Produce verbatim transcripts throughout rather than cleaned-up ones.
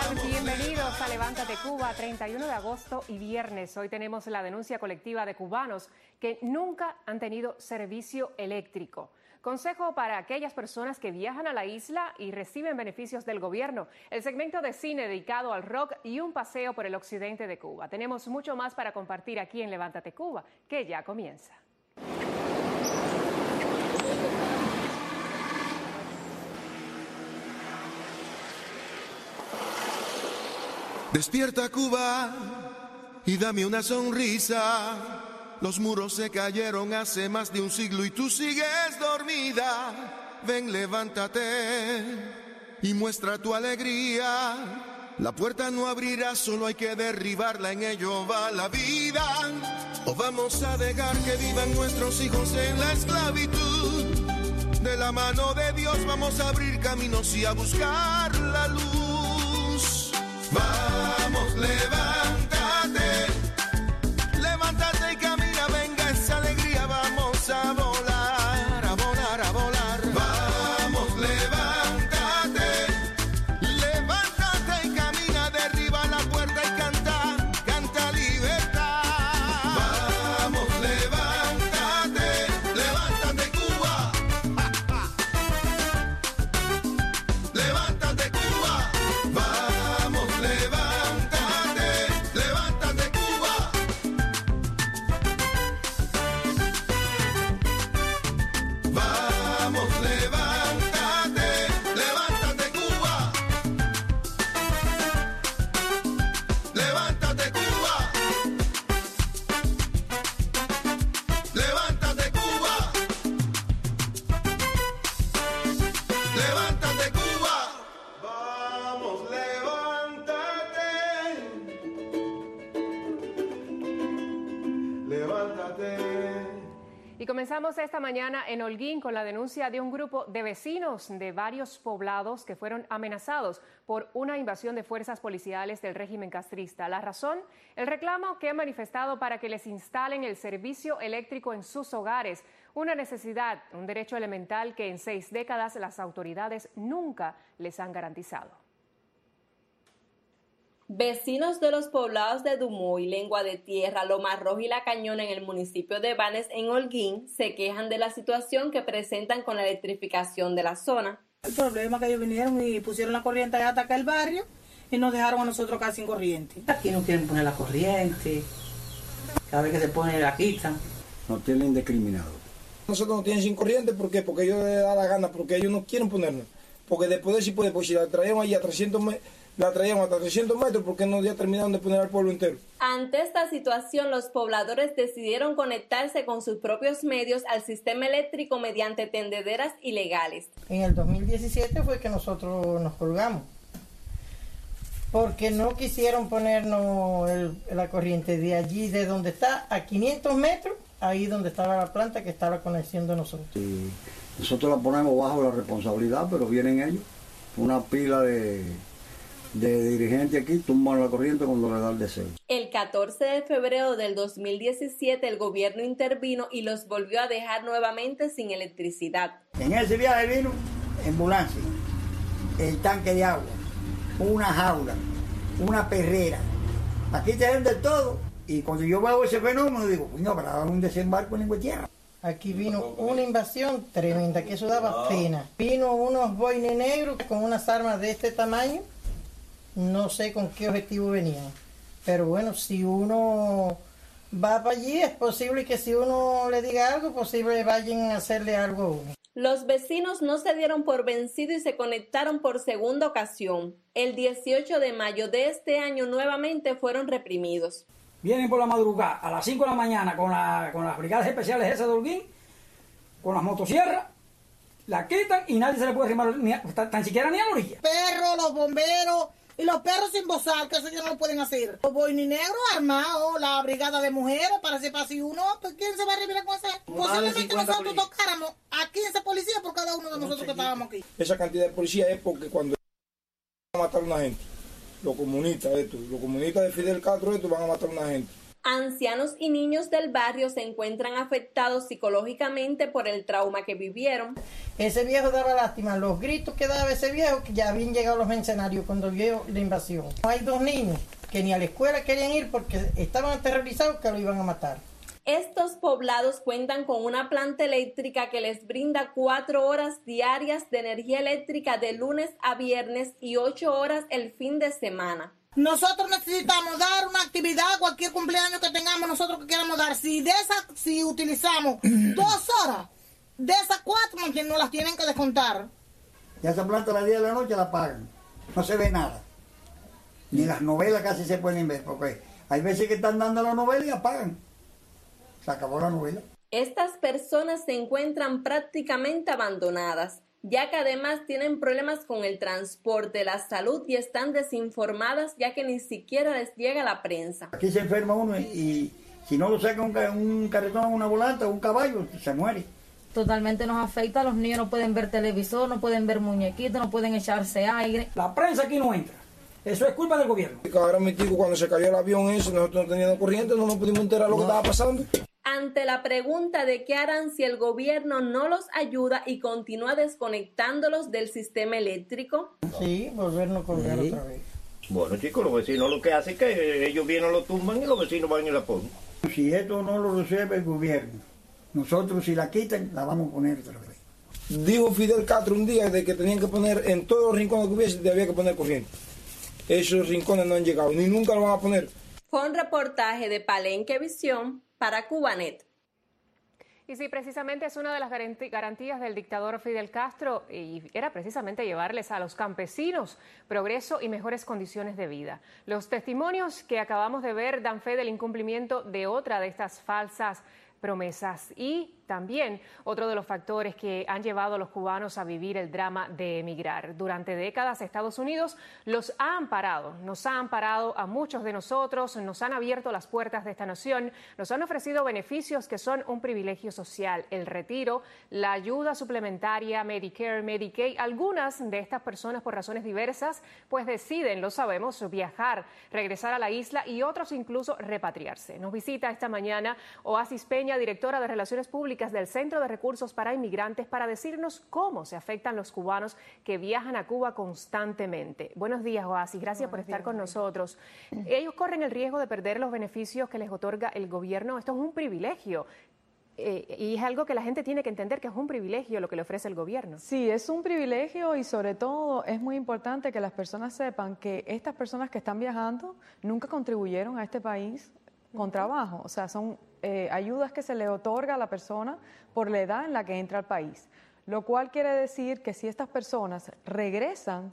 Bienvenidos a Levántate Cuba, treinta y uno de agosto y viernes. Hoy tenemos la denuncia colectiva de cubanos que nunca han tenido servicio eléctrico. Consejo para aquellas personas que viajan a la isla y reciben beneficios del gobierno. El segmento de cine dedicado al rock y un paseo por el occidente de Cuba. Tenemos mucho más para compartir aquí en Levántate Cuba, que ya comienza. Despierta, Cuba, y dame una sonrisa. Los muros se cayeron hace más de un siglo y tú sigues dormida. Ven, levántate y muestra tu alegría. La puerta no abrirá, solo hay que derribarla, en ello va la vida. O vamos a dejar que vivan nuestros hijos en la esclavitud. De la mano de Dios vamos a abrir caminos y a buscar la luz. Vamos, levántate, levántate y camina, venga esa alegría, vamos a volar, a volar, a volar. Vamos, levántate, levántate y camina, derriba la puerta y canta, canta libertad. Vamos, levántate, levántate Cuba, levántate Cuba, vamos, levántate, levántate Cuba. Vamos, levántate, levántate Cuba. Levántate Cuba. Levántate Cuba. Levántate Cuba. Vamos, levántate. Levántate. Y comenzamos esta mañana en Holguín con la denuncia de un grupo de vecinos de varios poblados que fueron amenazados por una invasión de fuerzas policiales del régimen castrista. La razón, el reclamo que han manifestado para que les instalen el servicio eléctrico en sus hogares, una necesidad, un derecho elemental que en seis décadas las autoridades nunca les han garantizado. Vecinos de los poblados de Dumoy, Lengua de Tierra, Loma Roja y La Cañona en el municipio de Banes, en Holguín, se quejan de la situación que presentan con la electrificación de la zona. El problema es que ellos vinieron y pusieron la corriente hasta acá el barrio y nos dejaron a nosotros casi sin corriente. Aquí no quieren poner la corriente, cada vez que se pone la quitan. No tienen discriminado. Nosotros no tienen sin corriente, ¿por qué? Porque ellos les da la gana, porque ellos no quieren ponernos. Porque después de si puede, pues si la traían ahí a trescientos metros, la traían hasta trescientos metros, porque no ya terminaron de poner al pueblo entero. Ante esta situación, los pobladores decidieron conectarse con sus propios medios al sistema eléctrico mediante tendederas ilegales. En el dos mil diecisiete fue que nosotros nos colgamos, porque no quisieron ponernos el, la corriente de allí, de donde está, a quinientos metros, ahí donde estaba la planta que estaba conociendo nosotros. Sí, nosotros la ponemos bajo la responsabilidad, pero vienen ellos, una pila de... de dirigentes aquí, tumban la corriente cuando le da el deseo. El catorce de febrero del dos mil diecisiete el gobierno intervino y los volvió a dejar nuevamente sin electricidad. En ese viaje vino ambulancia, el tanque de agua, una jaula, una perrera. Aquí te ven de todo. Y cuando yo veo ese fenómeno digo, no, para dar un desembarco en Lengua Tierra. Aquí vino una invasión tremenda, que eso daba pena. Vino unos boines negros con unas armas de este tamaño. No sé con qué objetivo venían, pero bueno, si uno va para allí, es posible que si uno le diga algo, posible vayan a hacerle algo a uno. Los vecinos no se dieron por vencidos y se conectaron por segunda ocasión. El dieciocho de mayo de este año nuevamente fueron reprimidos. Vienen por la madrugada a las cinco de la mañana con, la, con las brigadas especiales esas de Holguín, con las motosierras, la quitan y nadie se le puede arrimar ni a, tan, tan siquiera ni a la orilla. Perros, los bomberos y los perros sin bozal, que eso ya no lo pueden hacer. Los boinineros armados, la brigada de mujeres, para si pasa uno, pues ¿quién se va a arreglar con eso? Posiblemente nosotros tocáramos a quince policías por cada uno de nosotros que estábamos aquí. Esa cantidad de policía es porque cuando van a matar a una gente, los comunistas, estos, los comunistas de Fidel Castro, estos van a matar a una gente. Ancianos y niños del barrio se encuentran afectados psicológicamente por el trauma que vivieron. Ese viejo daba lástima, los gritos que daba ese viejo, que ya habían llegado los mercenarios cuando vio la invasión. Hay dos niños que ni a la escuela querían ir porque estaban aterrorizados que lo iban a matar. Estos poblados cuentan con una planta eléctrica que les brinda cuatro horas diarias de energía eléctrica de lunes a viernes y ocho horas el fin de semana. Nosotros necesitamos dar una actividad, cualquier cumpleaños que tengamos, nosotros que queramos dar. Si de esas, si utilizamos dos horas, de esas cuatro no las tienen que descontar. Ya esa planta a las diez de la noche la pagan. No se ve nada. Ni las novelas casi se pueden ver, porque hay veces que están dando la novela y apagan. Se acabó la novela. Estas personas se encuentran prácticamente abandonadas, ya que además tienen problemas con el transporte, la salud y están desinformadas, ya que ni siquiera les llega la prensa. Aquí se enferma uno y, y si no lo saca un, un carretón, una volanta, un caballo, se muere. Totalmente nos afecta, los niños no pueden ver televisor, no pueden ver muñequitos, no pueden echarse aire. La prensa aquí no entra. Eso es culpa del gobierno. Ahora mi tío, cuando se cayó el avión ese, nosotros no teníamos corriente, no nos pudimos enterar lo que estaba pasando. Ante la pregunta de qué harán si el gobierno no los ayuda y continúa desconectándolos del sistema eléctrico. Sí, volvernos a colgar sí. otra vez. Bueno, chicos, los vecinos lo que hacen es que ellos vienen, lo tumban y los vecinos van y la ponen. Si esto no lo resuelve el gobierno, nosotros si la quitan, la vamos a poner otra vez. Dijo Fidel Castro un día de que tenían que poner en todos los rincones que hubiese, había que poner corriente. Esos rincones no han llegado, ni nunca lo van a poner. Con reportaje de Palenque Visión para Cubanet. Y sí, precisamente es una de las garantías del dictador Fidel Castro y era precisamente llevarles a los campesinos progreso y mejores condiciones de vida. Los testimonios que acabamos de ver dan fe del incumplimiento de otra de estas falsas promesas y también otro de los factores que han llevado a los cubanos a vivir el drama de emigrar. Durante décadas Estados Unidos los ha amparado, nos ha amparado a muchos de nosotros, nos han abierto las puertas de esta nación, nos han ofrecido beneficios que son un privilegio social, el retiro, la ayuda suplementaria, Medicare, Medicaid. Algunas de estas personas por razones diversas pues deciden, lo sabemos, viajar, regresar a la isla y otros incluso repatriarse. Nos visita esta mañana Oasis Peña, directora de Relaciones Públicas del Centro de Recursos para Inmigrantes, para decirnos cómo se afectan los cubanos que viajan a Cuba constantemente. Buenos días, Oasis. Gracias por estar con nosotros. Ellos corren el riesgo de perder los beneficios que les otorga el gobierno. Esto es un privilegio. Eh, y es algo que la gente tiene que entender que es un privilegio lo que le ofrece el gobierno. Sí, es un privilegio y sobre todo es muy importante que las personas sepan que estas personas que están viajando nunca contribuyeron a este país con trabajo, o sea, son eh, ayudas que se le otorga a la persona por la edad en la que entra al país, lo cual quiere decir que si estas personas regresan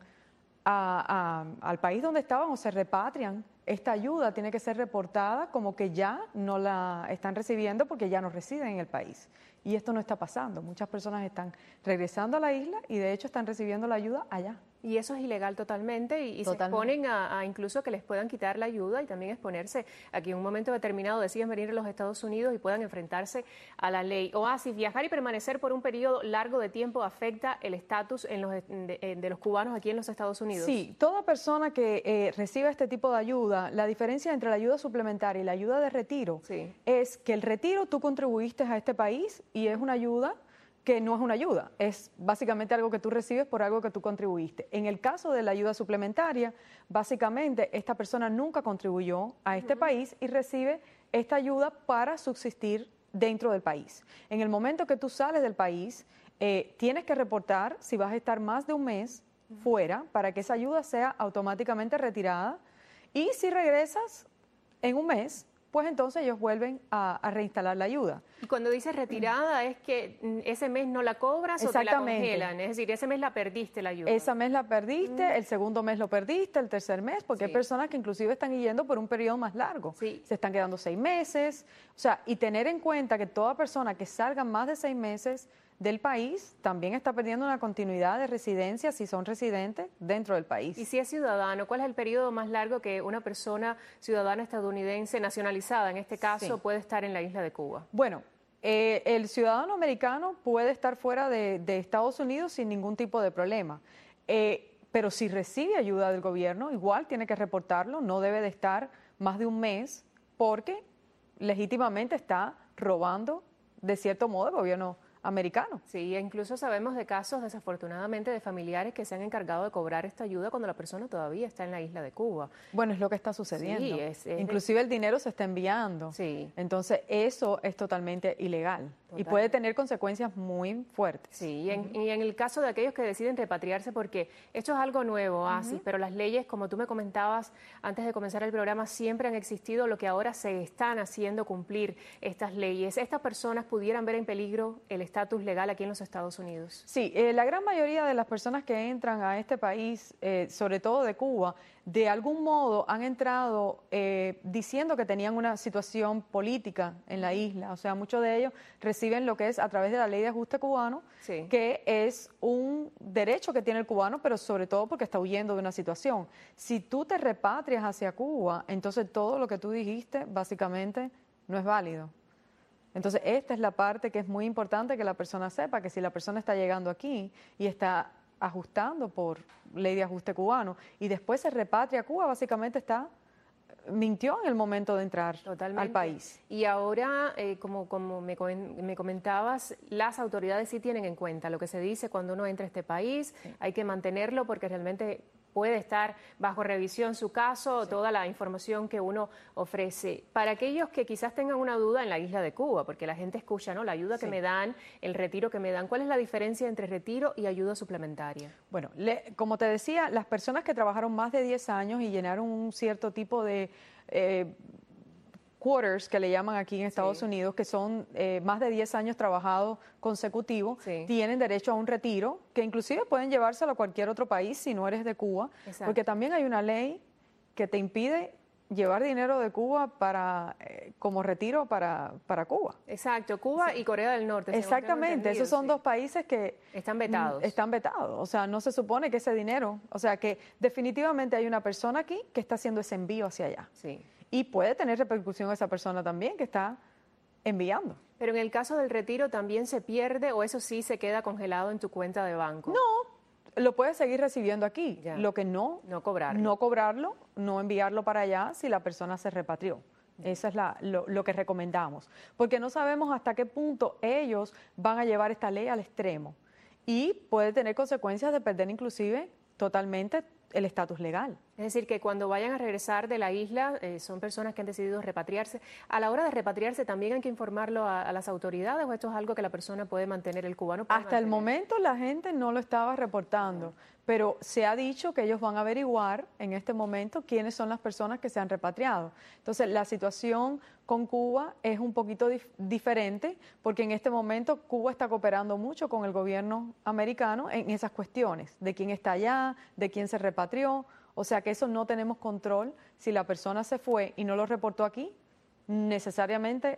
a, a, al país donde estaban o se repatrian, esta ayuda tiene que ser reportada como que ya no la están recibiendo porque ya no residen en el país. Y esto no está pasando. Muchas personas están regresando a la isla y de hecho están recibiendo la ayuda allá. Y eso es ilegal totalmente y, y se exponen a, a incluso que les puedan quitar la ayuda y también exponerse a que en un momento determinado deciden venir a los Estados Unidos y puedan enfrentarse a la ley. Oasis, viajar y permanecer por un periodo largo de tiempo afecta el estatus en los, de, de los cubanos aquí en los Estados Unidos. Sí, toda persona que eh, reciba este tipo de ayuda, la diferencia entre la ayuda suplementaria y la ayuda de retiro sí. es que el retiro tú contribuiste a este país y es una ayuda que no es una ayuda, es básicamente algo que tú recibes por algo que tú contribuiste. En el caso de la ayuda suplementaria, básicamente esta persona nunca contribuyó a este uh-huh. país y recibe esta ayuda para subsistir dentro del país. En el momento que tú sales del país, eh, tienes que reportar si vas a estar más de un mes uh-huh. fuera para que esa ayuda sea automáticamente retirada y si regresas en un mes, pues entonces ellos vuelven a, a reinstalar la ayuda. Y cuando dices retirada es que ese mes no la cobras o te la congelan, es decir, ese mes la perdiste la ayuda. Ese mes la perdiste, mm. el segundo mes lo perdiste, el tercer mes, porque sí. hay personas que inclusive están yendo por un periodo más largo. Sí. Se están quedando seis meses, o sea, y tener en cuenta que toda persona que salga más de seis meses del país también está perdiendo una continuidad de residencia si son residentes dentro del país. Y si es ciudadano, ¿cuál es el periodo más largo que una persona ciudadana estadounidense nacionalizada, en este caso, sí. puede estar en la isla de Cuba? Bueno, eh, el ciudadano americano puede estar fuera de, de Estados Unidos sin ningún tipo de problema, eh, pero si recibe ayuda del gobierno, igual tiene que reportarlo, no debe de estar más de un mes, porque legítimamente está robando, de cierto modo, el gobierno americano. Sí, e incluso sabemos de casos, desafortunadamente, de familiares que se han encargado de cobrar esta ayuda cuando la persona todavía está en la isla de Cuba. Bueno, es lo que está sucediendo. Sí, es, es Inclusive el dinero se está enviando. Sí. Entonces, eso es totalmente ilegal. Total. Y puede tener consecuencias muy fuertes. Sí, y en, y en el caso de aquellos que deciden repatriarse, porque esto es algo nuevo, Asis, uh-huh. pero las leyes, como tú me comentabas antes de comenzar el programa, siempre han existido, lo que ahora se están haciendo cumplir estas leyes. Estas personas pudieran ver en peligro el estatus legal aquí en los Estados Unidos. Sí, eh, la gran mayoría de las personas que entran a este país, eh, sobre todo de Cuba, de algún modo han entrado eh, diciendo que tenían una situación política en la isla. O sea, muchos de ellos reciben lo que es a través de la ley de ajuste cubano, sí. que es un derecho que tiene el cubano, pero sobre todo porque está huyendo de una situación. Si tú te repatrias hacia Cuba, entonces todo lo que tú dijiste básicamente no es válido. Entonces, esta es la parte que es muy importante que la persona sepa, que si la persona está llegando aquí y está ajustando por ley de ajuste cubano y después se repatria a Cuba, básicamente está mintió en el momento de entrar Totalmente. Al país. Y ahora, eh, como, como me, me comentabas, las autoridades sí tienen en cuenta lo que se dice cuando uno entra a este país, sí. hay que mantenerlo porque realmente puede estar bajo revisión su caso, sí. toda la información que uno ofrece. Para aquellos que quizás tengan una duda en la isla de Cuba, porque la gente escucha, ¿no? La ayuda sí. que me dan, el retiro que me dan. ¿Cuál es la diferencia entre retiro y ayuda suplementaria? Bueno, le, como te decía, las personas que trabajaron más de diez años y llenaron un cierto tipo de eh, quarters, que le llaman aquí en Estados sí. Unidos, que son eh, más de diez años trabajados consecutivos, sí. tienen derecho a un retiro, que inclusive pueden llevárselo a cualquier otro país si no eres de Cuba, Exacto. porque también hay una ley que te impide llevar dinero de Cuba para eh, como retiro para, para Cuba. Exacto, Cuba sí. y Corea del Norte. Exactamente, esos son sí. dos países que están vetados. Están vetados, o sea, no se supone que ese dinero, o sea, que definitivamente hay una persona aquí que está haciendo ese envío hacia allá. Sí. Y puede tener repercusión esa persona también que está enviando. Pero en el caso del retiro, ¿también se pierde o eso sí se queda congelado en tu cuenta de banco? No, lo puedes seguir recibiendo aquí. Ya. Lo que no, no cobrarlo. No cobrarlo, no enviarlo para allá si la persona se repatrió. Eso es la, lo, lo que recomendamos. Porque no sabemos hasta qué punto ellos van a llevar esta ley al extremo. Y puede tener consecuencias de perder inclusive totalmente el estatus legal. Es decir, que cuando vayan a regresar de la isla, eh, son personas que han decidido repatriarse. A la hora de repatriarse, ¿también hay que informarlo a, a las autoridades o esto es algo que la persona puede mantener, el cubano puede Hasta mantener? el momento la gente no lo estaba reportando, pero se ha dicho que ellos van a averiguar en este momento quiénes son las personas que se han repatriado. Entonces, la situación con Cuba es un poquito dif- diferente porque en este momento Cuba está cooperando mucho con el gobierno americano en esas cuestiones, de quién está allá, de quién se repatrió. O sea que eso no tenemos control. Si la persona se fue y no lo reportó aquí, necesariamente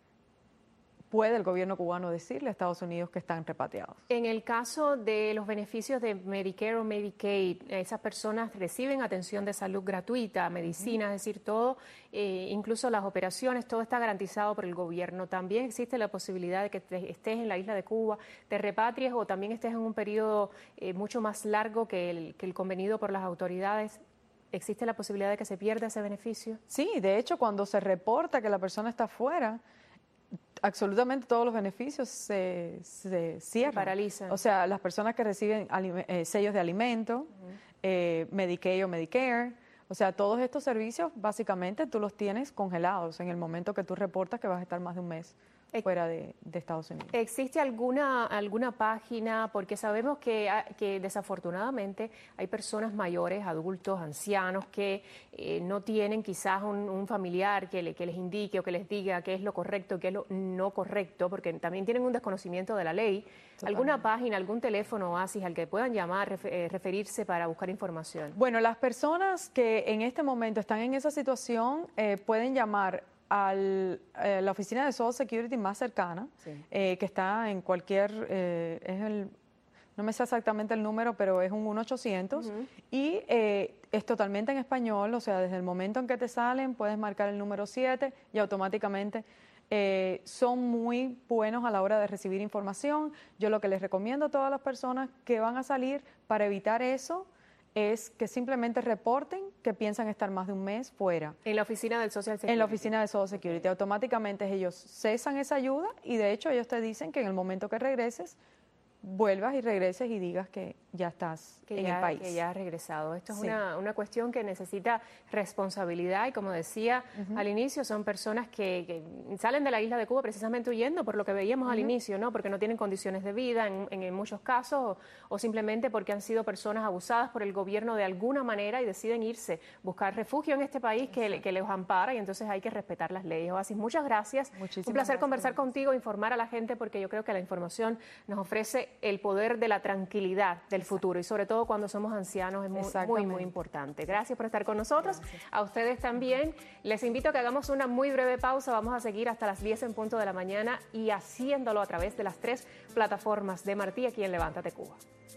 puede el gobierno cubano decirle a Estados Unidos que están repatriados. En el caso de los beneficios de Medicare o Medicaid, esas personas reciben atención de salud gratuita, medicina, uh-huh. es decir, todo, eh, incluso las operaciones, todo está garantizado por el gobierno. También existe la posibilidad de que te, estés en la isla de Cuba, te repatries o también estés en un periodo eh, mucho más largo que el, que el convenido por las autoridades. ¿Existe la posibilidad de que se pierda ese beneficio? Sí, de hecho, cuando se reporta que la persona está fuera, absolutamente todos los beneficios se, se cierran. Se paralizan. O sea, las personas que reciben eh, sellos de alimento, uh-huh. eh, Medicaid o Medicare, o sea, todos estos servicios básicamente tú los tienes congelados en el momento que tú reportas que vas a estar más de un mes fuera de, de Estados Unidos. ¿Existe alguna alguna página? Porque sabemos que, que desafortunadamente hay personas mayores, adultos, ancianos, que eh, no tienen quizás un, un familiar que, le, que les indique o que les diga qué es lo correcto, qué es lo no correcto, porque también tienen un desconocimiento de la ley. Totalmente. ¿Alguna página, algún teléfono Oasis al que puedan llamar, refer, eh, referirse para buscar información? Bueno, las personas que en este momento están en esa situación eh, pueden llamar a eh, la oficina de Social Security más cercana, sí. eh, que está en cualquier, eh, es el, no me sé exactamente el número, pero es un uno ochocientos, uh-huh. y eh, es totalmente en español, o sea, desde el momento en que te salen puedes marcar el número siete y automáticamente eh, son muy buenos a la hora de recibir información. Yo lo que les recomiendo a todas las personas que van a salir para evitar eso es que simplemente reporten que piensan estar más de un mes fuera. En la oficina del Social Security. En la oficina de Social Security. Automáticamente ellos cesan esa ayuda y de hecho ellos te dicen que en el momento que regreses, vuelvas y regreses y digas que ya estás que en ya, el país. Que ya has regresado. Esto es Sí. una, una cuestión que necesita responsabilidad y, como decía Uh-huh. al inicio, son personas que, que salen de la isla de Cuba precisamente huyendo por lo que veíamos al Uh-huh. inicio, ¿no? Porque no tienen condiciones de vida en, en, en muchos casos o, o simplemente porque han sido personas abusadas por el gobierno de alguna manera y deciden irse, buscar refugio en este país que, que les ampara y entonces hay que respetar las leyes. Oasis, muchas gracias. Muchísimas Un placer gracias. conversar contigo, informar a la gente porque yo creo que la información nos ofrece el poder de la tranquilidad del futuro y sobre todo cuando somos ancianos es muy, muy, Exactamente. muy importante. Gracias por estar con nosotros. A ustedes también. Les invito a que hagamos una muy breve pausa. Vamos a seguir hasta las diez en punto de la mañana y haciéndolo a través de las tres plataformas de Martí aquí en Levántate Cuba.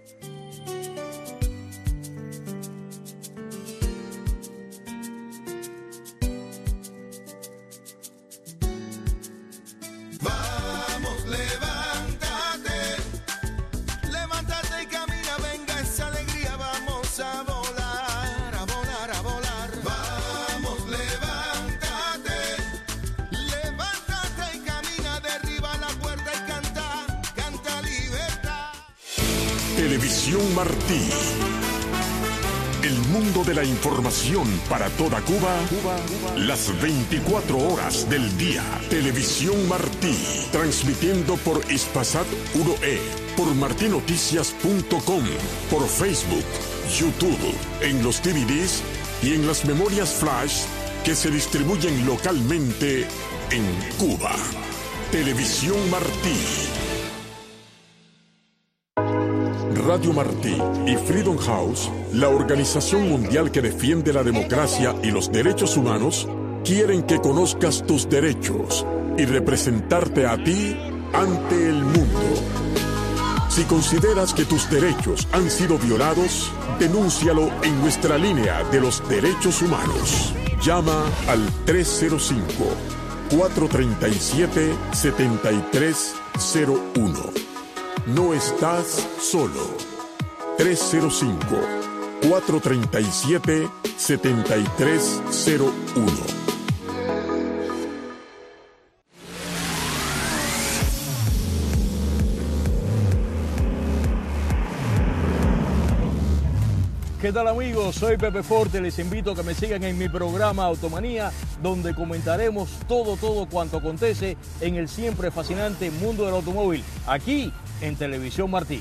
Vamos, levántate, levántate y camina, venga esa alegría, vamos a volar, a volar, a volar. Vamos, levántate, levántate y camina, derriba la puerta y canta, canta libertad. Televisión Martí. El mundo de la información para toda Cuba, Cuba, Cuba, las veinticuatro horas del día. Televisión Martí, transmitiendo por Hispasat uno E, por martinoticias punto com, por Facebook, YouTube, en los D V Ds y en las memorias flash que se distribuyen localmente en Cuba. Televisión Martí. Radio Martí y Freedom House, la organización mundial que defiende la democracia y los derechos humanos, quieren que conozcas tus derechos y representarte a ti ante el mundo. Si consideras que tus derechos han sido violados, denúncialo en nuestra línea de los derechos humanos. Llama al tres cero cinco, cuatro tres siete, siete tres cero uno. No estás solo. tres cero cinco, cuatro tres siete, siete tres cero uno. ¿Qué tal, amigos? Soy Pepe Forte, les invito a que me sigan en mi programa Automanía, donde comentaremos todo, todo cuanto acontece en el siempre fascinante mundo del automóvil, aquí en Televisión Martí.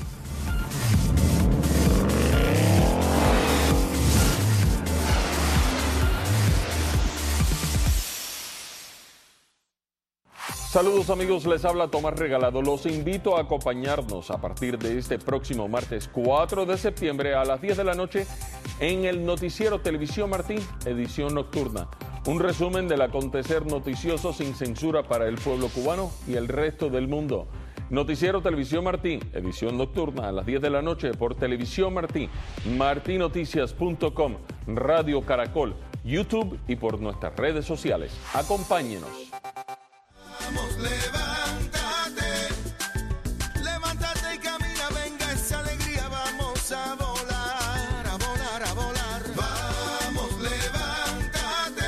Saludos amigos, les habla Tomás Regalado. Los invito a acompañarnos a partir de este próximo martes cuatro de septiembre a las diez de la noche en el noticiero Televisión Martí, edición nocturna. Un resumen del acontecer noticioso sin censura para el pueblo cubano y el resto del mundo. Noticiero Televisión Martí, edición nocturna a las diez de la noche por Televisión Martí, martinoticias punto com, Radio Caracol, YouTube y por nuestras redes sociales. Acompáñenos. Vamos, levántate, levántate y camina, venga esa alegría, vamos a volar, a volar, a volar. Vamos, levántate,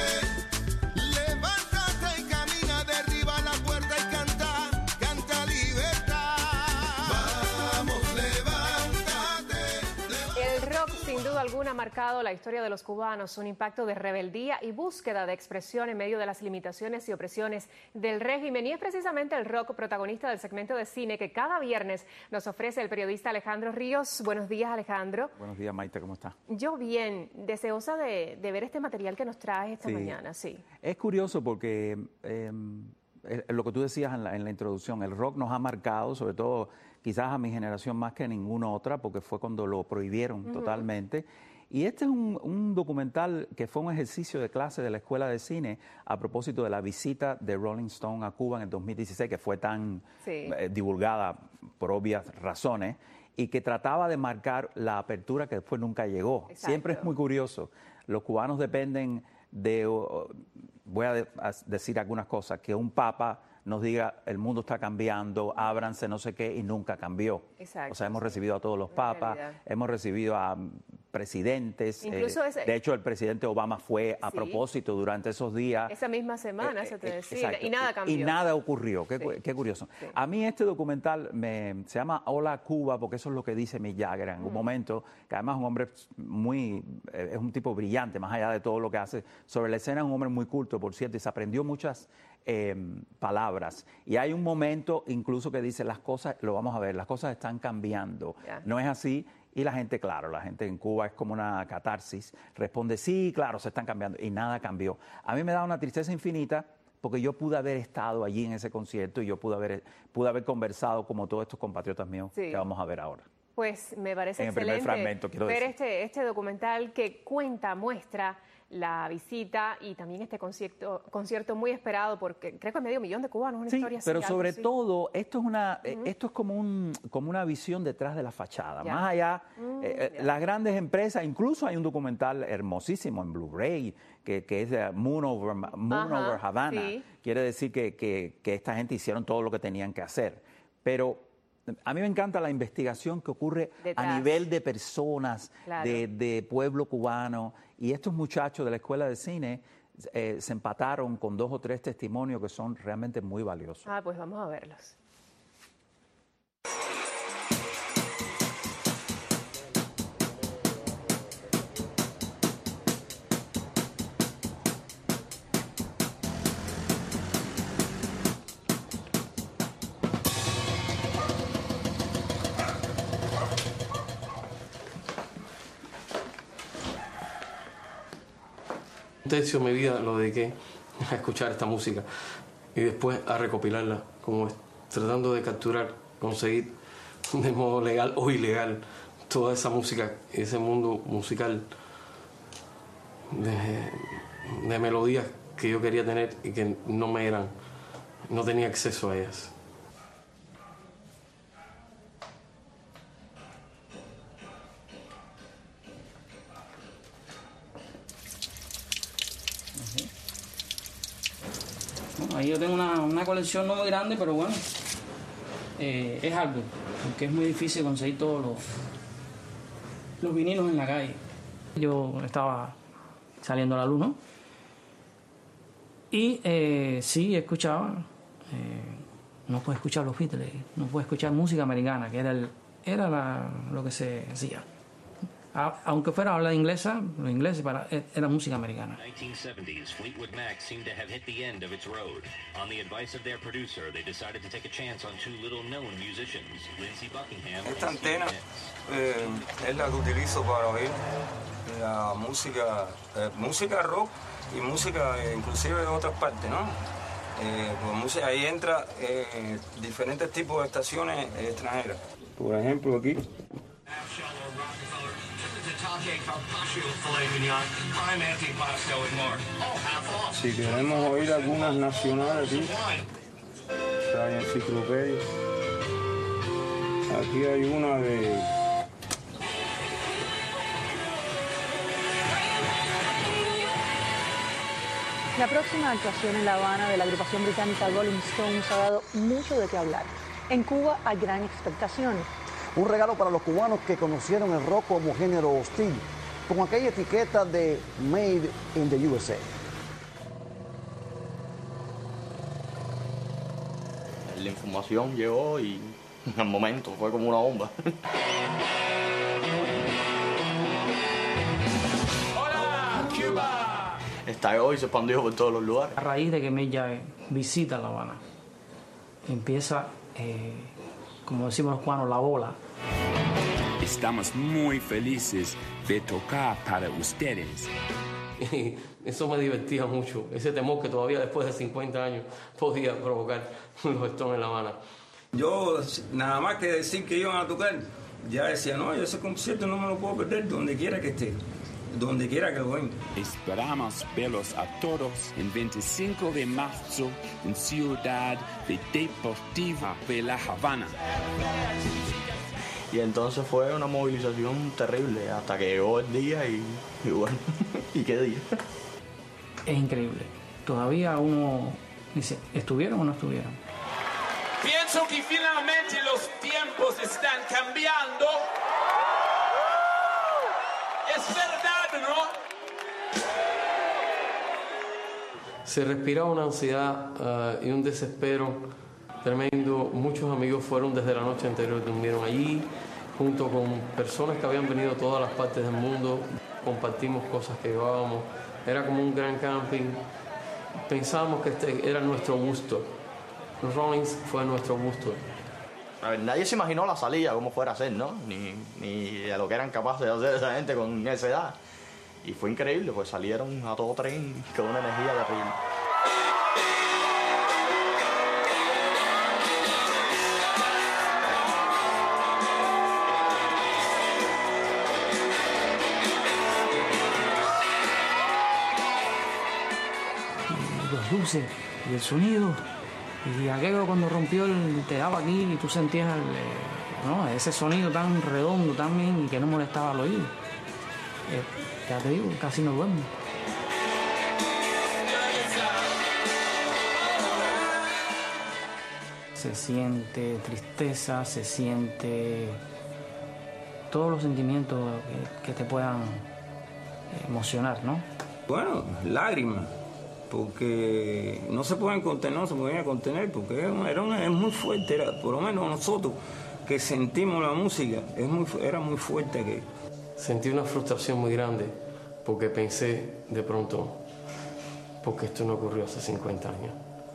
levántate y camina, derriba la puerta y canta, canta libertad. Vamos, levántate, levántate. El rock, sin duda alguna, ha marcado la historia de los cubanos, un impacto de rebeldía y búsqueda de expresión en medio de las limitaciones y opresiones del régimen. Y es precisamente el rock protagonista del segmento de cine que cada viernes nos ofrece el periodista Alejandro Ríos. Buenos días, Alejandro. Buenos días, Maite, ¿cómo estás? Yo bien, deseosa de, de ver este material que nos traes esta Sí. mañana, sí. Es curioso porque eh, eh, lo que tú decías en la, en la introducción, el rock nos ha marcado, sobre todo quizás a mi generación más que a ninguna otra, porque fue cuando lo prohibieron Ujú. totalmente. Y este es un, un documental que fue un ejercicio de clase de la Escuela de Cine a propósito de la visita de Rolling Stone a Cuba en el dos mil dieciséis, que fue tan Sí. eh, divulgada por obvias razones, y que trataba de marcar la apertura que después nunca llegó. Exacto. Siempre es muy curioso. Los cubanos dependen de, o- voy a, de- a decir algunas cosas, que un papa nos diga el mundo está cambiando, ábranse no sé qué, y nunca cambió. Exacto, O sea, hemos sí. recibido a todos los Una papas, realidad. hemos recibido a mm, presidentes. Incluso eh, ese- de hecho, el presidente Obama fue a Sí. propósito durante esos días. Esa misma semana, se te Eh, decía, exacto. y nada cambió. Y nada ocurrió. Qué, Sí. cu- qué curioso. Sí. A mí este documental me, se llama Hola Cuba, porque eso es lo que dice Mick Jagger en algún Mm. momento, que además es un hombre muy, eh, es un tipo brillante, más allá de todo lo que hace sobre la escena, es un hombre muy culto, por cierto, y se aprendió muchas eh, palabras. Y hay un momento incluso que dice, las cosas, lo vamos a ver, las cosas están cambiando. Ya. No es así. Y la gente, claro, la gente en Cuba es como una catarsis, responde, sí, claro, se están cambiando, y nada cambió. A mí me da una tristeza infinita porque yo pude haber estado allí en ese concierto y yo pude haber, pude haber conversado como todos estos compatriotas míos Sí. que vamos a ver ahora. Pues me parece En el primer excelente fragmento, quiero ver decir. este, este documental que cuenta, muestra la visita y también este concierto, concierto muy esperado porque creo que medio millón de cubanos, una Sí, historia así, pero algo sobre así. todo, esto es una, eh, Ujú. esto es como un, como una visión detrás de la fachada. Ya. Más allá, Mm, eh, ya. las grandes empresas, incluso hay un documental hermosísimo en Blu-ray que, que es de Moon Over, Moon Ajá, Over Havana. sí. Quiere decir que, que, que esta gente hicieron todo lo que tenían que hacer. Pero a mí me encanta la investigación que ocurre Detrás. a nivel de personas, Claro. de, de pueblo cubano. Y estos muchachos de la escuela de cine eh, se empataron con dos o tres testimonios que son realmente muy valiosos. Ah, pues vamos a verlos. Un tercio de mi vida lo dediqué a escuchar esta música y después a recopilarla, como es, tratando de capturar, conseguir de modo legal o ilegal toda esa música, ese mundo musical de, de melodías que yo quería tener y que no me eran, no tenía acceso a ellas. Bueno, ahí yo tengo una, una colección no muy grande, pero bueno, eh, es algo, porque es muy difícil conseguir todos los, los vinilos en la calle. Yo estaba saliendo a la luz, ¿no? Y eh, sí, escuchaba, eh, no puedo escuchar los Beatles, no puedo escuchar música americana, que era, el, era la, lo que se hacía. A, aunque fuera habla inglesa, los ingleses para, era música americana. nineteen seventies, Fleetwood Mac seemed to have hit the end of its road. On the advice of their producer, they decided to take a chance on two little-known musicians, Lindsey Buckingham Esta and Stevie antena Nicks. eh, es la que utilizo para oír la música, eh, música rock y música eh, inclusive de otras partes, ¿no? Eh, pues música, ahí entra eh, diferentes tipos de estaciones eh, extranjeras. Por ejemplo, aquí. Si queremos oír algunas nacionales aquí, hay enciclopedia. Aquí hay una de La próxima actuación en La Habana de la agrupación británica Rolling Stones ha dado mucho de qué hablar. En Cuba hay gran expectación. Un regalo para los cubanos que conocieron el rock como género hostil, con aquella etiqueta de Made in the U S A. La información llegó y en el momento fue como una bomba. ¡Hola, Cuba! Estalló y se expandió por todos los lugares. A raíz de que Mick Jagger visita La Habana, empieza, eh, como decimos los cubanos, la bola. Estamos muy felices de tocar para ustedes. Y eso me divertía mucho, ese temor que todavía después de cincuenta años podía provocar los Stones en La Habana. Yo, nada más que decir que iban a tocar, ya decía, no, yo ese concierto no me lo puedo perder donde quiera que esté, donde quiera que lo venga. Esperamos verlos a todos el veinticinco de marzo en Ciudad de Deportiva de La Habana. Y entonces fue una movilización terrible hasta que llegó el día y, y bueno, ¿y qué día? Es increíble. Todavía uno dice, ¿estuvieron o no estuvieron? Pienso que finalmente los tiempos están cambiando. es verdad, ¿no? Se respiraba una ansiedad uh, y un desespero tremendo. Muchos amigos fueron desde la noche anterior, durmieron allí, junto con personas que habían venido de todas las partes del mundo. Compartimos cosas que llevábamos. Era como un gran camping. Pensábamos que este era nuestro gusto. Los Rollins fue nuestro gusto. A ver, nadie se imaginó la salida, cómo fuera a ser, ¿no? Ni, ni de lo que eran capaces de hacer esa gente con esa edad. Y fue increíble, pues salieron a todo tren con una energía terrible. Y los luces y el sonido. Y aquello cuando rompió el, te daba aquí y tú sentías el, ¿no? ese sonido tan redondo también y que no molestaba al oído. Eh, ya te digo, casi no duermo. Se siente tristeza, se siente todos los sentimientos que, que te puedan emocionar, ¿no? Bueno, lágrimas. Porque no se pueden contener, no se podían contener, porque era, era, es muy fuerte, era, por lo menos nosotros que sentimos la música, es muy, era muy fuerte aquello. Sentí una frustración muy grande, porque pensé de pronto, porque esto no ocurrió hace cincuenta años.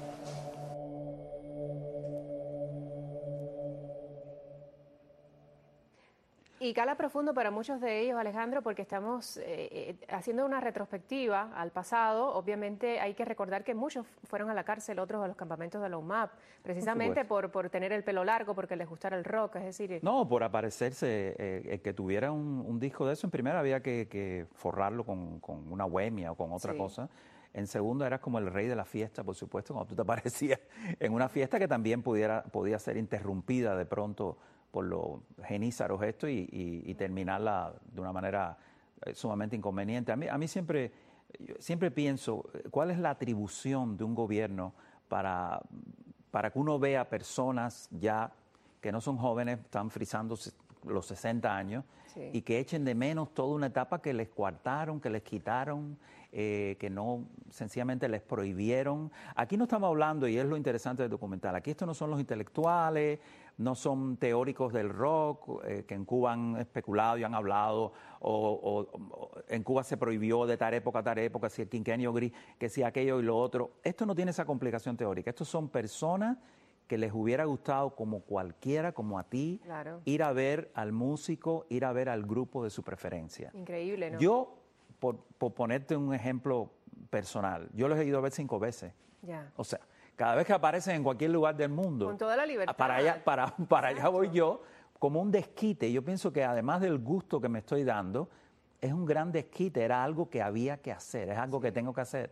Y cala profundo para muchos de ellos, Alejandro, porque estamos eh, haciendo una retrospectiva al pasado. Obviamente hay que recordar que muchos fueron a la cárcel, otros a los campamentos de la U M A P, precisamente por, por tener el pelo largo, porque les gustara el rock, es decir... No, por aparecerse, eh, el que tuviera un, un disco de eso, en primera había que, que forrarlo con, con una bohemia o con otra sí. cosa. En segundo, eras como el rey de la fiesta, por supuesto, cuando tú te aparecías en una fiesta que también pudiera, podía ser interrumpida de pronto por los genízaros esto y, y, y terminarla de una manera sumamente inconveniente. A mí, a mí siempre, siempre pienso, ¿cuál es la atribución de un gobierno para, para que uno vea personas ya que no son jóvenes, están frisando los sesenta años, sí. y que echen de menos toda una etapa que les coartaron, que les quitaron, eh, que no, sencillamente les prohibieron? Aquí no estamos hablando, y es lo interesante del documental, aquí estos no son los intelectuales, no son teóricos del rock, eh, que en Cuba han especulado y han hablado, o, o, o en Cuba se prohibió de tal época a tal época, si el quinquenio gris, que si aquello y lo otro. Esto no tiene esa complicación teórica, estos son personas que les hubiera gustado, como cualquiera, como a ti, claro. ir a ver al músico, ir a ver al grupo de su preferencia. Increíble, ¿no? Yo, por, por ponerte un ejemplo personal, yo los he ido a ver cinco veces. Ya. O sea, cada vez que aparecen en cualquier lugar del mundo, con toda la libertad. Para allá, para, para allá voy yo, como un desquite. Yo pienso que además del gusto que me estoy dando, es un gran desquite, era algo que había que hacer, es algo sí. que tengo que hacer.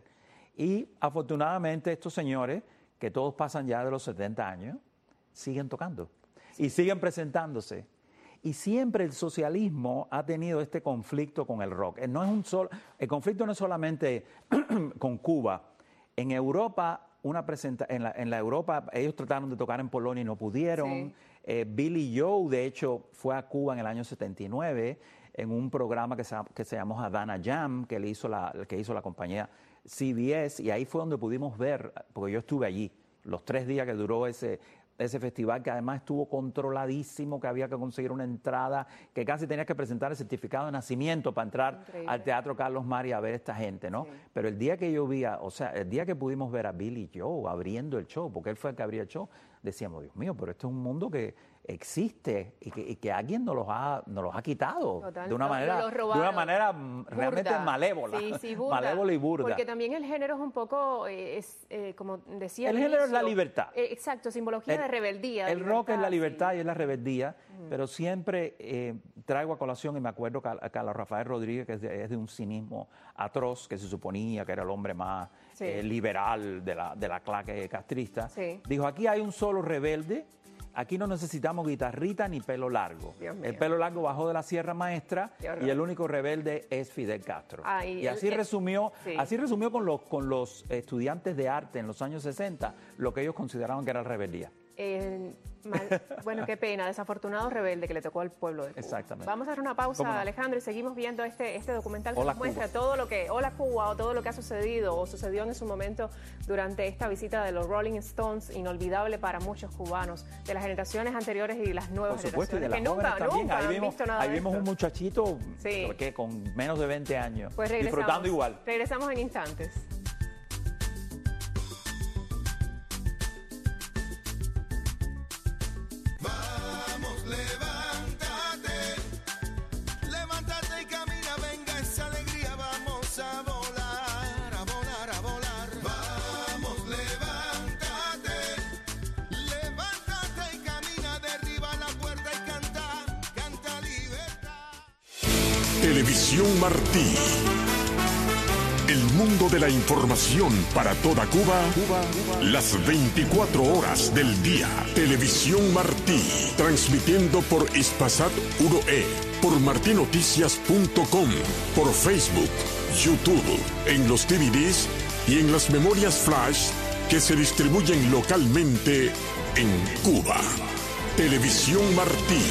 Y afortunadamente estos señores, que todos pasan ya de los setenta años, siguen tocando sí. y siguen presentándose. Y siempre el socialismo ha tenido este conflicto con el rock. No es un solo, el conflicto no es solamente con Cuba. En Europa, una presenta, en, la, en la Europa, ellos trataron de tocar en Polonia y no pudieron. Sí. Eh, Billy Joe, de hecho, fue a Cuba en el año setenta y nueve en un programa que se, que se llamó Havana Jam, que, le hizo la, que hizo la compañía C B S, y ahí fue donde pudimos ver, porque yo estuve allí, los tres días que duró ese, ese festival, que además estuvo controladísimo, que había que conseguir una entrada, que casi tenías que presentar el certificado de nacimiento para entrar Increíble. Al Teatro Carlos Mari a ver a esta gente, ¿no? Sí. Pero el día que yo vi, a, o sea, el día que pudimos ver a Billy Joe abriendo el show, porque él fue el que abría el show, decíamos, Dios mío, pero esto es un mundo que existe y que, y que alguien nos los ha, nos los ha quitado Total, de una manera, de una manera realmente malévola, sí, sí, burda, malévola y burda. Porque también el género es un poco, eh, es, eh, como decía el al género inicio, es la libertad. Eh, exacto, simbología el, de rebeldía. El libertad, rock es la libertad sí. y es la rebeldía, uh-huh. pero siempre eh, traigo a colación, y me acuerdo que a, a Carlos Rafael Rodríguez, que es de, es de un cinismo atroz, que se suponía que era el hombre más sí. eh, liberal de la, de la clase castrista, sí. dijo, aquí hay un solo rebelde. Aquí no necesitamos guitarrita ni pelo largo. El pelo largo bajó de la Sierra Maestra y el único rebelde es Fidel Castro. Ah, y, y así el, resumió, sí. así resumió con los, con los estudiantes de arte en los años sesenta lo que ellos consideraban que era rebeldía. Eh, Mal, bueno, qué pena, desafortunado rebelde que le tocó al pueblo de Cuba. Exactamente. Vamos a hacer una pausa, ¿Cómo no? Alejandro, y seguimos viendo este, este documental que Hola, nos muestra Cuba. todo lo que, hola Cuba, o todo lo que ha sucedido o sucedió en su momento durante esta visita de los Rolling Stones, inolvidable para muchos cubanos de las generaciones anteriores y las nuevas Por supuesto, y de generaciones las que jóvenes nunca, también. nunca Ahí han vimos, visto nada ahí de vimos esto. un muchachito Sí. que con menos de veinte años, Pues regresamos, disfrutando igual. regresamos en instantes. Vamos, levántate, levántate y camina, venga esa alegría, vamos a volar, a volar, a volar. Vamos, levántate, levántate y camina, derriba la puerta y canta, canta libertad. Televisión Martí. El mundo de la información para toda Cuba, las veinticuatro horas del día. Televisión Martí, transmitiendo por Hispasat uno E, por martinoticias punto com, por Facebook, YouTube, en los D V Ds y en las memorias flash que se distribuyen localmente en Cuba. Televisión Martí.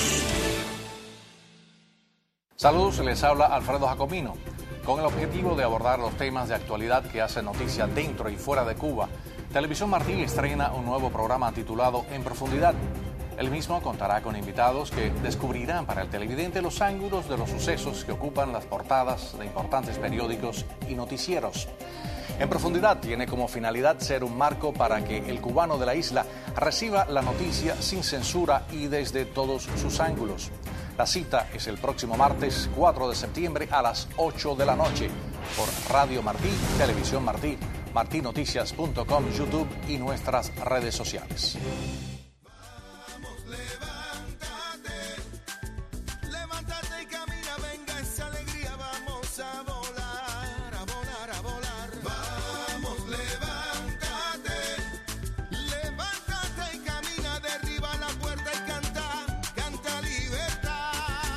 Saludos, les habla Alfredo Jacomino. Con el objetivo de abordar los temas de actualidad que hacen noticia dentro y fuera de Cuba, Televisión Martí estrena un nuevo programa titulado En Profundidad. El mismo contará con invitados que descubrirán para el televidente los ángulos de los sucesos que ocupan las portadas de importantes periódicos y noticieros. En Profundidad tiene como finalidad ser un marco para que el cubano de la isla reciba la noticia sin censura y desde todos sus ángulos. La cita es el próximo martes cuatro de septiembre a las ocho de la noche por Radio Martí, Televisión Martí, martinoticias punto com, YouTube y nuestras redes sociales. Levántate y camina, venga esa alegría, vamos a volar, a volar, a volar. Vamos, levántate, levántate y camina, derriba la puerta y canta, canta libertad.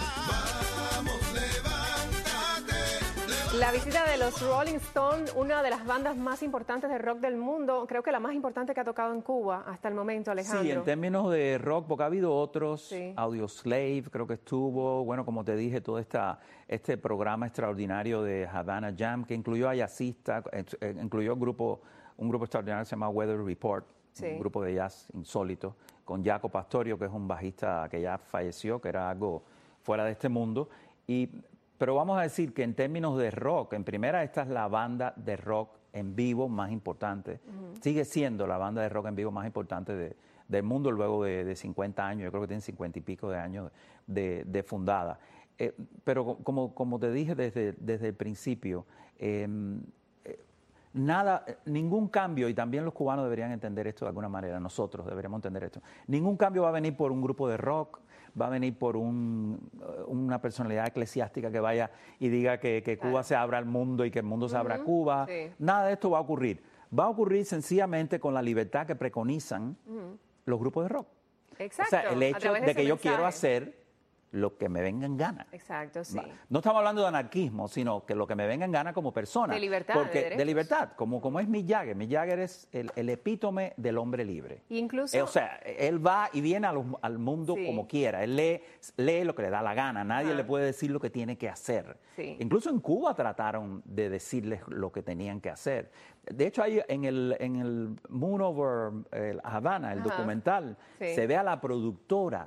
Vamos, levántate, levántate. La visita de los Rolling Stones, una de las bandas más importantes de rock del mundo, creo que la más importante que ha tocado en Cuba hasta el momento, Alejandro. Sí, en términos de rock, porque ha habido otros, Sí. Audioslave creo que estuvo, bueno, como te dije, todo esta, este programa extraordinario de Havana Jam, que incluyó a jazzistas, eh, incluyó un grupo, un grupo extraordinario que se llama Weather Report, Sí. un grupo de jazz insólito, con Jaco Pastorio, que es un bajista que ya falleció, que era algo fuera de este mundo. Y, pero vamos a decir que en términos de rock, en primera, esta es la banda de rock en vivo más importante. Ujú. Sigue siendo la banda de rock en vivo más importante de, del mundo luego de, de cincuenta años. Yo creo que tiene cincuenta y pico de años de, de fundada. Eh, pero como, como te dije desde, desde el principio, eh, eh, nada, ningún cambio, y también los cubanos deberían entender esto de alguna manera, nosotros deberíamos entender esto, ningún cambio va a venir por un grupo de rock, va a venir por un, una personalidad eclesiástica que vaya y diga que, que Cuba Claro. se abra al mundo y que el mundo se abra a Ujú, Cuba. sí. Nada de esto va a ocurrir. Va a ocurrir sencillamente con la libertad que preconizan Ujú. los grupos de rock. Exacto. O sea, el a hecho través de, ese que yo mensaje. quiero hacer lo que me venga en gana. Exacto, sí. No estamos hablando de anarquismo, sino que lo que me venga en gana como persona. De libertad, Porque, de derechos. libertad, como, como es Mick Jagger. Mick Jagger es el, el epítome del hombre libre. Incluso, Eh, o sea, él va y viene a los- al mundo Sí. como quiera. Él lee, lee lo que le da la gana. Nadie Ajá. le puede decir lo que tiene que hacer. Sí. Incluso en Cuba trataron de decirles lo que tenían que hacer. De hecho, ahí en el, en el Moon Over eh, Havana, el Ajá. documental, Sí. se ve a la productora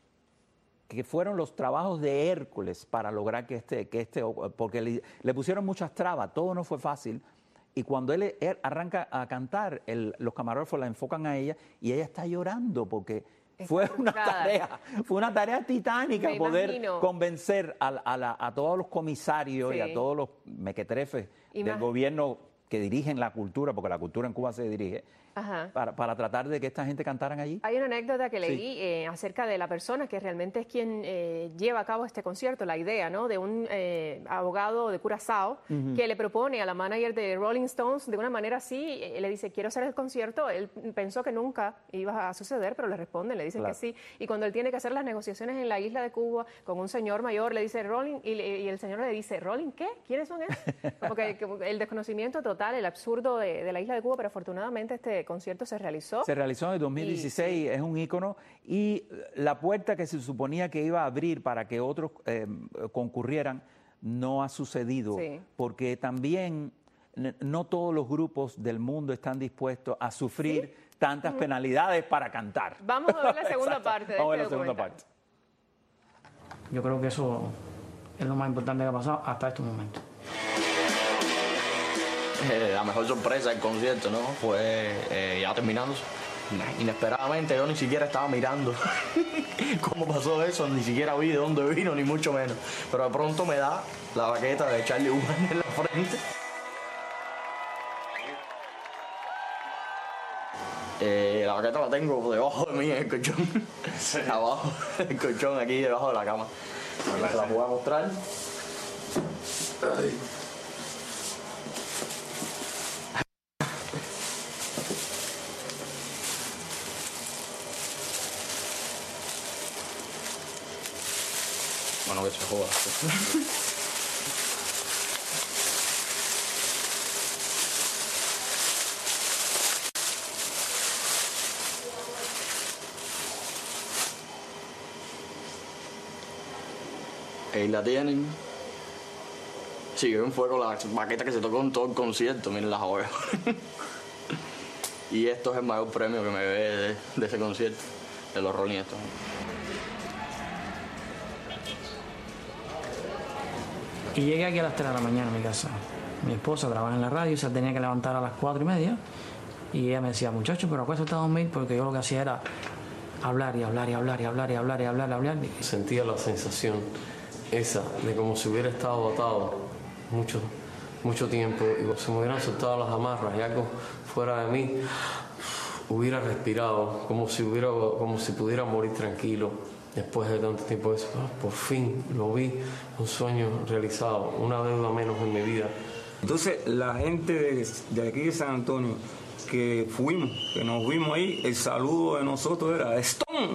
que fueron los trabajos de Hércules para lograr que este, que este porque le, le pusieron muchas trabas, todo no fue fácil. Y cuando él, él arranca a cantar, el- los camarógrafos la enfocan a ella y ella está llorando porque Está fue una frustrada. tarea, fue una tarea titánica Me poder imagino. convencer a, a la- a todos los comisarios y Sí. a todos los mequetrefes Y del más- gobierno que dirigen la cultura, porque la cultura en Cuba se dirige, Ajá. para, para tratar de que esta gente cantaran allí. Hay una anécdota que Sí. leí eh, acerca de la persona que realmente es quien eh, lleva a cabo este concierto, la idea, ¿no? De un eh, abogado de Curazao Ujú. que le propone a la manager de Rolling Stones de una manera así, eh, le dice, quiero hacer el concierto. Él pensó que nunca iba a suceder, pero le responden, le dicen Claro. que sí. Y cuando él tiene que hacer las negociaciones en la isla de Cuba con un señor mayor, le dice Rolling, y, le- y el señor le dice, ¿Rolling qué? ¿Quiénes son esos? Como que, como que el desconocimiento total. tal, el absurdo de, de la isla de Cuba, pero afortunadamente este concierto se realizó. Se realizó en el dos mil dieciséis, y, sí. es un ícono, y la puerta que se suponía que iba a abrir para que otros eh, concurrieran no ha sucedido, sí. porque también no todos los grupos del mundo están dispuestos a sufrir ¿Sí? tantas uh-huh. penalidades para cantar. Vamos a ver la segunda parte de Vamos este a ver la segunda parte. Yo creo que eso es lo más importante que ha pasado hasta este momento. Eh, la mejor sorpresa del concierto, ¿no? Fue eh, ya terminando. Inesperadamente yo ni siquiera estaba mirando cómo pasó eso, ni siquiera vi de dónde vino, ni mucho menos. Pero de pronto me da la baqueta de Charlie Human en la frente. Eh, la baqueta la tengo debajo de mí en el colchón. Sí. Abajo del colchón, aquí debajo de la cama. Se la voy a mostrar. Ahí. Bueno, que se joda. Ahí la tienen. Sí, un fuego la baqueta que se tocó en todo el concierto, miren las joyas. Y esto es el mayor premio que me ve de, de ese concierto, de los Rolling Stones. Y llegué aquí a las tres de la mañana a mi casa. Mi esposa trabaja en la radio y se tenía que levantar a las cuatro y media. Y ella me decía, muchacho, pero acuéstate a dormir, porque yo lo que hacía era hablar y hablar y hablar y hablar y hablar y hablar y hablar. Sentía la sensación esa de como si hubiera estado atado mucho, mucho tiempo y como si me hubieran soltado las amarras y algo fuera de mí hubiera respirado, como si, hubiera, como si pudiera morir tranquilo. Después de tanto tiempo, eso, oh, por fin lo vi, un sueño realizado, una deuda menos en mi vida. Entonces, la gente de, de aquí de San Antonio, que fuimos, que nos vimos ahí, el saludo de nosotros era ¡Stone!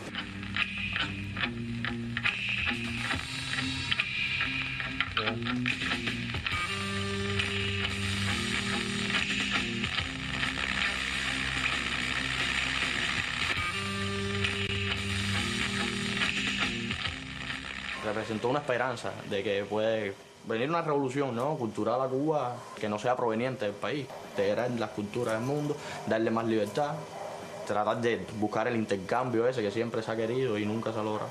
Representó una esperanza de que puede venir una revolución, ¿no?, cultural a Cuba que no sea proveniente del país, integrar las culturas del mundo, darle más libertad, tratar de buscar el intercambio ese que siempre se ha querido y nunca se logra.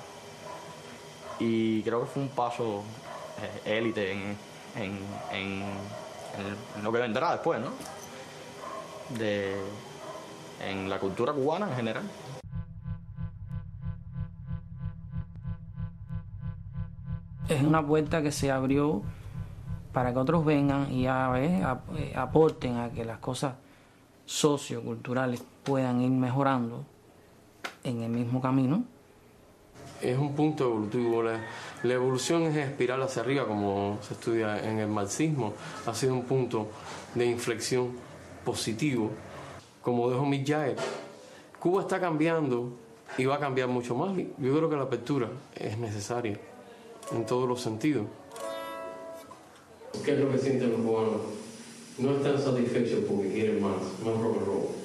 Y creo que fue un paso eh, élite en, en, en, en lo que vendrá después, ¿no?, de, en la cultura cubana en general. Es una puerta que se abrió para que otros vengan y a ver, aporten a que las cosas socioculturales puedan ir mejorando en el mismo camino. Es un punto evolutivo. La, la evolución es espiral hacia arriba, como se estudia en el marxismo. Ha sido un punto de inflexión positivo. Como dijo Mick Jagger, Cuba está cambiando y va a cambiar mucho más. Yo creo que la apertura es necesaria en todos los sentidos. ¿Qué es lo que sienten los cubanos? No están satisfechos porque quieren más, más rock and roll.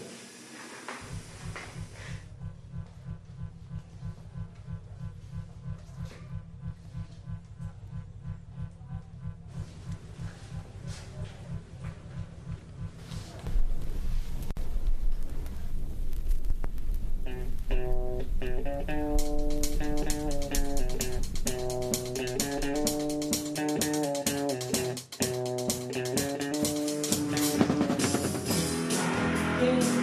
Yeah.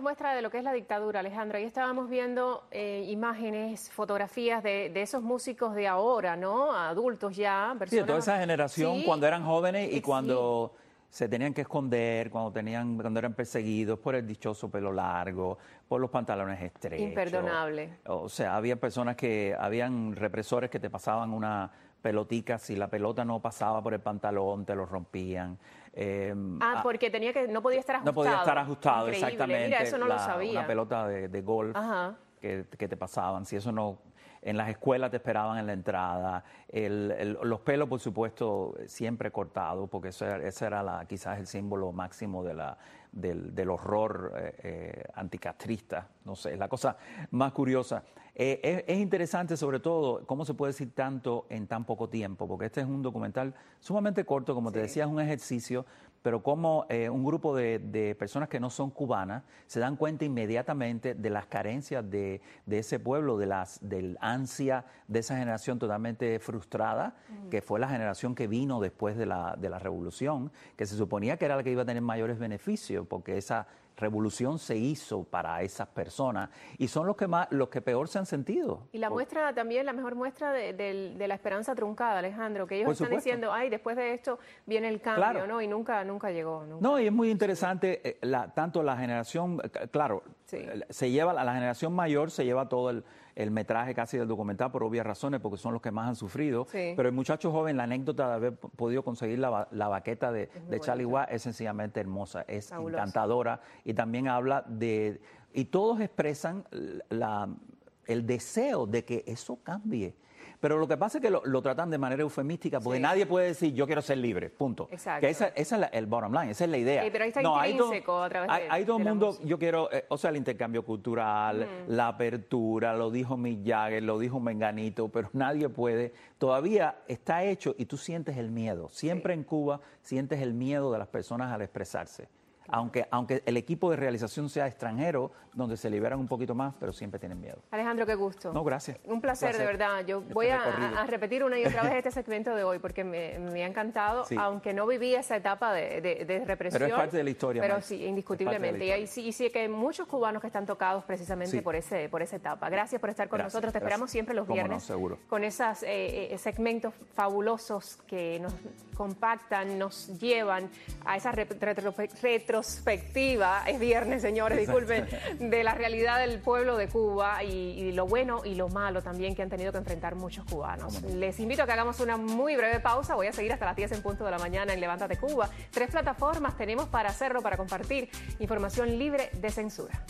muestra de lo que es la dictadura, Alejandro. Ahí estábamos viendo eh, imágenes, fotografías de, de esos músicos de ahora, ¿no? Adultos ya, personas... Sí, de toda esa generación, sí, cuando eran jóvenes y sí. cuando se tenían que esconder, cuando tenían, cuando eran perseguidos por el dichoso pelo largo, por los pantalones estrechos. Imperdonable. O sea, había personas que, habían represores que te pasaban una pelotica, si la pelota no pasaba por el pantalón, te lo rompían. Eh, ah, porque tenía que, no podía estar ajustado. No podía estar ajustado, Increíble. exactamente. Mira, eso no la, lo sabía. Una pelota de, de golf que, que te pasaban. Si eso no, en las escuelas te esperaban en la entrada. El, el, los pelos, por supuesto, siempre cortados, porque eso era, ese era la, quizás el símbolo máximo de la, del, del horror eh, eh, anticastrista. No sé, es la cosa más curiosa. Eh, es, es interesante, sobre todo, cómo se puede decir tanto en tan poco tiempo, porque este es un documental sumamente corto, como sí. te decía, es un ejercicio, pero como eh, un grupo de, de personas que no son cubanas se dan cuenta inmediatamente de las carencias de, de ese pueblo, de las del ansia de esa generación totalmente frustrada, mm. que fue la generación que vino después de la, de la revolución, que se suponía que era la que iba a tener mayores beneficios, porque esa revolución se hizo para esas personas y son los que más, los que peor se han sentido. Y la muestra también, la mejor muestra de, de, de la esperanza truncada, Alejandro, que ellos Por están supuesto. diciendo, ay, después de esto viene el cambio, Claro. ¿no? Y nunca, nunca llegó. Nunca. No, y es muy interesante, eh, la, tanto la generación, eh, claro, Sí. se lleva, la, la generación mayor se lleva todo el, el metraje casi del documental por obvias razones, porque son los que más han sufrido, Sí. pero el muchacho joven, la anécdota de haber podido conseguir la, ba- la baqueta de, muy de Charlie bonito. Watt es sencillamente hermosa, es Fabuloso. encantadora, y también habla de, y todos expresan la, el deseo de que eso cambie. Pero lo que pasa es que lo, lo tratan de manera eufemística, porque Sí. nadie puede decir yo quiero ser libre, punto. Exacto. Que esa, esa es la- el bottom line, esa es la idea. Sí, pero ahí está hay todo- intrínseco a través hay, de- hay todo de el la mundo, música. yo quiero, eh, o sea, el intercambio cultural, Mm. la apertura, lo dijo Mick Jagger, lo dijo Menganito, pero nadie puede, todavía está hecho y tú sientes el miedo. Siempre en Cuba sientes el miedo de las personas al expresarse. Aunque, aunque el equipo de realización sea extranjero, donde se liberan un poquito más, pero siempre tienen miedo. Alejandro, qué gusto. No, gracias. Un placer, Un placer. de verdad. Yo Este voy a, recorrido. a repetir una y otra vez este segmento de hoy porque me, me ha encantado, Sí. aunque no viví esa etapa de, de- de represión. Pero es parte de la historia, Pero Mike. sí, Es parte indiscutiblemente. de Y, la hay, sí, y sí que hay muchos cubanos que están tocados precisamente Sí. por ese por esa etapa. Gracias por estar con Gracias, nosotros. Te gracias. esperamos siempre los Cómo no, viernes seguro. con esos segmentos fabulosos que nos compactan, nos llevan a esa re- retro- retrospectiva. Es viernes, señores, disculpen, de la realidad del pueblo de Cuba y, y lo bueno y lo malo también que han tenido que enfrentar muchos cubanos. Les invito a que hagamos una muy breve pausa. Voy a seguir hasta las diez en punto de la mañana en Levántate Cuba. Tres plataformas tenemos para hacerlo, para compartir información libre de censura.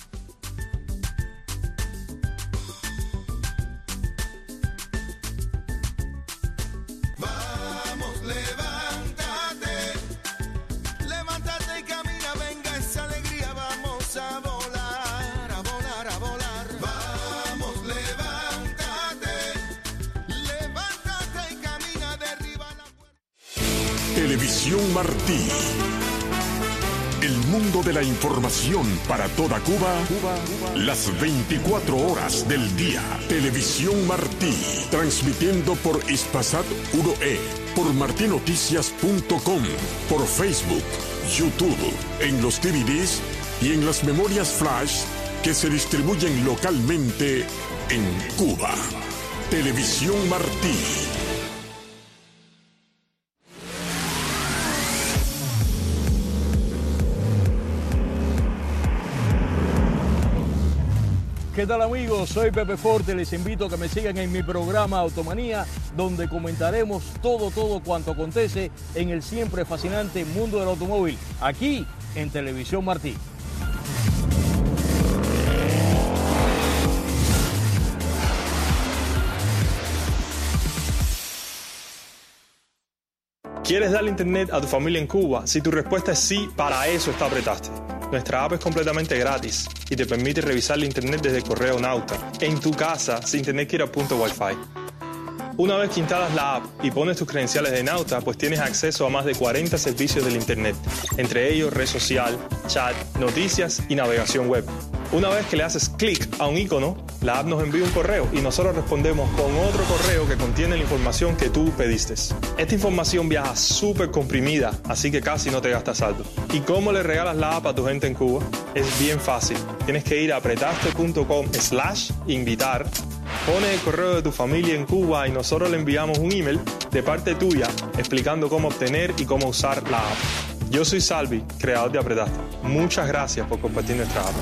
Vamos, levántate, levántate y camina, venga esa alegría, vamos a volar, a volar, a volar. Vamos, levántate, levántate y camina, derriba la puerta. Televisión Martí. El mundo de la información para toda Cuba, las veinticuatro horas del día. Televisión Martí, transmitiendo por Hispasat uno E, por martinoticias punto com, por Facebook, YouTube, en los D V Ds y en las memorias flash que se distribuyen localmente en Cuba. Televisión Martí. ¿Qué tal, amigos? Soy Pepe Forte, les invito a que me sigan en mi programa Automanía, donde comentaremos todo, todo cuanto acontece en el siempre fascinante mundo del automóvil, aquí en Televisión Martí. ¿Quieres darle internet a tu familia en Cuba? Si tu respuesta es sí, para eso está Apretaste. Nuestra app es completamente gratis y te permite revisar la internet desde el correo Nauta, en tu casa, sin tener que ir a punto Wi-Fi. Una vez que instalas la app y pones tus credenciales de Nauta, pues tienes acceso a más de cuarenta servicios del internet, entre ellos red social, chat, noticias y navegación web. Una vez que le haces clic a un icono, la app nos envía un correo y nosotros respondemos con otro correo que contiene la información que tú pediste. Esta información viaja súper comprimida, así que casi no te gastas saldo. ¿Y cómo le regalas la app a tu gente en Cuba? Es bien fácil. Tienes que ir a apretaste.com slash invitar, pone el correo de tu familia en Cuba y nosotros le enviamos un email de parte tuya explicando cómo obtener y cómo usar la app. Yo soy Salvi, creador de Apretaste. Muchas gracias por compartir nuestra app.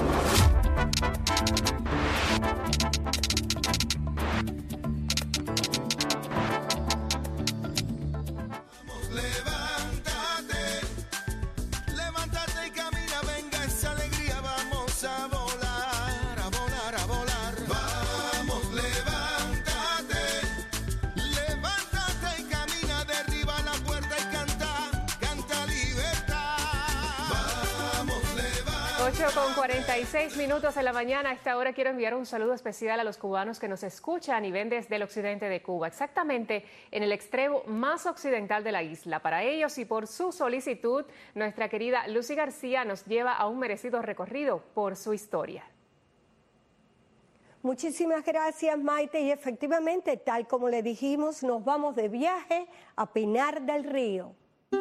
ocho con cuarenta y seis minutos de la mañana. A esta hora quiero enviar un saludo especial a los cubanos que nos escuchan y ven desde el occidente de Cuba, exactamente en el extremo más occidental de la isla. Para ellos y por su solicitud, nuestra querida Lucy García nos lleva a un merecido recorrido por su historia. Muchísimas gracias, Maite, y efectivamente, tal como le dijimos, nos vamos de viaje a Pinar del Río.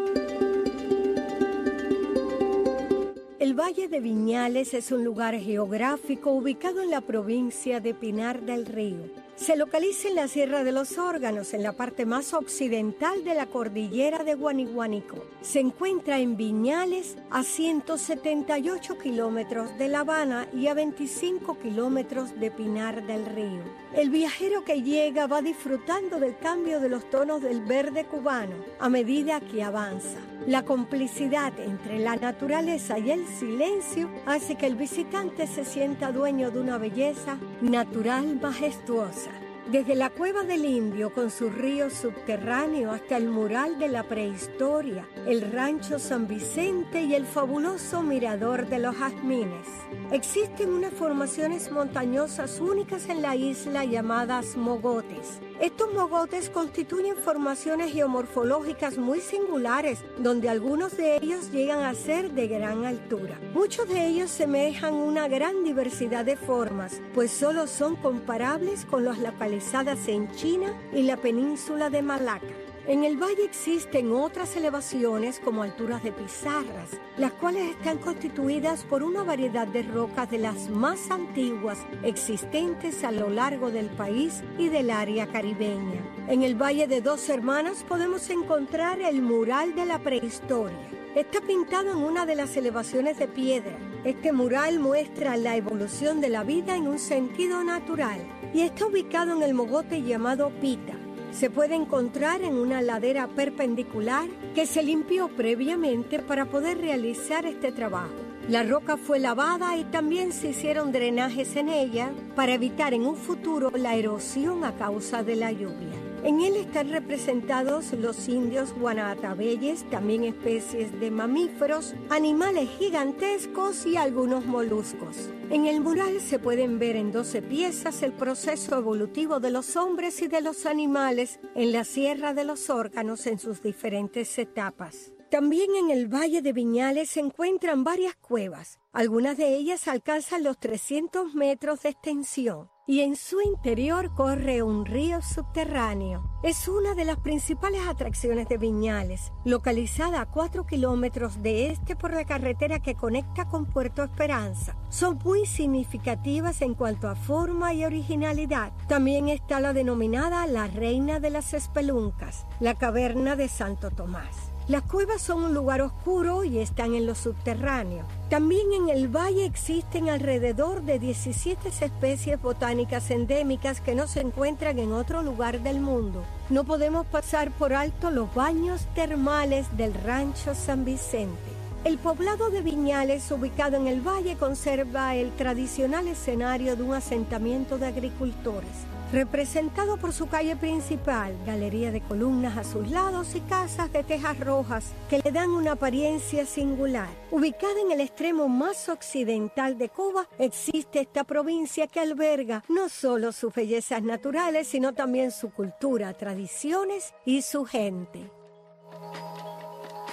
El Valle de Viñales es un lugar geográfico ubicado en la provincia de Pinar del Río. Se localiza en la Sierra de los Órganos, en la parte más occidental de la cordillera de Guaniguánico. Se encuentra en Viñales, a ciento setenta y ocho kilómetros de La Habana y a veinticinco kilómetros de Pinar del Río. El viajero que llega va disfrutando del cambio de los tonos del verde cubano a medida que avanza. La complicidad entre la naturaleza y el silencio hace que el visitante se sienta dueño de una belleza natural majestuosa. Desde la Cueva del Indio con su río subterráneo hasta el mural de la prehistoria, el rancho San Vicente y el fabuloso mirador de los Jazmines. Existen unas formaciones montañosas únicas en la isla llamadas mogotes. Estos mogotes constituyen formaciones geomorfológicas muy singulares, donde algunos de ellos llegan a ser de gran altura. Muchos de ellos semejan una gran diversidad de formas, pues solo son comparables con las localizadas en China y la península de Malaca. En el valle existen otras elevaciones como alturas de pizarras, las cuales están constituidas por una variedad de rocas de las más antiguas existentes a lo largo del país y del área caribeña. En el Valle de Dos Hermanas podemos encontrar el mural de la prehistoria. Está pintado en una de las elevaciones de piedra. Este mural muestra la evolución de la vida en un sentido natural y está ubicado en el mogote llamado Pita. Se puede encontrar en una ladera perpendicular que se limpió previamente para poder realizar este trabajo. La roca fue lavada y también se hicieron drenajes en ella para evitar en un futuro la erosión a causa de la lluvia. En él están representados los indios guanatabeyes, también especies de mamíferos, animales gigantescos y algunos moluscos. En el mural se pueden ver en doce piezas el proceso evolutivo de los hombres y de los animales en la Sierra de los Órganos en sus diferentes etapas. También en el Valle de Viñales se encuentran varias cuevas. Algunas de ellas alcanzan los trescientos metros de extensión y en su interior corre un río subterráneo. Es una de las principales atracciones de Viñales, localizada a cuatro kilómetros de este por la carretera que conecta con Puerto Esperanza. Son muy significativas en cuanto a forma y originalidad. También está la denominada la Reina de las Espeluncas, la caverna de Santo Tomás. Las cuevas son un lugar oscuro y están en lo subterráneo. También en el valle existen alrededor de diecisiete especies botánicas endémicas que no se encuentran en otro lugar del mundo. No podemos pasar por alto los baños termales del rancho San Vicente. El poblado de Viñales, ubicado en el valle, conserva el tradicional escenario de un asentamiento de agricultores, representado por su calle principal, galería de columnas a sus lados y casas de tejas rojas que le dan una apariencia singular. Ubicada en el extremo más occidental de Cuba, existe esta provincia que alberga no solo sus bellezas naturales, sino también su cultura, tradiciones y su gente.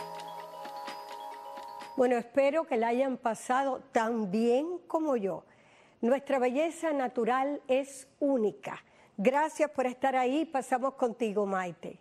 Bueno, espero que la hayan pasado tan bien como yo. Nuestra belleza natural es única. Gracias por estar ahí. Pasamos contigo, Maite.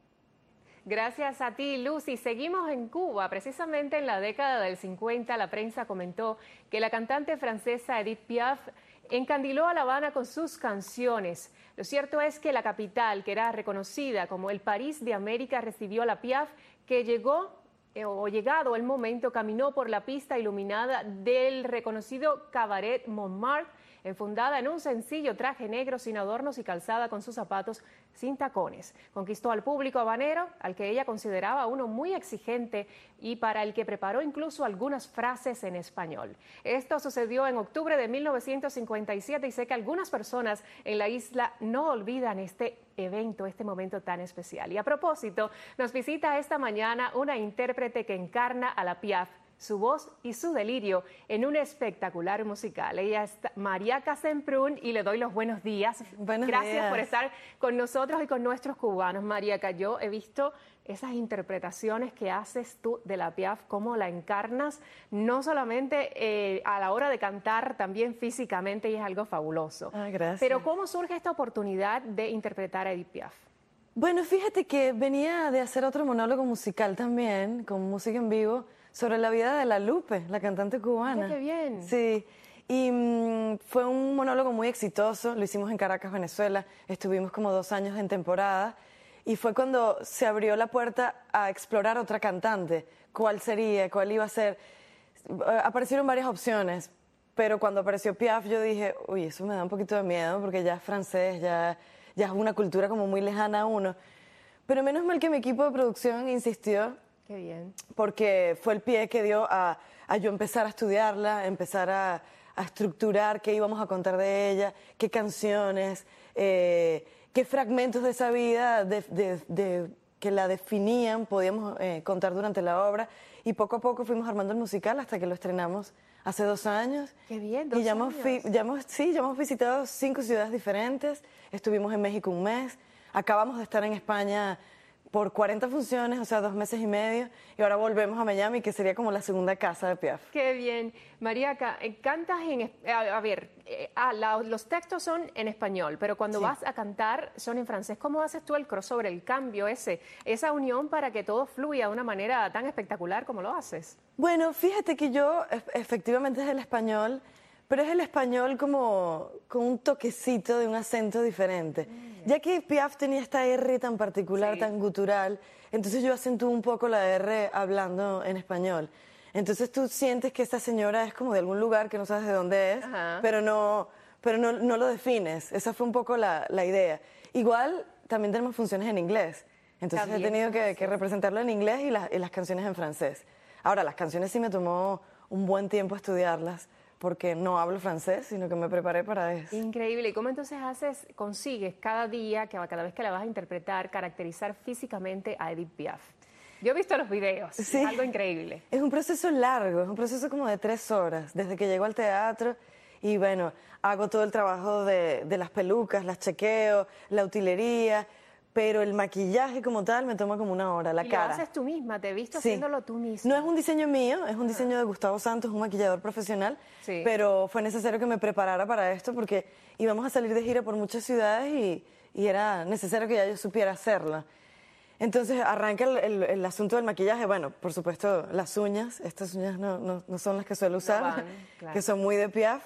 Gracias a ti, Lucy. Seguimos en Cuba. Precisamente en la década del cincuenta, la prensa comentó que la cantante francesa Edith Piaf encandiló a La Habana con sus canciones. Lo cierto es que la capital, que era reconocida como el París de América, recibió a la Piaf, que llegó eh, o llegado el momento, caminó por la pista iluminada del reconocido Cabaret Montmartre, enfundada en un sencillo traje negro sin adornos y calzada con sus zapatos sin tacones. Conquistó al público habanero, al que ella consideraba uno muy exigente y para el que preparó incluso algunas frases en español. Esto sucedió en octubre de mil novecientos cincuenta y siete y sé que algunas personas en la isla no olvidan este evento, este momento tan especial. Y a propósito, nos visita esta mañana una intérprete que encarna a la Piaf, su voz y su delirio en un espectacular musical. Ella es Mariaca Semprún y le doy los buenos días. Buenos Gracias días. por estar con nosotros y con nuestros cubanos. Mariaca, yo he visto esas interpretaciones que haces tú de la Piaf, cómo la encarnas, no solamente eh, a la hora de cantar, también físicamente, y es algo fabuloso. Ah, gracias. Pero ¿cómo surge esta oportunidad de interpretar a Edith Piaf? Bueno, fíjate que venía de hacer otro monólogo musical también, con música en vivo, sobre la vida de La Lupe, la cantante cubana. ¡Qué bien! Sí, y mmm, fue un monólogo muy exitoso, lo hicimos en Caracas, Venezuela, estuvimos como dos años en temporada, y fue cuando se abrió la puerta a explorar otra cantante, cuál sería, cuál iba a ser. Aparecieron varias opciones, pero cuando apareció Piaf yo dije, uy, eso me da un poquito de miedo, porque ya es francés, ya, ya es una cultura como muy lejana a uno. Pero menos mal que mi equipo de producción insistió. Qué bien. Porque fue el pie que dio a, a yo empezar a estudiarla, empezar a, a estructurar qué íbamos a contar de ella, qué canciones, eh, qué fragmentos de esa vida de, de, de, que la definían podíamos eh, contar durante la obra. Y poco a poco fuimos armando el musical hasta que lo estrenamos hace dos años. Qué bien, dos y ya hemos, años. ya hemos, sí, ya hemos visitado cinco ciudades diferentes, estuvimos en México un mes, acabamos de estar en España por cuarenta funciones, o sea, dos meses y medio, y ahora volvemos a Miami, que sería como la segunda casa de Piaf. Qué bien. Mariaca, cantas en... A, a ver, eh, ah, la, los textos son en español, pero cuando Sí. vas a cantar son en francés. ¿Cómo haces tú el crossover, el cambio ese, esa unión para que todo fluya de una manera tan espectacular como lo haces? Bueno, fíjate que yo, e- efectivamente es el español, pero es el español como con un toquecito de un acento diferente. Ya que Piaf tenía esta R tan particular, tan gutural, entonces yo acentúo un poco la R hablando en español. Entonces tú sientes que esta señora es como de algún lugar que no sabes de dónde es, Ajá. pero no, pero no, no lo defines. Esa fue un poco la, la idea. Igual también tenemos funciones en inglés, entonces También, he tenido que, sí. que representarlo en inglés y, la- y las canciones en francés. Ahora, las canciones sí me tomó un buen tiempo estudiarlas, porque no hablo francés, sino que me preparé para eso. Increíble. ¿Y cómo entonces haces, consigues cada día, que cada vez que la vas a interpretar, caracterizar físicamente a Edith Piaf? Yo he visto los videos, Sí. es algo increíble. Es un proceso largo, es un proceso como de tres horas, desde que llego al teatro y bueno, hago todo el trabajo de, de las pelucas, las chequeo, la utilería, pero el maquillaje como tal me toma como una hora, la y cara. lo haces tú misma, te he visto Sí. haciéndolo tú misma. No es un diseño mío, es un diseño de Gustavo Santos, un maquillador profesional, Sí. pero fue necesario que me preparara para esto porque íbamos a salir de gira por muchas ciudades y, y era necesario que ya yo supiera hacerlo. Entonces arranca el, el- el asunto del maquillaje, bueno, por supuesto las uñas, estas uñas no, no- no son las que suelo usar, van, claro. que son muy de Piaf.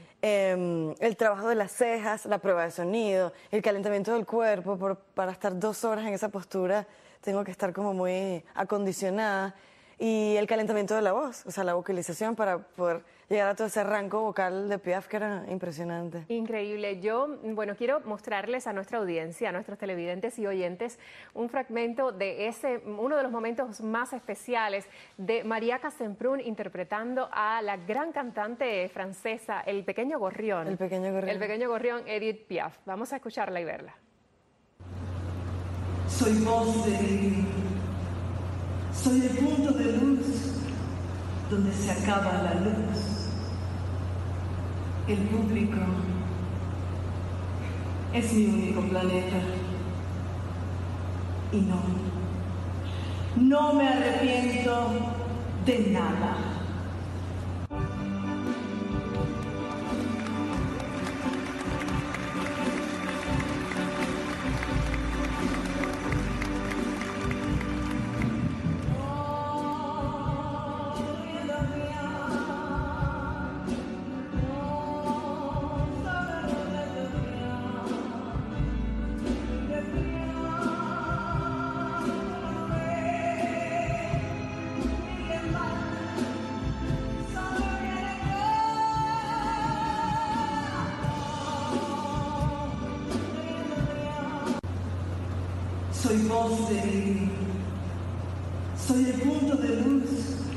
Eh, el trabajo de las cejas, la prueba de sonido, el calentamiento del cuerpo, por- para estar dos horas en esa postura tengo que estar como muy acondicionada, y el calentamiento de la voz, o sea, la vocalización para poder llegar a todo ese rango vocal de Piaf que era impresionante. Increíble. Yo, bueno, quiero mostrarles a nuestra audiencia, a nuestros televidentes y oyentes, un fragmento de ese, uno de los momentos más especiales de Mariaca Semprún interpretando a la gran cantante francesa, el pequeño gorrión. El pequeño gorrión. El pequeño gorrión, Edith Piaf. Vamos a escucharla y verla. Soy voz de delirio. Soy el punto de luz donde se acaba la luz. El público es mi único planeta. Y no, no me arrepiento de nada. soy voz de delirio. Soy el punto de luz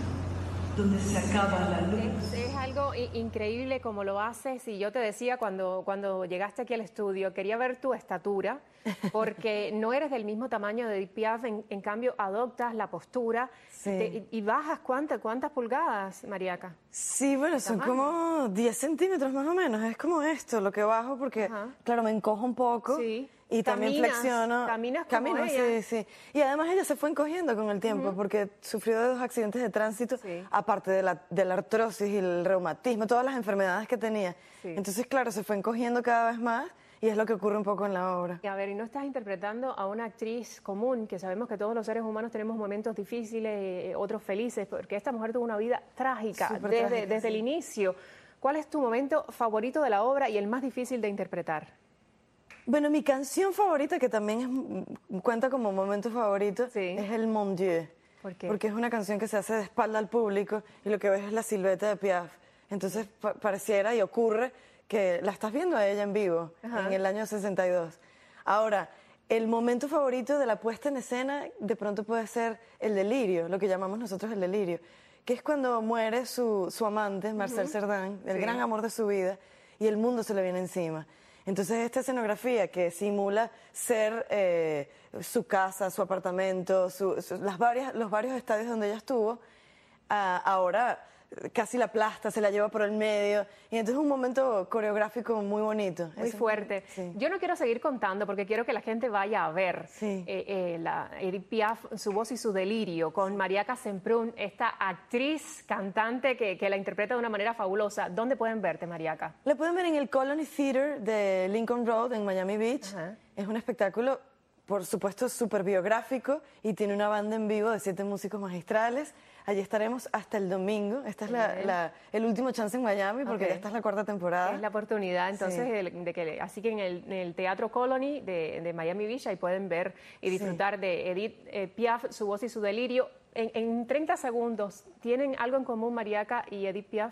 donde se acaba la luz. Es, es algo increíble como lo haces, y yo te decía cuando, cuando llegaste aquí al estudio, quería ver tu estatura, porque no eres del mismo tamaño de Edith Piaf, en, en cambio adoptas la postura, Sí. te, y, y bajas ¿cuántas, cuántas pulgadas, Mariaca? Sí, bueno, son ¿Tamaño? como diez centímetros más o menos, es como esto, lo que bajo, porque, Ajá. claro, me encojo un poco. Sí. Y también Caminas, flexiono. caminas como Camino, ella. sí, sí. Y además ella se fue encogiendo con el tiempo, Ujú. porque sufrió de dos accidentes de tránsito, aparte de la, de la artrosis y el reumatismo, todas las enfermedades que tenía. Sí. Entonces, claro, se fue encogiendo cada vez más, y es lo que ocurre un poco en la obra. A ver, y no estás interpretando a una actriz común, que sabemos que todos los seres humanos tenemos momentos difíciles, eh, otros felices, porque esta mujer tuvo una vida trágica Súper desde, trágica, desde sí. el inicio. ¿Cuál es tu momento favorito de la obra y el más difícil de interpretar? Bueno, mi canción favorita, que también es, mm, cuenta como momento favorito, es el Mon Dieu. ¿Por qué? Porque es una canción que se hace de espalda al público y lo que ves es la silueta de Piaf. Entonces pa- pareciera y ocurre que la estás viendo a ella en vivo, Ajá. en el año sesenta y dos. Ahora, el momento favorito de la puesta en escena de pronto puede ser el delirio, lo que llamamos nosotros el delirio, que es cuando muere su, su amante, Marcel Ujú. Cerdan, el Sí. gran amor de su vida, y el mundo se le viene encima. Entonces esta escenografía que simula ser eh, su casa, su apartamento, su- su- las varias, los varios estadios donde ella estuvo, ah, ahora casi la aplasta, se la lleva por el medio, y entonces es un momento coreográfico muy bonito. Muy Ese- fuerte. sí. Yo no quiero seguir contando porque quiero que la gente vaya a ver Sí. eh, eh, la Edith Piaf, su voz y su delirio, con Mariaca Semprún, esta actriz, cantante que, que la interpreta de una manera fabulosa. ¿Dónde pueden verte, Mariaca? La pueden ver en el Colony Theater de Lincoln Road en Miami Beach. Es un espectáculo, por supuesto, súper biográfico y tiene una banda en vivo de siete músicos magistrales. Allí estaremos hasta el domingo. Este es la- Bien. la- el último chance en Miami porque Ok. ya esta es la cuarta temporada. Es la oportunidad, entonces, Sí. de, de que, así que en el, en el Teatro Colony de, de Miami Beach, ahí pueden ver y disfrutar de Edith eh, Piaf, su voz y su delirio. En, en treinta segundos, ¿tienen algo en común Mariaca y Edith Piaf?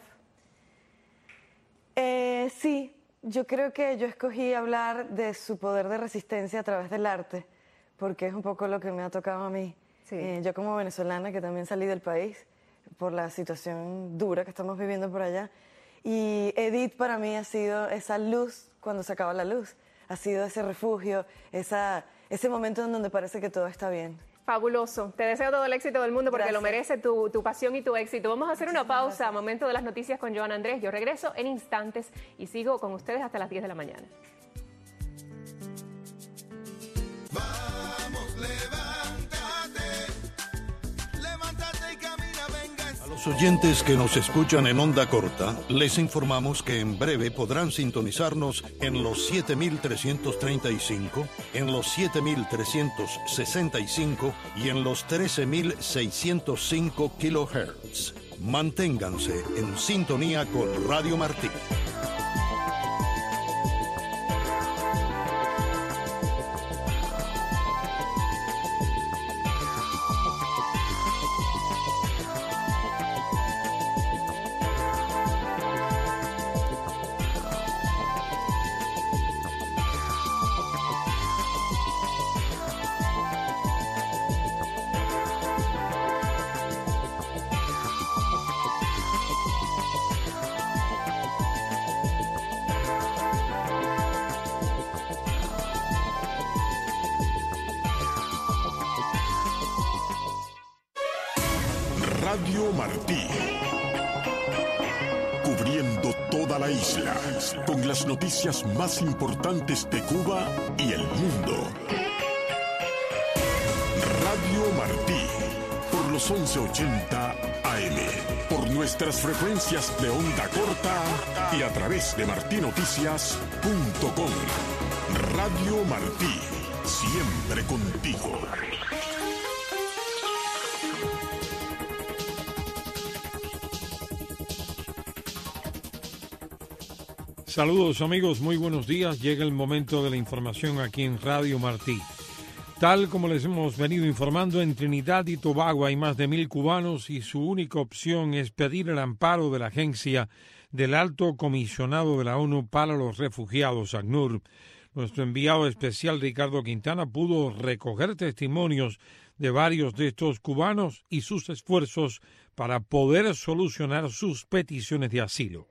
Eh, sí, yo creo que yo escogí hablar de su poder de resistencia a través del arte, porque es un poco lo que me ha tocado a mí. Eh, yo como venezolana, que también salí del país por la situación dura que estamos viviendo por allá, y Edith para mí ha sido esa luz cuando se acaba la luz, ha sido ese refugio, esa, ese momento en donde parece que todo está bien. Fabuloso. Te deseo todo el éxito del mundo porque Gracias. lo merece tu, tu pasión y tu éxito. Vamos a hacer una pausa, momento de las noticias con Joana Andrés. Yo regreso en instantes y sigo con ustedes hasta las diez de la mañana. Vamos, levántate, levántate y camina, venga. A los oyentes que nos escuchan en onda corta, les informamos que en breve podrán sintonizarnos en los siete mil trescientos treinta y cinco, en los siete mil trescientos sesenta y cinco y en los trece mil seiscientos cinco kilohertz. Manténganse en sintonía con Radio Martí. Radio Martí. Cubriendo toda la isla con las noticias más importantes de Cuba y el mundo. Radio Martí, por los once ochenta A M, por nuestras frecuencias de onda corta y a través de martinoticias punto com. Radio Martí, siempre contigo. Saludos amigos, muy buenos días. Llega el momento de la información aquí en Radio Martí. Tal como les hemos venido informando, en Trinidad y Tobago hay más de mil cubanos y su única opción es pedir el amparo de la agencia del Alto Comisionado de la ONU para los Refugiados, ACNUR. Nuestro enviado especial Ricardo Quintana pudo recoger testimonios de varios de estos cubanos y sus esfuerzos para poder solucionar sus peticiones de asilo.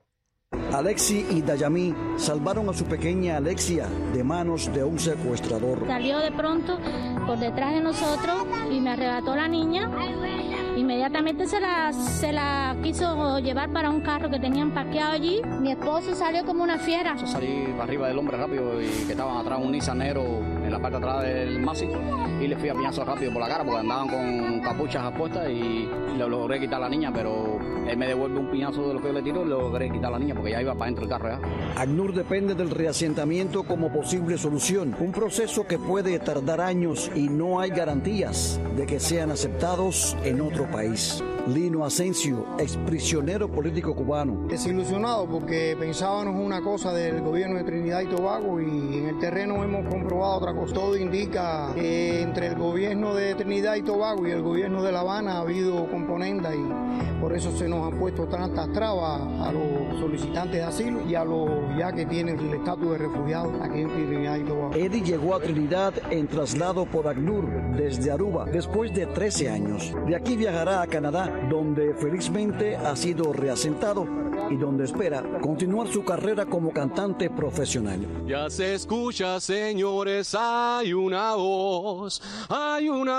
Alexi y Dayamí salvaron a su pequeña Alexia de manos de un secuestrador. Salió de pronto por detrás de nosotros y me arrebató la niña. Inmediatamente se la, se la quiso llevar para un carro que tenían parqueado allí. Mi esposo salió como una fiera. Yo salí para arriba del hombre rápido y que estaban atrás un Nissan negro en la parte de atrás del Maxi y le fui a piñazo rápido por la cara porque andaban con capuchas puestas y le logré quitar a la niña, pero él me devuelve un piñazo de lo que yo le tiro y le logré quitar a la niña porque ya iba para dentro del carro ya. ACNUR depende del reasentamiento como posible solución, un proceso que puede tardar años y no hay garantías de que sean aceptados en otro país. Lino Asensio, exprisionero político cubano. Desilusionado porque pensábamos una cosa del gobierno de Trinidad y Tobago y en el terreno hemos comprobado otra cosa. Todo indica que entre el gobierno de Trinidad y Tobago y el gobierno de La Habana ha habido componenda y por eso se nos han puesto tantas trabas a los solicitantes de asilo y a los ya que tienen el estatus de refugiados aquí en Trinidad y Tobago. Eddie llegó a Trinidad en traslado por ACNUR desde Aruba después de trece años. De aquí viajará a Canadá, donde felizmente ha sido reasentado y donde espera continuar su carrera como cantante profesional. Ya se escucha, señores, hay una voz, hay una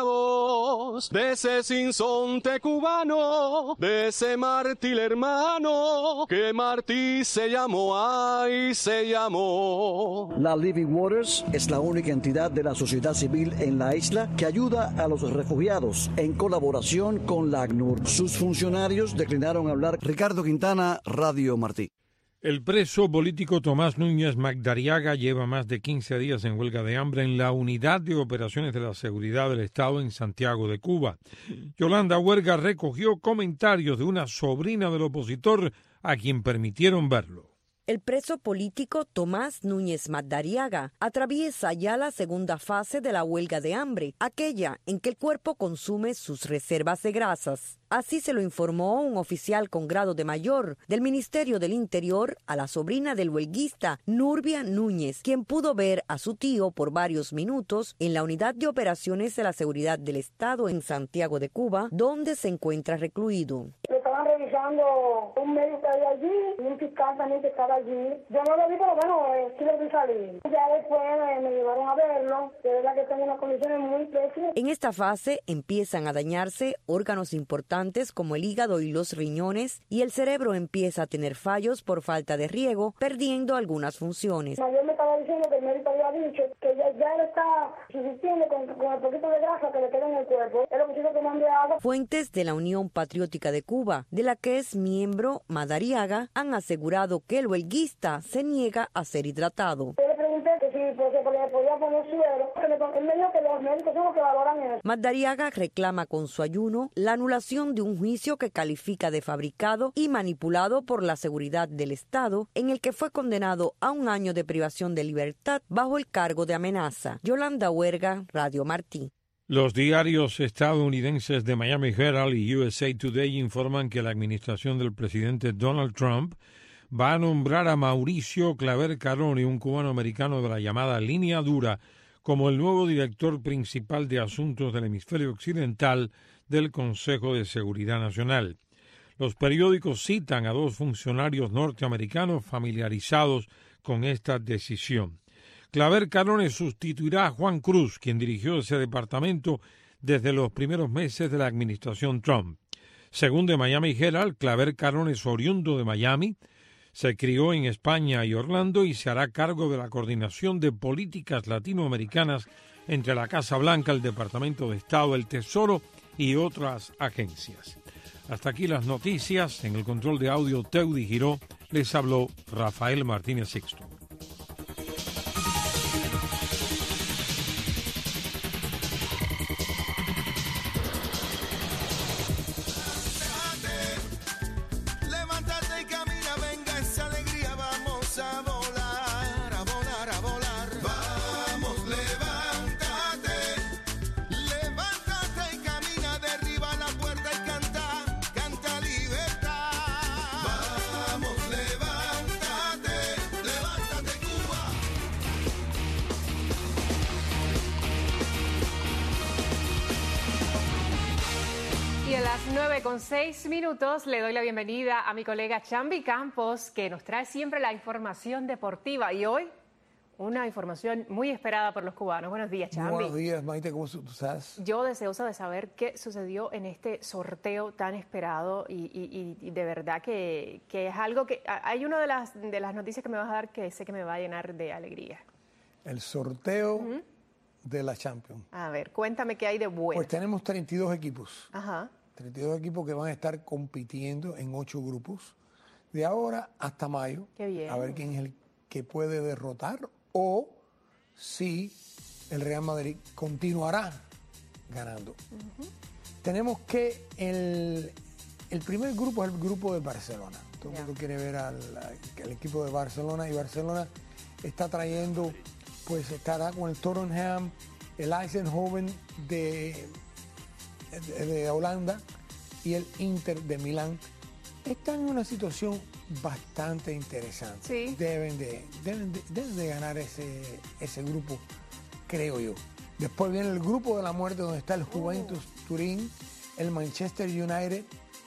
voz de ese sinsonte cubano, de ese mártir hermano, que Martí se llamó, ay, se llamó. La Living Waters es la única entidad de la sociedad civil en la isla que ayuda a los refugiados en colaboración con la ACNUR. Sus funcionarios declinaron hablar. Ricardo Quintana, Radio Martí. El preso político Tomás Núñez Magdariaga lleva más de quince días en huelga de hambre en la Unidad de Operaciones de la Seguridad del Estado en Santiago de Cuba. Yolanda Huerga recogió comentarios de una sobrina del opositor a quien permitieron verlo. El preso político Tomás Núñez Magdariaga atraviesa ya la segunda fase de la huelga de hambre, aquella en que el cuerpo consume sus reservas de grasas. Así se lo informó un oficial con grado de mayor del Ministerio del Interior a la sobrina del huelguista Nurbia Núñez, quien pudo ver a su tío por varios minutos en la Unidad de Operaciones de la Seguridad del Estado en Santiago de Cuba, donde se encuentra recluido. Lo estaban revisando un médico que había allí y un fiscal también que estaba allí. Yo no lo vi, pero bueno, eh, sí lo vi salir. Ya después eh, me llevaron a verlo, de verdad que tengo unas condiciones muy pésimas. En esta fase empiezan a dañarse órganos importantes como el hígado y los riñones, y el cerebro empieza a tener fallos por falta de riego, perdiendo algunas funciones. Ayer me estaba diciendo que el médico había dicho que ya, ya él está subsistiendo con, con el poquito de grasa que le queda en el cuerpo. Es lo que sigo tomando agua. Fuentes de la Unión Patriótica de Cuba, de la que es miembro Madariaga, han asegurado que el huelguista se niega a ser hidratado. Yo le pregunté que si pues, se podía poner suero, que me, él me dijo que los médicos son los que valoran eso. Madariaga reclama con su ayuno la anulación de un juicio que califica de fabricado y manipulado por la seguridad del Estado, en el que fue condenado a un año de privación de libertad bajo el cargo de amenaza. Yolanda Huerga, Radio Martí. Los diarios estadounidenses de Miami Herald y U S A Today informan que la administración del presidente Donald Trump va a nombrar a Mauricio Claver Caroni, un cubano-americano de la llamada Línea Dura, como el nuevo director principal de asuntos del hemisferio occidental del Consejo de Seguridad Nacional. Los periódicos citan a dos funcionarios norteamericanos familiarizados con esta decisión. Claver Caroni sustituirá a Juan Cruz, quien dirigió ese departamento desde los primeros meses de la administración Trump. Según The Miami Herald, Claver Caroni es oriundo de Miami, se crió en España y Orlando y se hará cargo de la coordinación de políticas latinoamericanas entre la Casa Blanca, el Departamento de Estado, el Tesoro y otras agencias. Hasta aquí las noticias. En el control de audio, Teudi Giró, les habló Rafael Martínez Sixto. Levántate, a las nueve con seis minutos le doy la bienvenida a mi colega Chambi Campos, que nos trae siempre la información deportiva. Y hoy, una información muy esperada por los cubanos. Buenos días, Chambi. Buenos días, Maite, ¿cómo estás? Yo deseosa de saber qué sucedió en este sorteo tan esperado y, y, y de verdad que, que es algo que... Hay una de las, de las noticias que me vas a dar que sé que me va a llenar de alegría. El sorteo uh-huh. de la Champions. A ver, cuéntame qué hay de bueno. Pues tenemos treinta y dos equipos. Ajá. treinta y dos equipos que van a estar compitiendo en ocho grupos de ahora hasta mayo. Qué bien. A ver quién es el que puede derrotar o si el Real Madrid continuará ganando. Uh-huh. Tenemos que el, el primer grupo es el grupo de Barcelona. Todo el mundo yeah. quiere ver al, al equipo de Barcelona y Barcelona está trayendo, pues estará con el Tottenham, el Eindhoven de, de, de Holanda y el Inter de Milán. Están en una situación bastante interesante. Sí. Deben de, deben de, deben de ganar ese, ese grupo, creo yo. Después viene el grupo de la muerte donde está el Juventus uh. Turín, el Manchester United,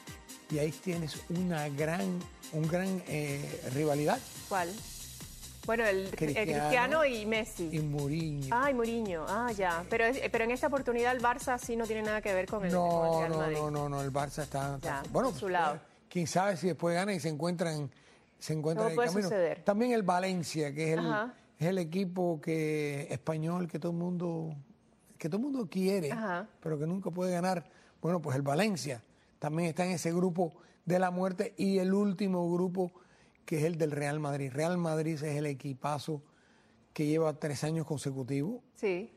y ahí tienes una gran, un gran eh, rivalidad. ¿Cuál? Bueno, el Cristiano, el Cristiano y Messi. Y Mourinho. Ah, y Mourinho. Ah, ya. Pero, pero en esta oportunidad el Barça sí no tiene nada que ver con el, no, con el Real no, Madrid. No, no, no, el Barça está... está ya, bueno, por su lado. Quién sabe si después gana y se encuentran, se encuentran en el puede camino. Suceder. También el Valencia, que es el, es el equipo que español que todo el mundo que todo el mundo quiere, Ajá. pero que nunca puede ganar. Bueno, pues el Valencia también está en ese grupo de la muerte y el último grupo que es el del Real Madrid. Real Madrid es el equipazo que lleva tres años consecutivos. Sí.